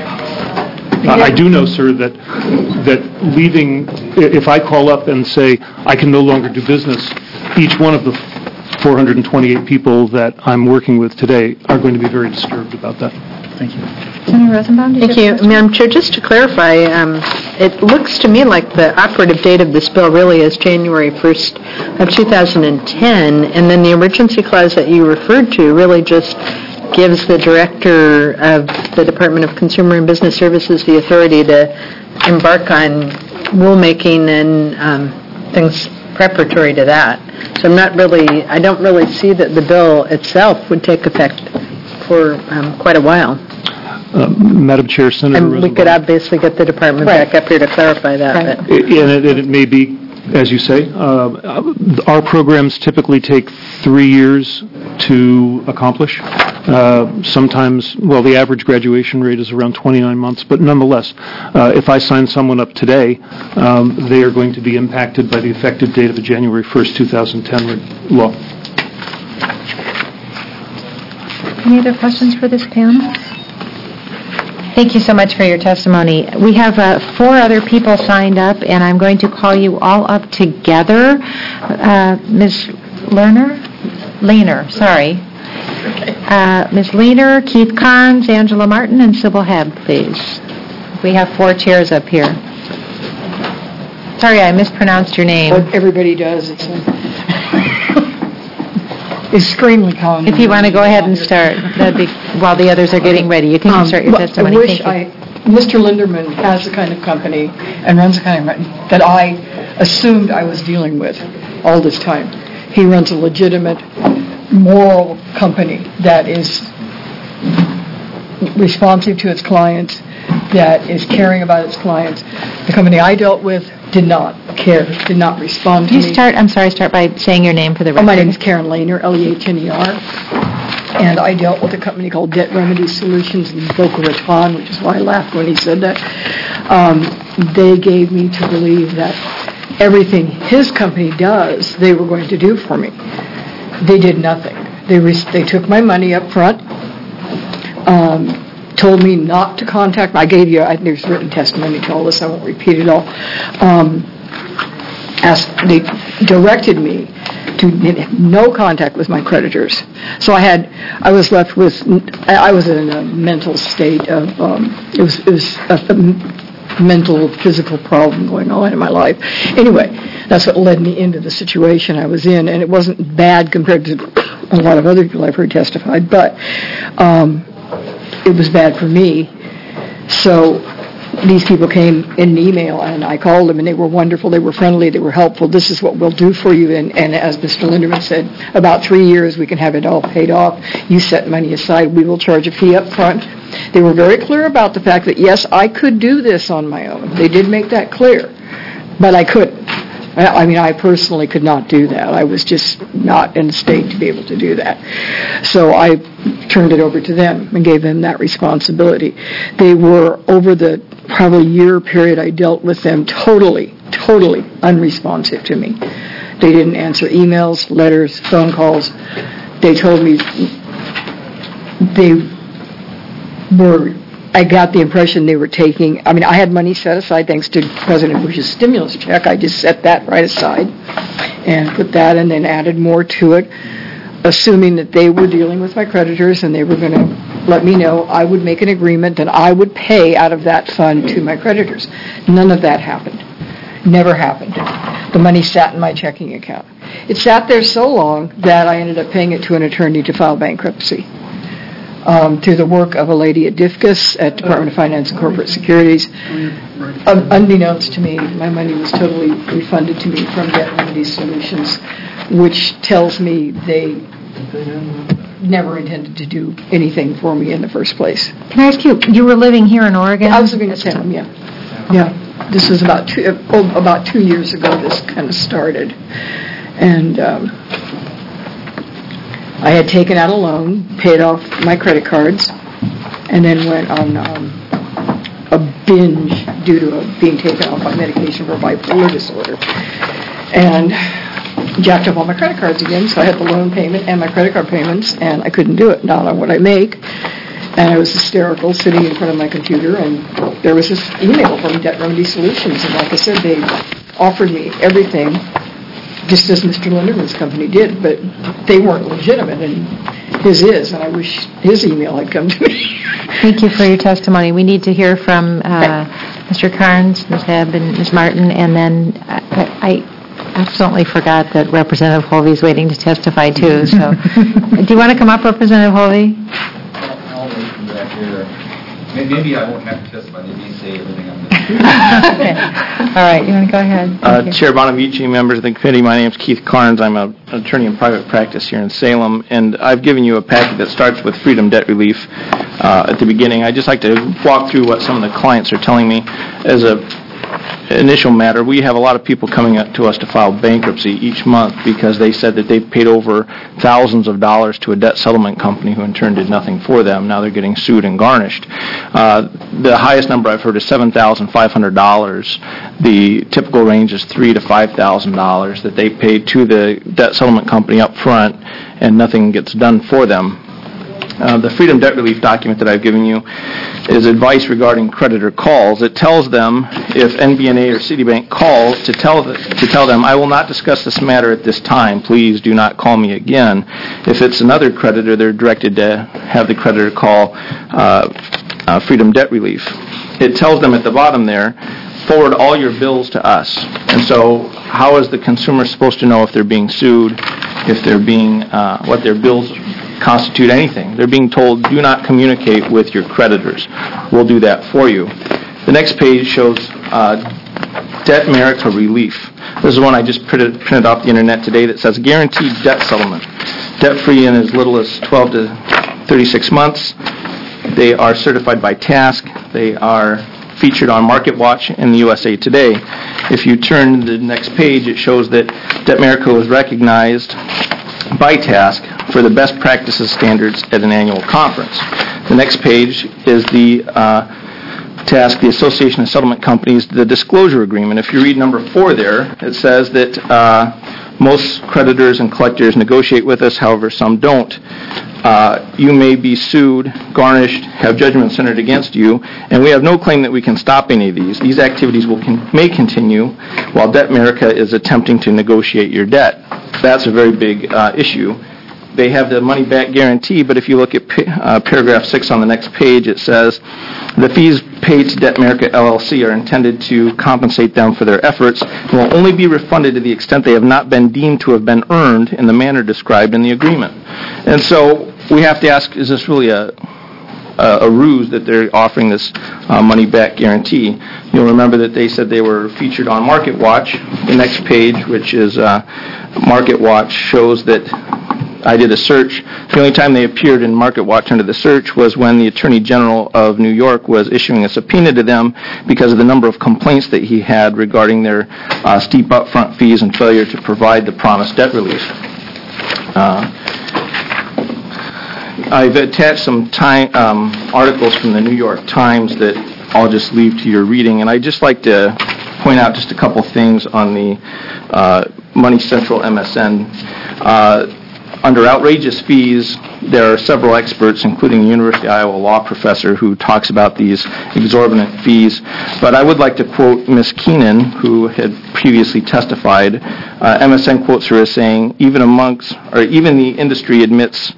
Uh, I do know, sir, that that leaving, if I call up and say I can no longer do business, each one of the four hundred twenty-eight people that I'm working with today are going to be very disturbed about that. Thank you. Senator Rosenbaum, did Thank you. Madam Chair, just to clarify, um, it looks to me like the operative date of this bill really is January first of two thousand ten, and then the emergency clause that you referred to really just gives the director of the Department of Consumer and Business Services the authority to embark on rulemaking and um, things preparatory to that. So I'm not really, I don't really see that the bill itself would take effect for um, quite a while. Uh, Madam Chair, Senator And Rosenbaum. we could obviously get the department Right. back up here to clarify that. Right. But. And it, and it may be, as you say, uh, our programs typically take three years to accomplish. Uh, sometimes, well, the average graduation rate is around twenty-nine months, but nonetheless, uh, if I sign someone up today, um, they are going to be impacted by the effective date of the January first, two thousand ten law. Any other questions for this panel? Thank you so much for your testimony. We have uh, four other people signed up, and I'm going to call you all up together. Uh, Miz Lerner? Lehner, sorry. Uh, Miz Lehner, Keith Carnes, Angela Martin, and Sybil Hebb, please. We have four chairs up here. Sorry, I mispronounced your name. What everybody does. It's extremely common. If you want to go ahead and start, that'd be while the others are getting ready. You can Um, start your well, testimony. I wish Thank you. I, Mister Linderman has the kind of company and runs the kind of company that I assumed I was dealing with all this time. He runs a legitimate, moral company that is responsive to its clients, that is caring about its clients. The company I dealt with did not care, did not respond to Can me. you start, I'm sorry, start by saying your name for the record. Oh, my name is Karen Lehner, L E H N E R, and I dealt with a company called Debt Remedy Solutions in Boca Raton, which is why I laughed when he said that. Um, they gave me to believe that everything his company does, they were going to do for me. They did nothing. They re- they took my money up front, um, told me not to contact. I gave you, I, there's written testimony to all this. I won't repeat it all. Um, asked, they directed me to no contact with my creditors. So I had, I was left with, I was in a mental state of, um, it was, it was a, a mental, physical problem going on in my life. Anyway, that's what led me into the situation I was in, and it wasn't bad compared to a lot of other people I've heard testify, but um, it was bad for me. So these people came in an email, and I called them, and they were wonderful, they were friendly, they were helpful. This is what we'll do for you, and, and as Mister Linderman said, about three years we can have it all paid off. You set money aside, we will charge a fee up front. They were very clear about the fact that, yes, I could do this on my own. They did make that clear, but I couldn't. I mean, I personally could not do that. I was just not in a state to be able to do that. So I turned it over to them and gave them that responsibility. They were, over the probably year period I dealt with them, totally, totally unresponsive to me. They didn't answer emails, letters, phone calls. They told me they were... I got the impression they were taking, I mean, I had money set aside thanks to President Bush's stimulus check. I just set that right aside and put that and then added more to it, assuming that they were dealing with my creditors and they were going to let me know I would make an agreement that I would pay out of that fund to my creditors. None of that happened. Never happened. The money sat in my checking account. It sat there so long that I ended up paying it to an attorney to file bankruptcy. Um, through the work of a lady at D F C U S at Department of Finance and Corporate Securities. Um, unbeknownst to me, my money was totally refunded to me from Debt Remedy Solutions, which tells me they never intended to do anything for me in the first place. Can I ask you, you were living here in Oregon? I was living in Salem, yeah. Yeah. This was about two, oh, about two years ago this kind of started. And... Um, I had taken out a loan, paid off my credit cards, and then went on um, a binge due to a, being taken off my medication for bipolar disorder. And jacked up all my credit cards again, so I had the loan payment and my credit card payments, and I couldn't do it, not on what I make. And I was hysterical, sitting in front of my computer, and there was this email from Debt Remedy Solutions, and like I said, they offered me everything, just as Mister Linderman's company did, but they weren't legitimate, and his is, and I wish his email had come to me. Thank you for your testimony. We need to hear from uh, Mister Carnes, Miz Hebb, and Miz Martin, and then I, I absolutely forgot that Representative Holvey is waiting to testify, too. So, do you want to come up, Representative Holvey? I'll wait for that here. Maybe I won't have to testify. Maybe you say everything I'm going to Okay. All right, you want to go ahead? Uh, Chair Bonamici, members of the committee, my name is Keith Carnes. I'm an attorney in private practice here in Salem, and I've given you a packet that starts with Freedom Debt Relief uh, at the beginning. I'd just like to walk through what some of the clients are telling me. As a initial matter, we have a lot of people coming up to us to file bankruptcy each month because they said that they've paid over thousands of dollars to a debt settlement company who in turn did nothing for them. Now they're getting sued and garnished. Uh, the highest number I've heard is seven thousand five hundred dollars. The typical range is three thousand to five thousand dollars that they pay to the debt settlement company up front, and nothing gets done for them. Uh, the Freedom Debt Relief document that I've given you is advice regarding creditor calls. It tells them if N B N A or Citibank calls to tell the, to tell them, I will not discuss this matter at this time. Please do not call me again. If it's another creditor, they're directed to have the creditor call uh, uh, Freedom Debt Relief. It tells them at the bottom there, forward all your bills to us. And so how is the consumer supposed to know if they're being sued, if they're being, uh, what their bills constitute anything? They're being told, do not communicate with your creditors. We'll do that for you. The next page shows uh, Debt America Relief. This is one I just printed, printed off the internet today that says guaranteed debt settlement. Debt-free in as little as twelve to thirty-six months. They are certified by Task. They are featured on MarketWatch and the U S A Today. If you turn to the next page, it shows that Debt America was recognized by Task for the best practices standards at an annual conference. The next page is the uh, Task, the Association of Settlement Companies, the disclosure agreement. If you read number four there, it says that uh, most creditors and collectors negotiate with us, however some don't. Uh, you may be sued, garnished, have judgments entered against you, and we have no claim that we can stop any of these. These activities will con- may continue while Debt America is attempting to negotiate your debt. That's a very big uh, issue. They have the money-back guarantee, but if you look at pa- uh, paragraph six on the next page, it says, the fees paid to Debt America L L C are intended to compensate them for their efforts and will only be refunded to the extent they have not been deemed to have been earned in the manner described in the agreement. And so we have to ask, is this really a a, a ruse that they're offering this uh, money-back guarantee? You'll remember that they said they were featured on MarketWatch. The next page, which is uh, MarketWatch, shows that I did a search. The only time they appeared in MarketWatch under the search was when the Attorney General of New York was issuing a subpoena to them because of the number of complaints that he had regarding their uh, steep upfront fees and failure to provide the promised debt relief. Uh, I've attached some time, um, articles from the New York Times that I'll just leave to your reading, and I'd just like to point out just a couple things on the uh, Money Central M S N. Uh, Under outrageous fees, there are several experts, including a University of Iowa law professor, who talks about these exorbitant fees. But I would like to quote Miz Keenan, who had previously testified. Uh, M S N quotes her as saying, even amongst, or even the industry admits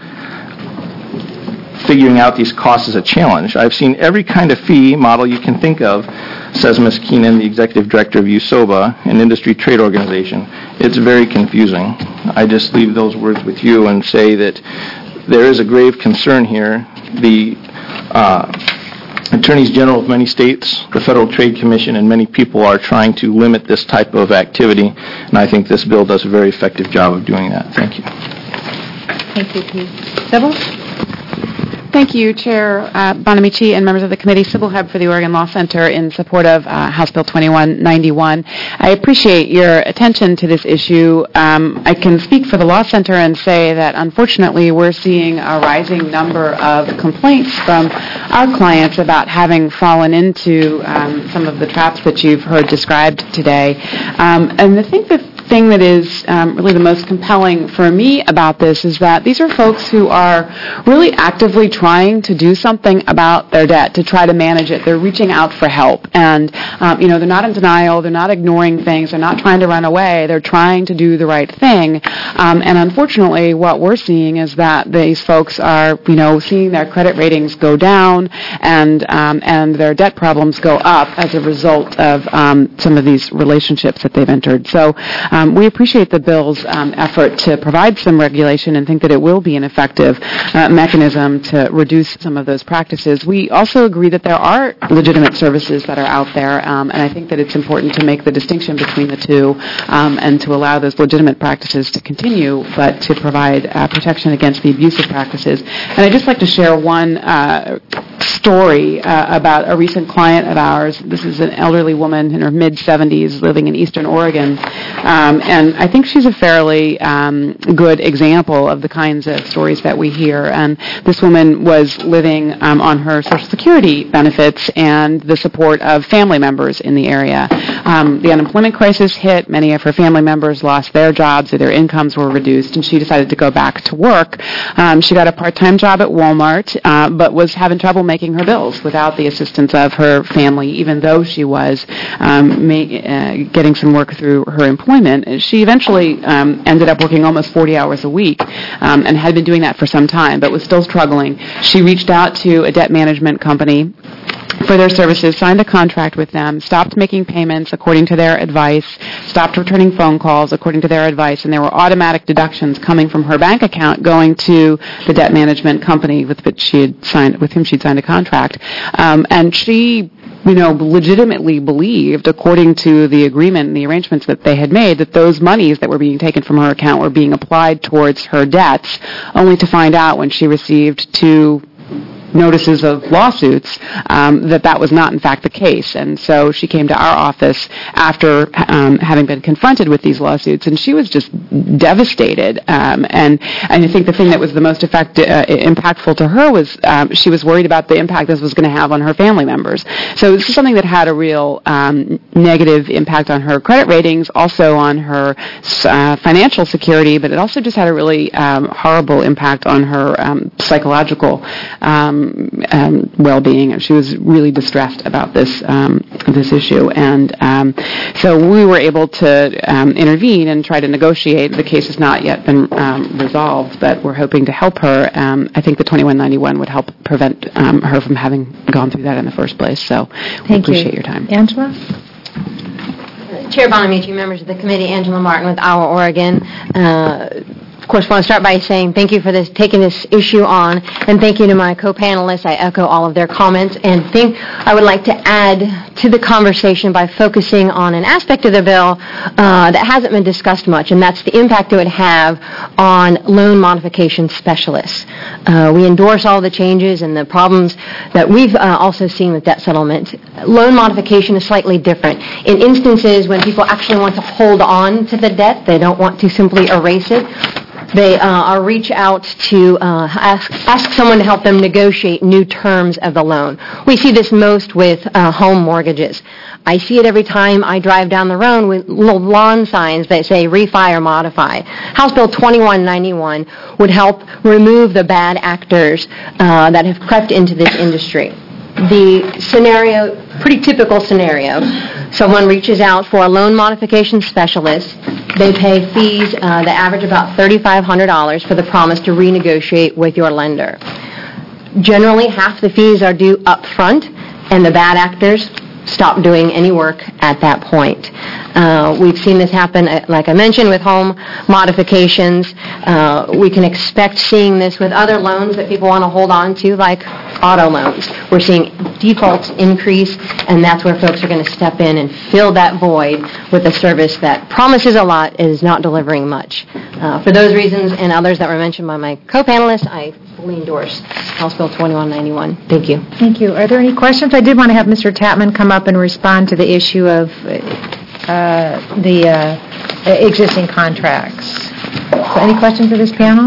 figuring out these costs is a challenge. I've seen every kind of fee model you can think of, says Miz Keenan, the executive director of U S O B A, an industry trade organization. It's very confusing. I just leave those words with you and say that there is a grave concern here. The uh, attorneys general of many states, the Federal Trade Commission, and many people are trying to limit this type of activity, and I think this bill does a very effective job of doing that. Thank you. Thank you, Keith. Sybil? Thank you, Chair uh, Bonamici and members of the committee. Sybil Hebb for the Oregon Law Center in support of uh, House Bill twenty-one ninety-one. I appreciate your attention to this issue. Um, I can speak for the Law Center and say that unfortunately we're seeing a rising number of complaints from our clients about having fallen into um, some of the traps that you've heard described today. Um, and I think the thing that is um, really the most compelling for me about this is that these are folks who are really actively trying to do something about their debt, to try to manage it. They're reaching out for help. And, um, you know, they're not in denial. They're not ignoring things. They're not trying to run away. They're trying to do the right thing. Um, and unfortunately, what we're seeing is that these folks are, you know, seeing their credit ratings go down and um, and their debt problems go up as a result of um, some of these relationships that they've entered. So um, we appreciate the bill's um, effort to provide some regulation and think that it will be an effective uh, mechanism to reduce some of those practices. We also agree that there are legitimate services that are out there, um, and I think that it's important to make the distinction between the two um, and to allow those legitimate practices to continue, but to provide uh, protection against the abusive practices. And I'd just like to share one uh, story uh, about a recent client of ours. This is an elderly woman in her mid-seventies living in Eastern Oregon. Um, and I think she's a fairly um, good example of the kinds of stories that we hear. And this woman was living um, on her Social Security benefits and the support of family members in the area. Um, the unemployment crisis hit. Many of her family members lost their jobs or their incomes were reduced, and she decided to go back to work. Um, she got a part-time job at Walmart, uh, but was having trouble making her bills without the assistance of her family, even though she was um, ma- uh, getting some work through her employment. She eventually um, ended up working almost forty hours a week um, and had been doing that for some time, but was still struggling. She reached out to a debt management company for their services, signed a contract with them, stopped making payments according to their advice, stopped returning phone calls according to their advice, and there were automatic deductions coming from her bank account going to the debt management company with which she had signed, with whom she'd signed a contract. Um, and she you know, legitimately believed, according to the agreement and the arrangements that they had made, that those monies that were being taken from her account were being applied towards her debts, only to find out when she received two notices of lawsuits um, that that was not in fact the case. And so she came to our office after um, having been confronted with these lawsuits, and she was just devastated. Um, and, and I think the thing that was the most effect, uh, impactful to her was um, she was worried about the impact this was going to have on her family members. So this is something that had a real um, negative impact on her credit ratings, also on her uh, financial security, but it also just had a really um, horrible impact on her um, psychological um, Um, well-being. She was really distressed about this um, this issue, and um, so we were able to um, intervene and try to negotiate. The case has not yet been um, resolved, but we're hoping to help her. Um, I think the twenty-one ninety-one would help prevent um, her from having gone through that in the first place. So we Thank appreciate you. your time. Angela? Chair Bonamici, members of the committee, Angela Martin with Our Oregon. Uh, Of course, I want to start by saying thank you for this, taking this issue on, and thank you to my co-panelists. I echo all of their comments, and think I would like to add to the conversation by focusing on an aspect of the bill uh, that hasn't been discussed much, and that's the impact it would have on loan modification specialists. Uh, we endorse all the changes and the problems that we've uh, also seen with debt settlement. Loan modification is slightly different. In instances when people actually want to hold on to the debt, they don't want to simply erase it, they uh, are reach out to uh, ask, ask someone to help them negotiate new terms of the loan. We see this most with uh, home mortgages. I see it every time I drive down the road with little lawn signs that say refi or modify. House Bill twenty-one ninety-one would help remove the bad actors uh, that have crept into this industry. The scenario, pretty typical scenario, someone reaches out for a loan modification specialist. They pay fees uh, that average about three thousand five hundred dollars for the promise to renegotiate with your lender. Generally, half the fees are due up front, and the bad actors stop doing any work at that point. Uh, we've seen this happen, uh, like I mentioned, with home modifications. Uh, we can expect seeing this with other loans that people want to hold on to, like auto loans. We're seeing defaults increase, and that's where folks are going to step in and fill that void with a service that promises a lot and is not delivering much. Uh, for those reasons and others that were mentioned by my co-panelists, I fully endorse House Bill twenty-one ninety-one. Thank you. Thank you. Are there any questions? I did want to have Mister Tapman come up and respond to the issue of uh, the uh, existing contracts. So any questions of this panel?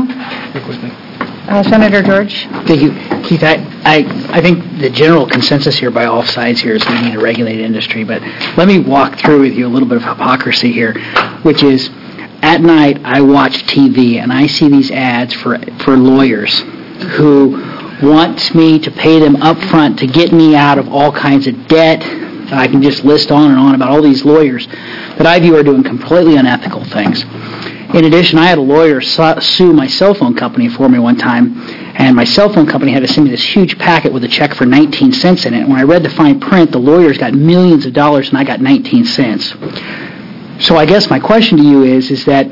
Uh, Senator George? Thank you. Keith, I, I, I think the general consensus here by all sides here is we need a regulated industry, but let me walk through with you a little bit of hypocrisy here, which is at night I watch T V and I see these ads for, for lawyers who want me to pay them up front to get me out of all kinds of debt. I can just list on and on about all these lawyers that I view are doing completely unethical things. In addition, I had a lawyer sue my cell phone company for me one time, and my cell phone company had to send me this huge packet with a check for nineteen cents in it. When I read the fine print, the lawyers got millions of dollars and I got nineteen cents. So I guess my question to you is, is that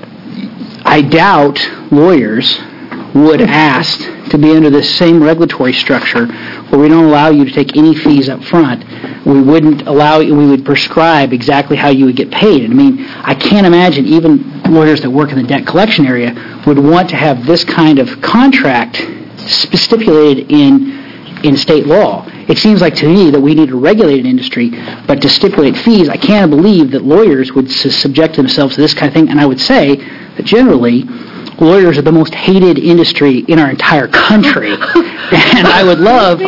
I doubt lawyers would ask to be under this same regulatory structure where we don't allow you to take any fees up front. We wouldn't allow you, we would prescribe exactly how you would get paid. I mean, I can't imagine even lawyers that work in the debt collection area would want to have this kind of contract stipulated in in state law. It seems like to me that we need a regulated industry, but to stipulate fees, I can't believe that lawyers would su- subject themselves to this kind of thing. And I would say that generally, lawyers are the most hated industry in our entire country. And I would love,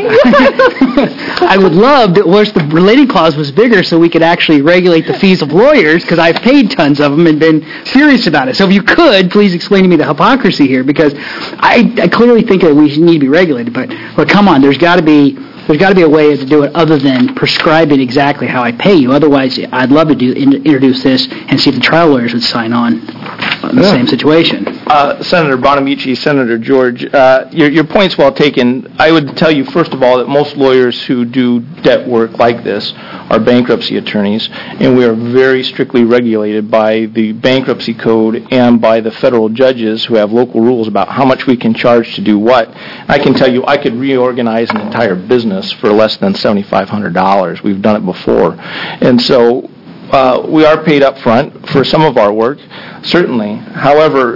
I would love that wish the related clause was bigger so we could actually regulate the fees of lawyers, because I've paid tons of them and been serious about it. So if you could, please explain to me the hypocrisy here, because I, I clearly think that we need to be regulated, but, but come on, there's got to be There's got to be a way to do it other than prescribing exactly how I pay you. Otherwise, I'd love to do in, introduce this and see if the trial lawyers would sign on in the Yeah. same situation. Uh, Senator Bonamici, Senator George, uh, your, your point's well taken. I would tell you, first of all, that most lawyers who do debt work like this are bankruptcy attorneys, and we are very strictly regulated by the bankruptcy code and by the federal judges who have local rules about how much we can charge to do what. I can tell you, I could reorganize an entire business for less than seven thousand five hundred dollars. We've done it before. And so uh, we are paid up front for some of our work, certainly. However,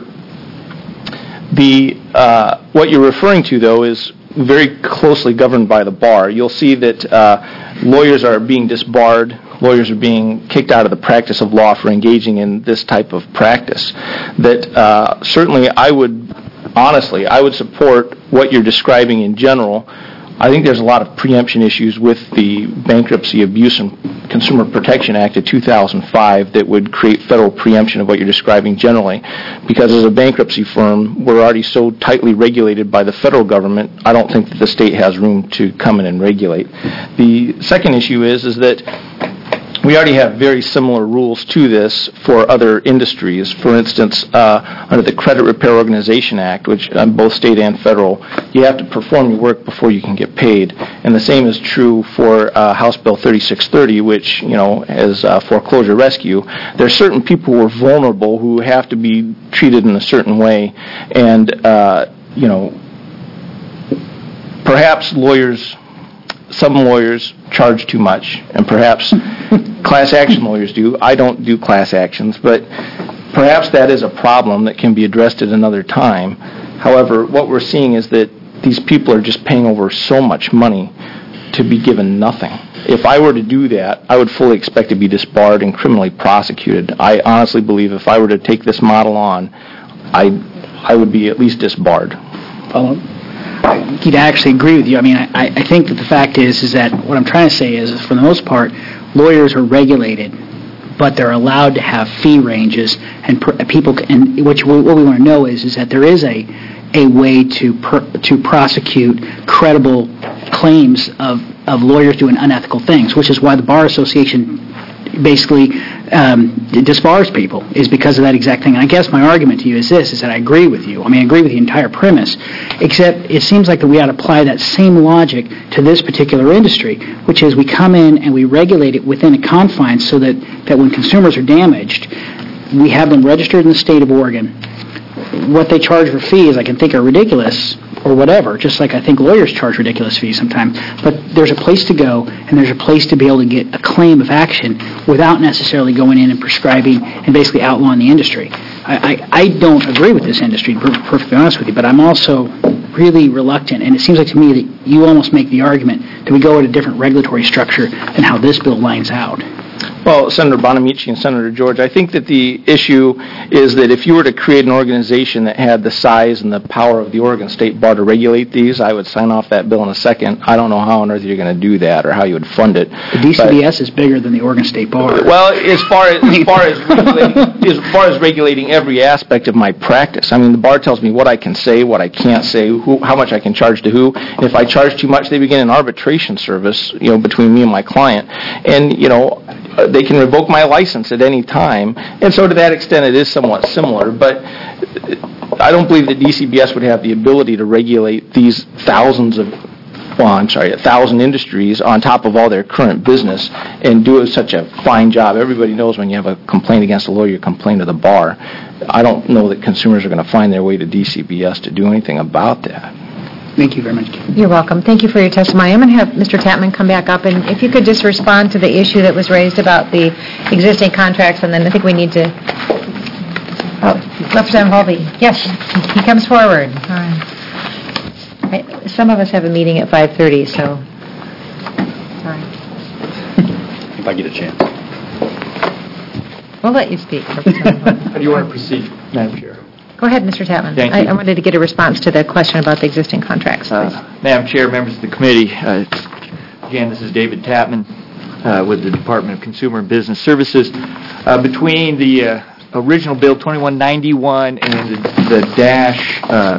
the uh, what you're referring to, though, is very closely governed by the bar. You'll see that uh, lawyers are being disbarred, lawyers are being kicked out of the practice of law for engaging in this type of practice. That uh, certainly I would, honestly, I would support what you're describing in general. I think there's a lot of preemption issues with the Bankruptcy Abuse and Consumer Protection Act of two thousand five that would create federal preemption of what you're describing generally. Because as a bankruptcy firm, we're already so tightly regulated by the federal government, I don't think that the state has room to come in and regulate. The second issue is, is that we already have very similar rules to this for other industries. For instance, uh, under the Credit Repair Organization Act, which on both state and federal, you have to perform your work before you can get paid. And the same is true for uh, House Bill thirty-six thirty, which, you know, is uh, foreclosure rescue. There are certain people who are vulnerable who have to be treated in a certain way. And, uh, you know, perhaps lawyers... Some lawyers charge too much, and perhaps class action lawyers do. I don't do class actions, but perhaps that is a problem that can be addressed at another time. However, what we're seeing is that these people are just paying over so much money to be given nothing. If I were to do that, I would fully expect to be disbarred and criminally prosecuted. I honestly believe if I were to take this model on, I I would be at least disbarred. Follow? He'd actually agree with you. I mean, I, I think that the fact is, is that what I'm trying to say is, is for the most part, lawyers are regulated, but they're allowed to have fee ranges, and pr- people. And what, you, what we want to know is, is that there is a a way to per, to prosecute credible claims of of lawyers doing unethical things, which is why the Bar Association basically um, disbars people, is because of that exact thing. And I guess my argument to you is this, is that I agree with you. I mean, I agree with the entire premise, except it seems like that we ought to apply that same logic to this particular industry, which is we come in and we regulate it within a confines so that, that when consumers are damaged, we have them registered in the state of Oregon. What they charge for fees I can think are ridiculous, or whatever, just like I think lawyers charge ridiculous fees sometimes. But there's a place to go, and there's a place to be able to get a claim of action without necessarily going in and prescribing and basically outlawing the industry. I, I, I don't agree with this industry, to be perfectly honest with you, but I'm also really reluctant, and it seems like to me that you almost make the argument that we go at a different regulatory structure than how this bill lines out. Well, Senator Bonamici and Senator George, I think that the issue is that if you were to create an organization that had the size and the power of the Oregon State Bar to regulate these, I would sign off that bill in a second. I don't know how on earth you're going to do that or how you would fund it. The D C B S but, is bigger than the Oregon State Bar. Well, as far as, as, far as, regulating, as far as regulating every aspect of my practice, I mean, the bar tells me what I can say, what I can't say, who, how much I can charge to who. And if I charge too much, they begin an arbitration service, you know, between me and my client. And, you know, they can revoke my license at any time, and so to that extent it is somewhat similar, but I don't believe that D C B S would have the ability to regulate these thousands of, well, I'm sorry, a thousand industries on top of all their current business and do such a fine job. Everybody knows when you have a complaint against a lawyer, you complain to the bar. I don't know that consumers are going to find their way to D C B S to do anything about that. Thank you very much. You're welcome. Thank you for your testimony. I'm going to have Mister Tapman come back up, and if you could just respond to the issue that was raised about the existing contracts, and then I think we need to... Oh, Representative Holby. Yes, he comes forward. All right. some of us have a meeting at five thirty, so, sorry. If I get a chance. We'll let you speak. How do you want to proceed, Madam Chair? Go ahead, Mister Tapman. Thank I, you. I wanted to get a response to the question about the existing contracts, please. Uh, Madam Chair, members of the committee, uh, again, this is David Tapman uh, with the Department of Consumer and Business Services. Uh, between the uh, original bill twenty-one ninety-one and the, the dash uh,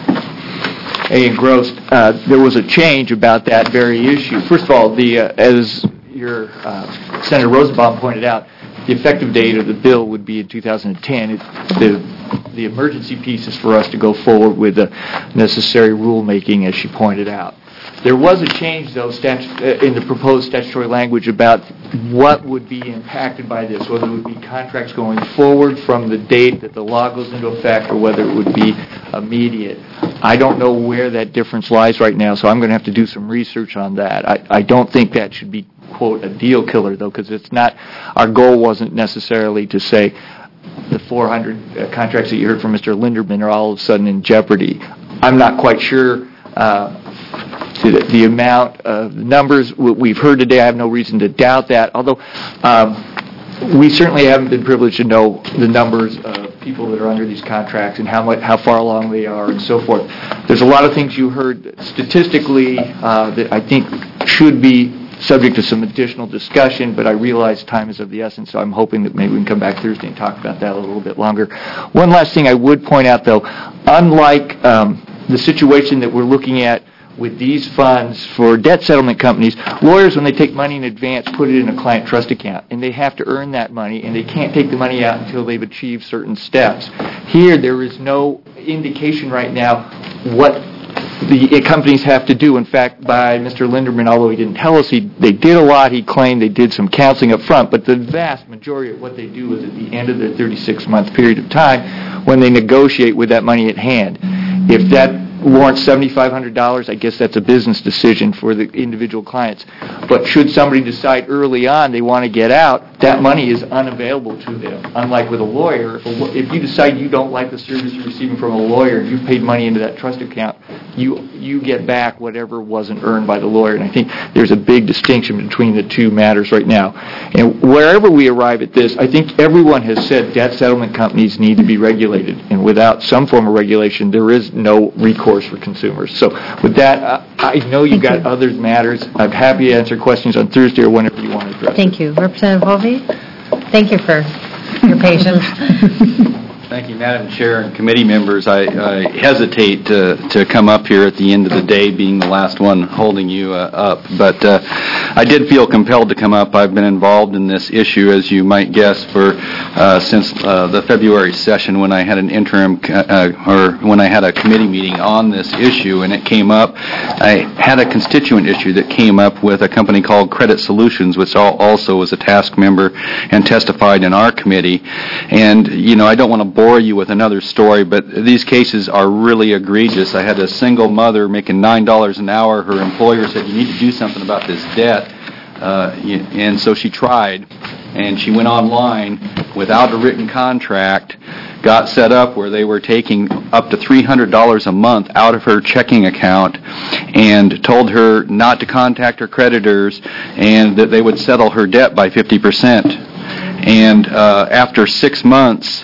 A engrossed, uh, there was a change about that very issue. First of all, the uh, as your uh, Senator Rosenbaum pointed out, the effective date of the bill would be in two thousand ten. It, the the emergency piece is for us to go forward with the necessary rulemaking, as she pointed out. There was a change, though, statu- uh, in the proposed statutory language about what would be impacted by this, whether it would be contracts going forward from the date that the law goes into effect or whether it would be immediate. I don't know where that difference lies right now, so I'm going to have to do some research on that. I, I don't think that should be, quote, a deal killer, though, because it's not, our goal wasn't necessarily to say the four hundred uh, contracts that you heard from Mister Linderman are all of a sudden in jeopardy. I'm not quite sure uh, the, the amount of numbers we've heard today. I have no reason to doubt that, although um, we certainly haven't been privileged to know the numbers of people that are under these contracts and how much, how far along they are and so forth. There's a lot of things you heard statistically uh, that I think should be subject to some additional discussion, but I realize time is of the essence, so I'm hoping that maybe we can come back Thursday and talk about that a little bit longer. One last thing I would point out, though, unlike um, the situation that we're looking at with these funds for debt settlement companies, lawyers, when they take money in advance, put it in a client trust account, and they have to earn that money, and they can't take the money out until they've achieved certain steps. Here, there is no indication right now what the companies have to do. In fact, by Mister Linderman, although he didn't tell us, he, they did a lot. He claimed they did some counseling up front, but the vast majority of what they do is at the end of the thirty-six month period of time when they negotiate with that money at hand. If that warrants seven thousand five hundred dollars, I guess that's a business decision for the individual clients. But should somebody decide early on they want to get out, that money is unavailable to them. Unlike with a lawyer, if, a, if you decide you don't like the service you're receiving from a lawyer and you've paid money into that trust account, you you get back whatever wasn't earned by the lawyer. And I think there's a big distinction between the two matters right now. And wherever we arrive at this, I think everyone has said debt settlement companies need to be regulated. And without some form of regulation, there is no recourse for consumers. So with that, uh, I know you've got other matters. I'm happy to answer questions on Thursday or whenever you want to address Thank it. you. Representative Holvey, thank you for your patience. Thank you, Madam Chair and committee members. I, I hesitate to, to come up here at the end of the day, being the last one holding you uh, up, but uh, I did feel compelled to come up. I've been involved in this issue, as you might guess, for uh, since uh, the February session when I had an interim uh, or when I had a committee meeting on this issue, and it came up. I had a constituent issue that came up with a company called Credit Solutions, which also was a task member and testified in our committee. And you know, I don't want to bore you with another story, but these cases are really egregious. I had a single mother making nine dollars an hour. Her employer said, "You need to do something about this debt." Uh, and so she tried, and she went online without a written contract, got set up where they were taking up to three hundred dollars a month out of her checking account and told her not to contact her creditors and that they would settle her debt by fifty percent. And uh, after six months,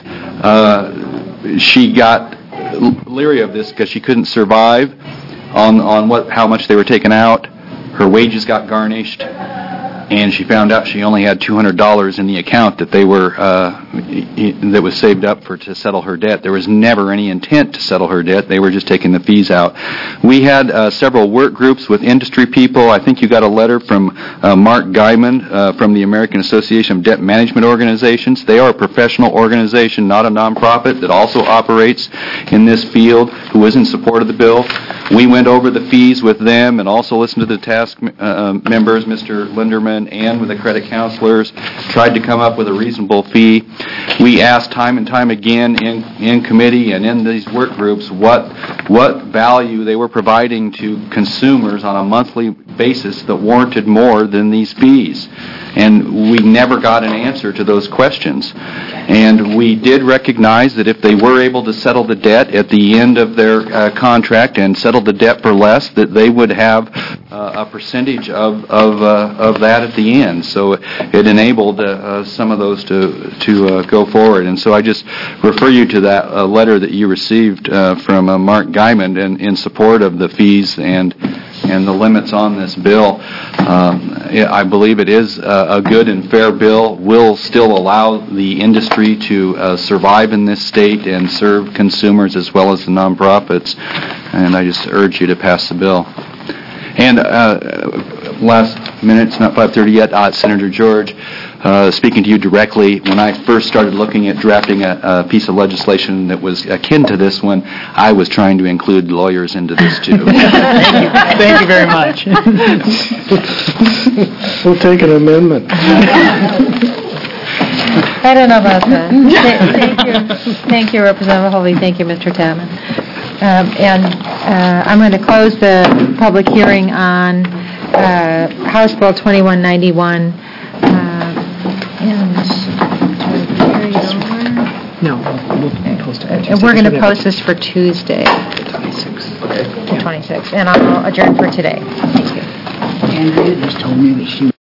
uh, she got leery of this because she couldn't survive on on what how much they were taking out. Her wages got garnished, and she found out she only had two hundred dollars in the account that they were uh, that was saved up for to settle her debt. There was never any intent to settle her debt. They were just taking the fees out. We had uh, several work groups with industry people. I think you got a letter from uh, Mark Guyman uh, from the American Association of Debt Management Organizations. They are a professional organization, not a nonprofit, that also operates in this field, who is in support of the bill. We went over the fees with them and also listened to the task uh, members, Mister Linderman, and with the credit counselors, tried to come up with a reasonable fee. We asked time and time again in, in committee and in these work groups what what value they were providing to consumers on a monthly basis that warranted more than these fees. And we never got an answer to those questions. And we did recognize that if they were able to settle the debt at the end of their uh, contract and settle the debt for less, that they would have uh, a percentage of of, uh, of that at the end. So it enabled uh, uh, some of those to to uh, go forward. And so I just refer you to that uh, letter that you received uh, from uh, Mark Guyman in, in support of the fees and and the limits on this bill. Um, I believe it is a, a good and fair bill, will still allow the industry to uh, survive in this state and serve consumers as well as the nonprofits, and I just urge you to pass the bill. And uh, last minute, it's not five thirty yet, uh, Senator George, uh, speaking to you directly, when I first started looking at drafting a, a piece of legislation that was akin to this one, I was trying to include lawyers into this too. Thank you. Thank you very much. We'll take an amendment. I don't know about that. Thank you. Thank you, Representative Hovey. Thank you, Mister Tamman. Um, and uh, I'm going to close the public hearing on uh, House Bill twenty-one ninety-one. Uh, and No, we'll post it. and we're going to post this for Tuesday. twenty-sixth. Okay. The twenty-sixth. And I'll adjourn for today. Thank you. Andrea just told me that she